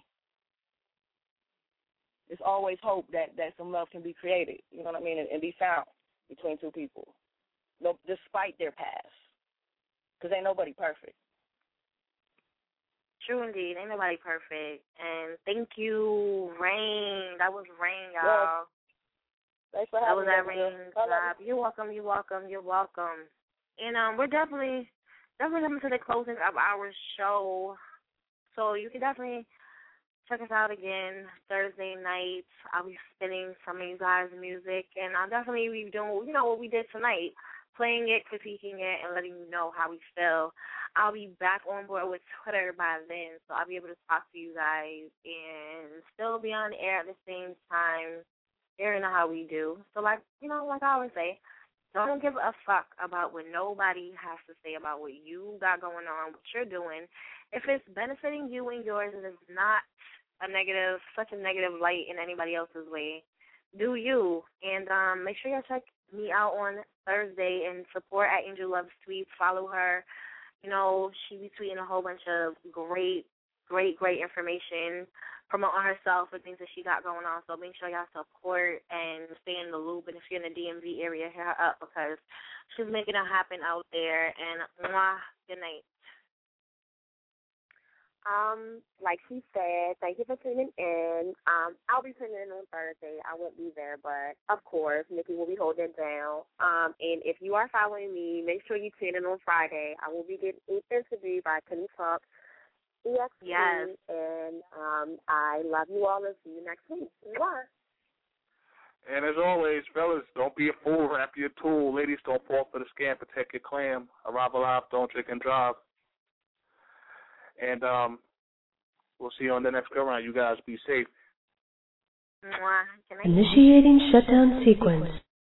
It's always hope that, that some love can be created, you know what I mean, and, and be found between two people, no, despite their past, because ain't nobody perfect. True indeed. Ain't nobody perfect. And thank you, Rain. That was Rain, y'all. Yes. Thanks for having me. That was me. that Rain job. You're welcome. You're welcome. You're welcome. And um, we're definitely definitely coming to the closing of our show, so you can definitely check us out again Thursday night. I'll be spinning some of you guys' music, and I'll definitely be doing, you know, what we did tonight, playing it, critiquing it, and letting you know how we feel. I'll be back on board with Twitter by then, so I'll be able to talk to you guys and still be on the air at the same time. You know how we do. So, like, you know, like I always say, don't give a fuck about what nobody has to say about what you got going on, what you're doing. If it's benefiting you and yours and it's not a negative, such a negative light in anybody else's way, do you. And um, make sure you check me out on Thursday and support at Angel Loves Tweets. Follow her. You know, she be tweeting a whole bunch of great, great, great information, promoting herself and things that she got going on. So make sure y'all support and stay in the loop. And if you're in the D M V area, hit her up because she's making it happen out there. And mwah, good night. Um, like she said, thank you for tuning in. Um, I'll be tuning in on Thursday. I won't be there, but of course, Nikki will be holding it down. Um, and if you are following me, make sure you tune in on Friday. I will be getting interviewed by Kenny Talk, E X P, yes. And um, I love you all and see you next week. Bye. And as always, fellas, don't be a fool. Wrap your tool. Ladies, don't fall for the scam. Protect your clam. Arrive alive. Don't drink and drive. And um, we'll see you on the next go round. You guys be safe. Mwah. Initiating shutdown sequence.